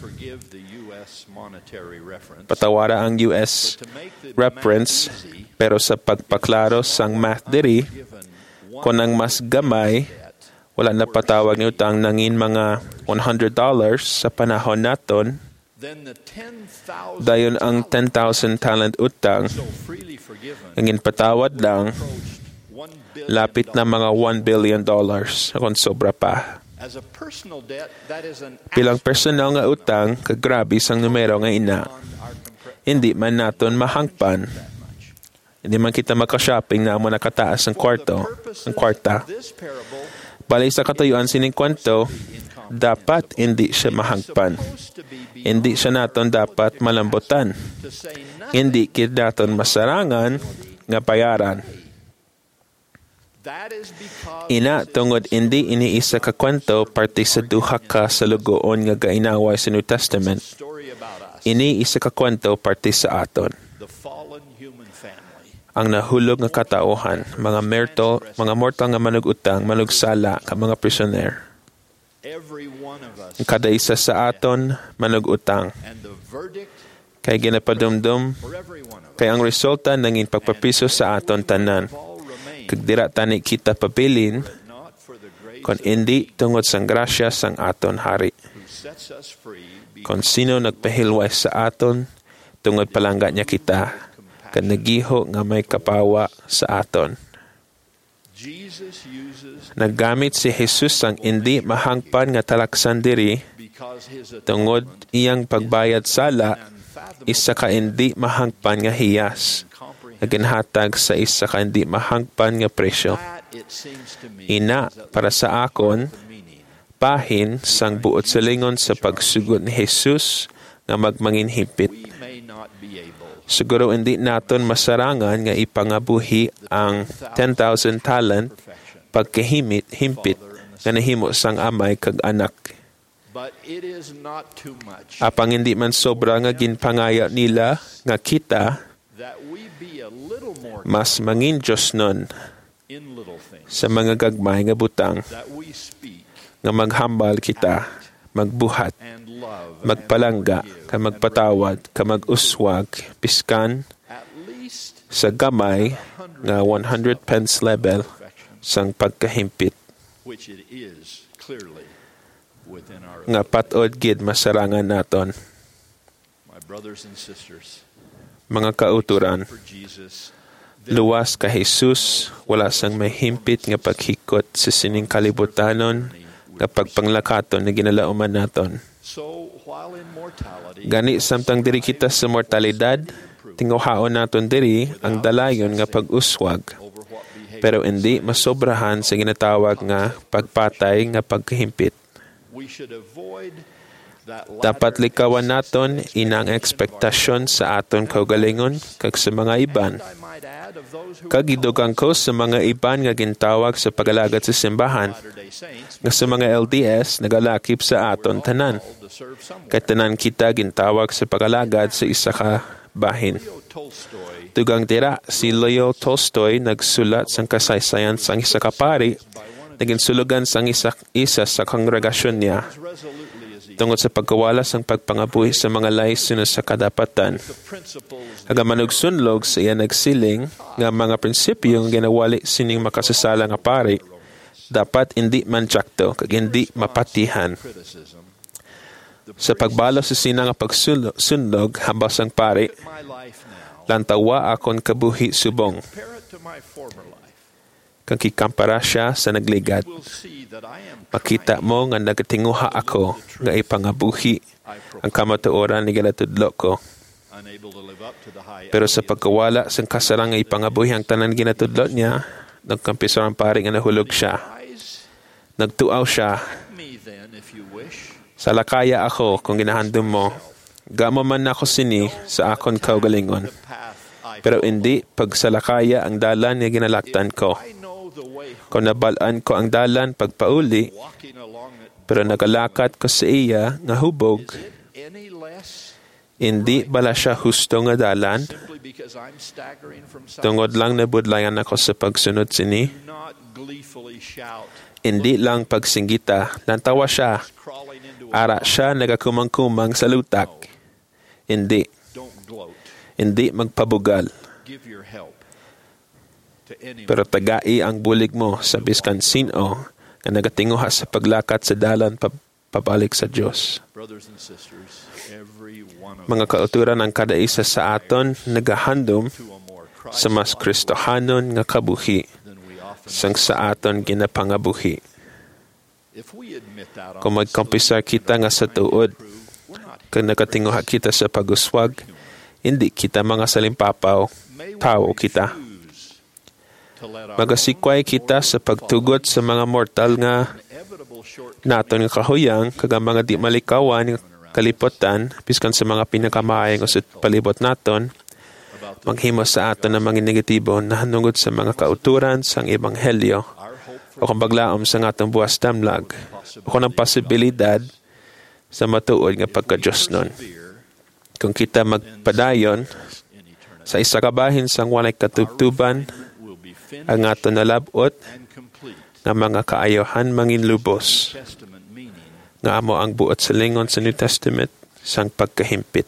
Patawara ang U S reference, pero sa pagpaklaro sang math diri, kung ang mas gamay, wala na patawag ni utang nangin mga one hundred dollars sa panahon naton, dayon ang ten thousand talent utang, ang patawad lang, Lapit na mga one billion dollars kung sobra pa. Bilang personal nga utang, kagrabe sang numero nga ina. Hindi man naton mahangpan. Hindi man kita maka-shopping na mo nakataas ang kwarto, ang kwarta. Balay sa katayuan sining kwento, dapat hindi siya mahangpan. Hindi siya naton dapat malambutan. Hindi kita naton masarangan nga bayaran. Ina tungod hindi iniisa ka kwento parte sa duha ka sa lugoon nga gainaway sa New Testament. Ini isa ka kwento parte sa aton. Ang nahulog nga katauhan, mga merto, mga mortal nga manug-utang, manugsala ka mga prisoner. Kada isa sa aton manug-utang. Kay ginapadumdum, kay ang resulta nanging pagpapiso sa aton tanan. Kag dira tani kita pabilin, kon hindi tungod sang grasya sang aton hari. Kon sino nagpahilway sa aton, tungod palangga niya kita, kan nagiho nga may kapawa sa aton. Naggamit si Jesus ang hindi mahangpan nga talaksan diri, tungod iyang pagbayad sala, isa ka hindi mahangpan nga hiyas, naginhatag sa isa ka hindi mahangpan nga presyo. Ina, para sa akon, bahin sang buot sa lingon sa pagsugod ni Jesus nga magmanginhipit. Siguro hindi naton masarangan nga ipangabuhi ang ten thousand talent pagkahimit, himpit nga nahimo sang amay kag anak. Apang hindi man sobra nga ginpangaya nila nga kita, mas mangin Diyos nun sa mga gagmay nga butang nga maghambal kita, magbuhat, magpalangga, ka magpatawad, ka mag-uswag, piskan, sa gamay nga one hundred pence level sang pagkahimpit. Nga patod gid masarangan naton. Mga kauturan, luwas ka Jesus, wala sang may himpit nga paghikot sa sining kalibutanon nga pagpanglakaton na ginalauman naton. Gani samtang diri kita sa mortalidad, tinguhaon naton diri ang dalayon nga pag-uswag, pero hindi masobrahan sa ginatawag nga pagpatay nga pagkahimpit. Dapat likawan naton inang ekspektasyon sa aton kaugalingon kag sa mga iban. Kagidugang ko sa mga iban nga gintawag sa pagalagad sa simbahan, nga sa mga L D S nagalakip sa aton tanan. Kay tanan kita gintawag sa pagalagad sa isa ka bahin. Tugang tira, si Leo Tolstoy nagsulat sang kasaysayan sang isa ka pari, naging sulugan sang isa, isa sa kongregasyon niya tungod sa pagkawala sang pagpangabuhi sa mga layson sa kadapatan. Agaman og sunlog sa iya nagsiling nga mga prinsipyo nga ginawali sining makasasala nga pari, dapat hindi man tiyakto kag hindi mapatihan. Sa pagbalo sa sina nga pagsunlog habas ang pari, lantawa akon kabuhi subong. Kang kikampara siya sa nagligat. Makita mo nga nagatinguha ako nga ipangabuhi ang kamatuoran ni ginatudlo ko. Pero sa pagkawala sa kasarang nga ipangabuhi ang tanan ginatudlo niya, nagkampiso ang pari nga nahulog siya. Nagtuaw siya. Salakaya ako kung ginahandom mo. Gamo man ako sini sa akon kaugalingon. Pero hindi pagsalakaya ang dalan nga ginalaktan ko. Kung nabalaan ko ang dalan pagpauli, pero nagalakat ko sa iya nga hubog, hindi bala siya husto nga dalan? Tungod lang nabudlayan ako sa pagsunod sini? Hindi lang pagsinggita, nantawa siya. Ara siya nagakumang-kumang sa lutak. Hindi. Hindi magpabugal. Pero tagai ang bulig mo sa biskan sino na nagatinguha sa paglakat sa dalan pabalik sa Diyos. Mga kauturan ang kada isa sa aton nagahandom sa mas Kristohanon nga kabuhi sang sa aton ginapangabuhi. Kung magkompisar kita nga sa tuod, kung nakatinguha kita sa paguswag, hindi kita mga salimpapaw, tao kita. Magasikway kita sa pagtugot sa mga mortal nga naton nga kahuyang, kaga mga di malikawan, kalipotan, piskan sa mga pinakamaayang usot palibot naton, maghimo sa aton ng mga negatibo na hanungod sa mga kauturan sang ebanghelyo o kung baglaom sa atong buwas damlag o kung ang posibilidad sa matuod nga pagka-Diyos nun. Kung kita magpadayon sa isa kabahin sang walay katubtuban, ang aton nalabot nga mga kaayohan mangin lubos nga amo ang buot sa lingon sa New Testament sang pagkahimpit.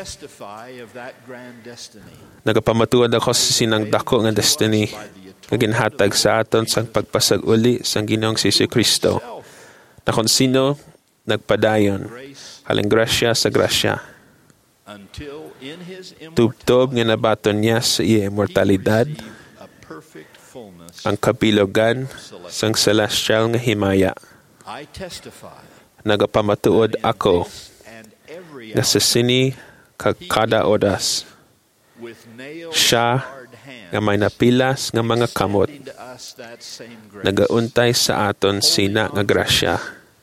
Nagapamatuod ako sa sinang dako nga destiny nga ginhatag sa aton sang pagpasag-uli sang Ginoong si Kristo na kung sino nagpadayon haling grasya sa grasya. Tubtob nga nabaton niya sa iya immortalidad ang kabilogan sang celestial nga himaya. Nagapamatuod ako nga sa sini kag kada oras siya nga may napilas nga mga kamot nagauntay sa aton sina nga grasya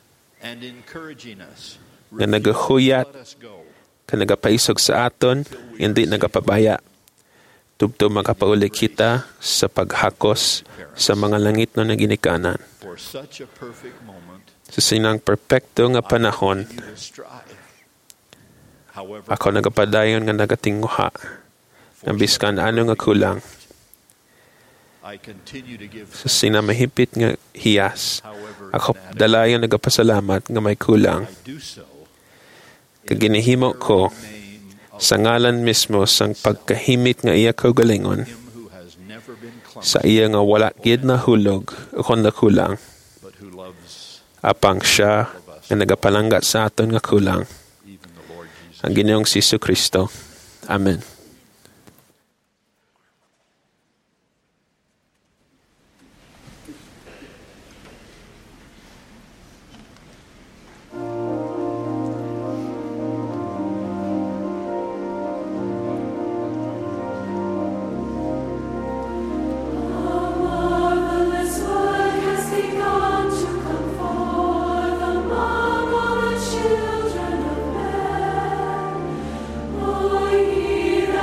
nga nagahuyat ka nagapaisog sa aton hindi nagapabaya tubto makapauli kita sa paghakos sa mga langit no naginikanan. Sa sinang perpekto nga panahon, ako nagapadayon nga nagatinguha nga biskan ano nga kulang. Sa sinamahipit nga hiyas, ako dalayon nagapasalamat nga may kulang. Kaginihimo ko sa ngalan mismo sang pagkahimit nga iya kaugalingon, sa iya nga wala gid na hulog o kung nakulang, apang siya nga nagapalangga sa aton nga kulang, ang Ginoong si Kristo. Amen. Children of men, oh, ye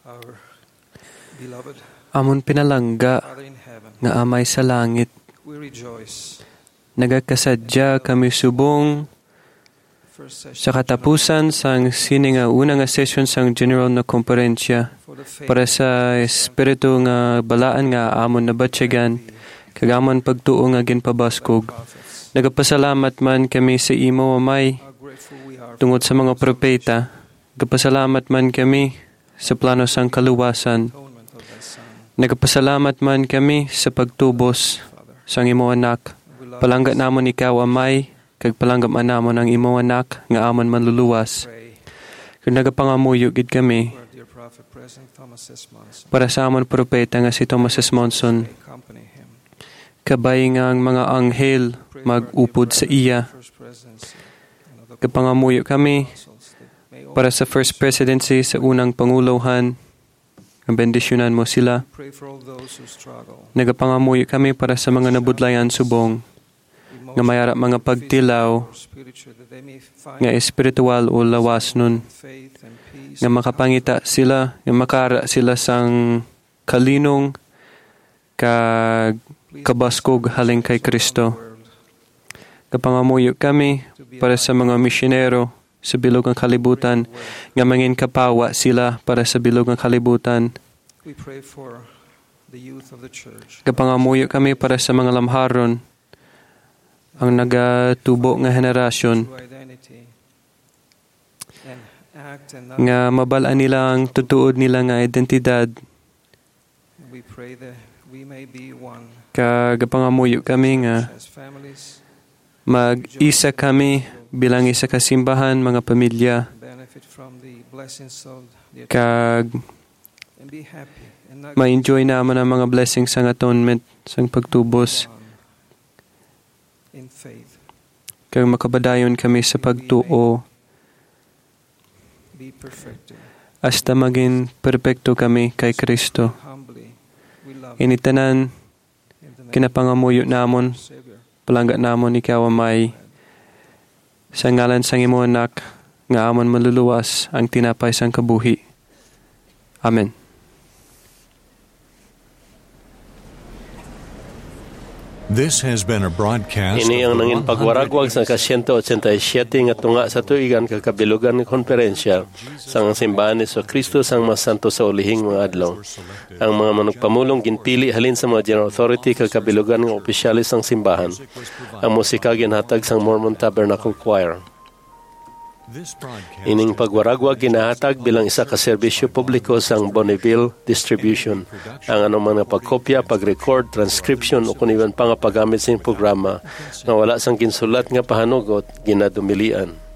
Amon pinalangga nga amay sa langit. Nagakasadya kami subong sa katapusan sang sini nga una nga session sang general na konferensya para sa espiritu nga balaan nga amon na batyagan kagamon pagtuo nga ginpabaskog. Nagapasalamat man kami sa imo amay tungod sa mga propeta. Nagapasalamat man kami sa plano sang kaluwasan. Nagapasalamat man kami sa pagtubos sang imo anak. Palangga namon ikaw amay kag palanggam anamon ang imo anak nga amon manluluwas. Kung nagapangamuyo gid kami para sa amon propeta nga si Thomas S. Monson, kabay nga ang mga anghel mag-upod sa iya. Kapangamuyo kami para sa First Presidency sa unang Panguluhan, ang bendisyonan mo sila. Nagapangamuyo kami para sa mga nabudlayan subong, nga mayara mga pagtilaw nga espiritual o lawas nun, nga makapangita sila, nga makara sila sang kalinong kag kabaskog haling kay Kristo. Kapangamuyo kami para sa mga misyonero sa bilog ng kalibutan, nga mangin kapawa sila para sa bilog ng kalibutan. Kapangamuyo kami para sa mga lamharon, ang nagatubo nga henerasyon, nga mabalaan nila ang tutuod nila nga identidad. Kagapangamuyo kami nga mag-isa kami bilang isa kasimbahan, mga pamilya, kag ma-enjoy naman ang mga blessings sang atonement, sang pagtubos, kag makabadayon kami sa pagtuo hasta maging perpekto kami kay Kristo. Initanan, kinapangamuyo namon, palangga namon ikaw amay, sa ngalan sang imo anak, nga amon maluluwas ang tinapay sang kabuhi. Amen. This has been a broadcast. Ini ang nangin pagwaragwag sa ka one eighty-seven nga tunga sa tuigan kakabilugan ng konferensya sang simbahan ni Jesu Kristo sang mas santo sa ulihing mga adlaw. Ang mga manugpamulong ginpili halin sa mga general authority kakabilugan ng opisyalis sang simbahan. Ang musika ginhatag sang Mormon Tabernacle Choir. Ining pagwaragwag ginahatag bilang isa ka serbisyo publiko sang Bonneville Distribution. Ang anumang mga pagkopya, pag-record, transcription o kuniban pa nga paggamit sa programa nga wala sang ginsulat nga pahanugot ginadumilian.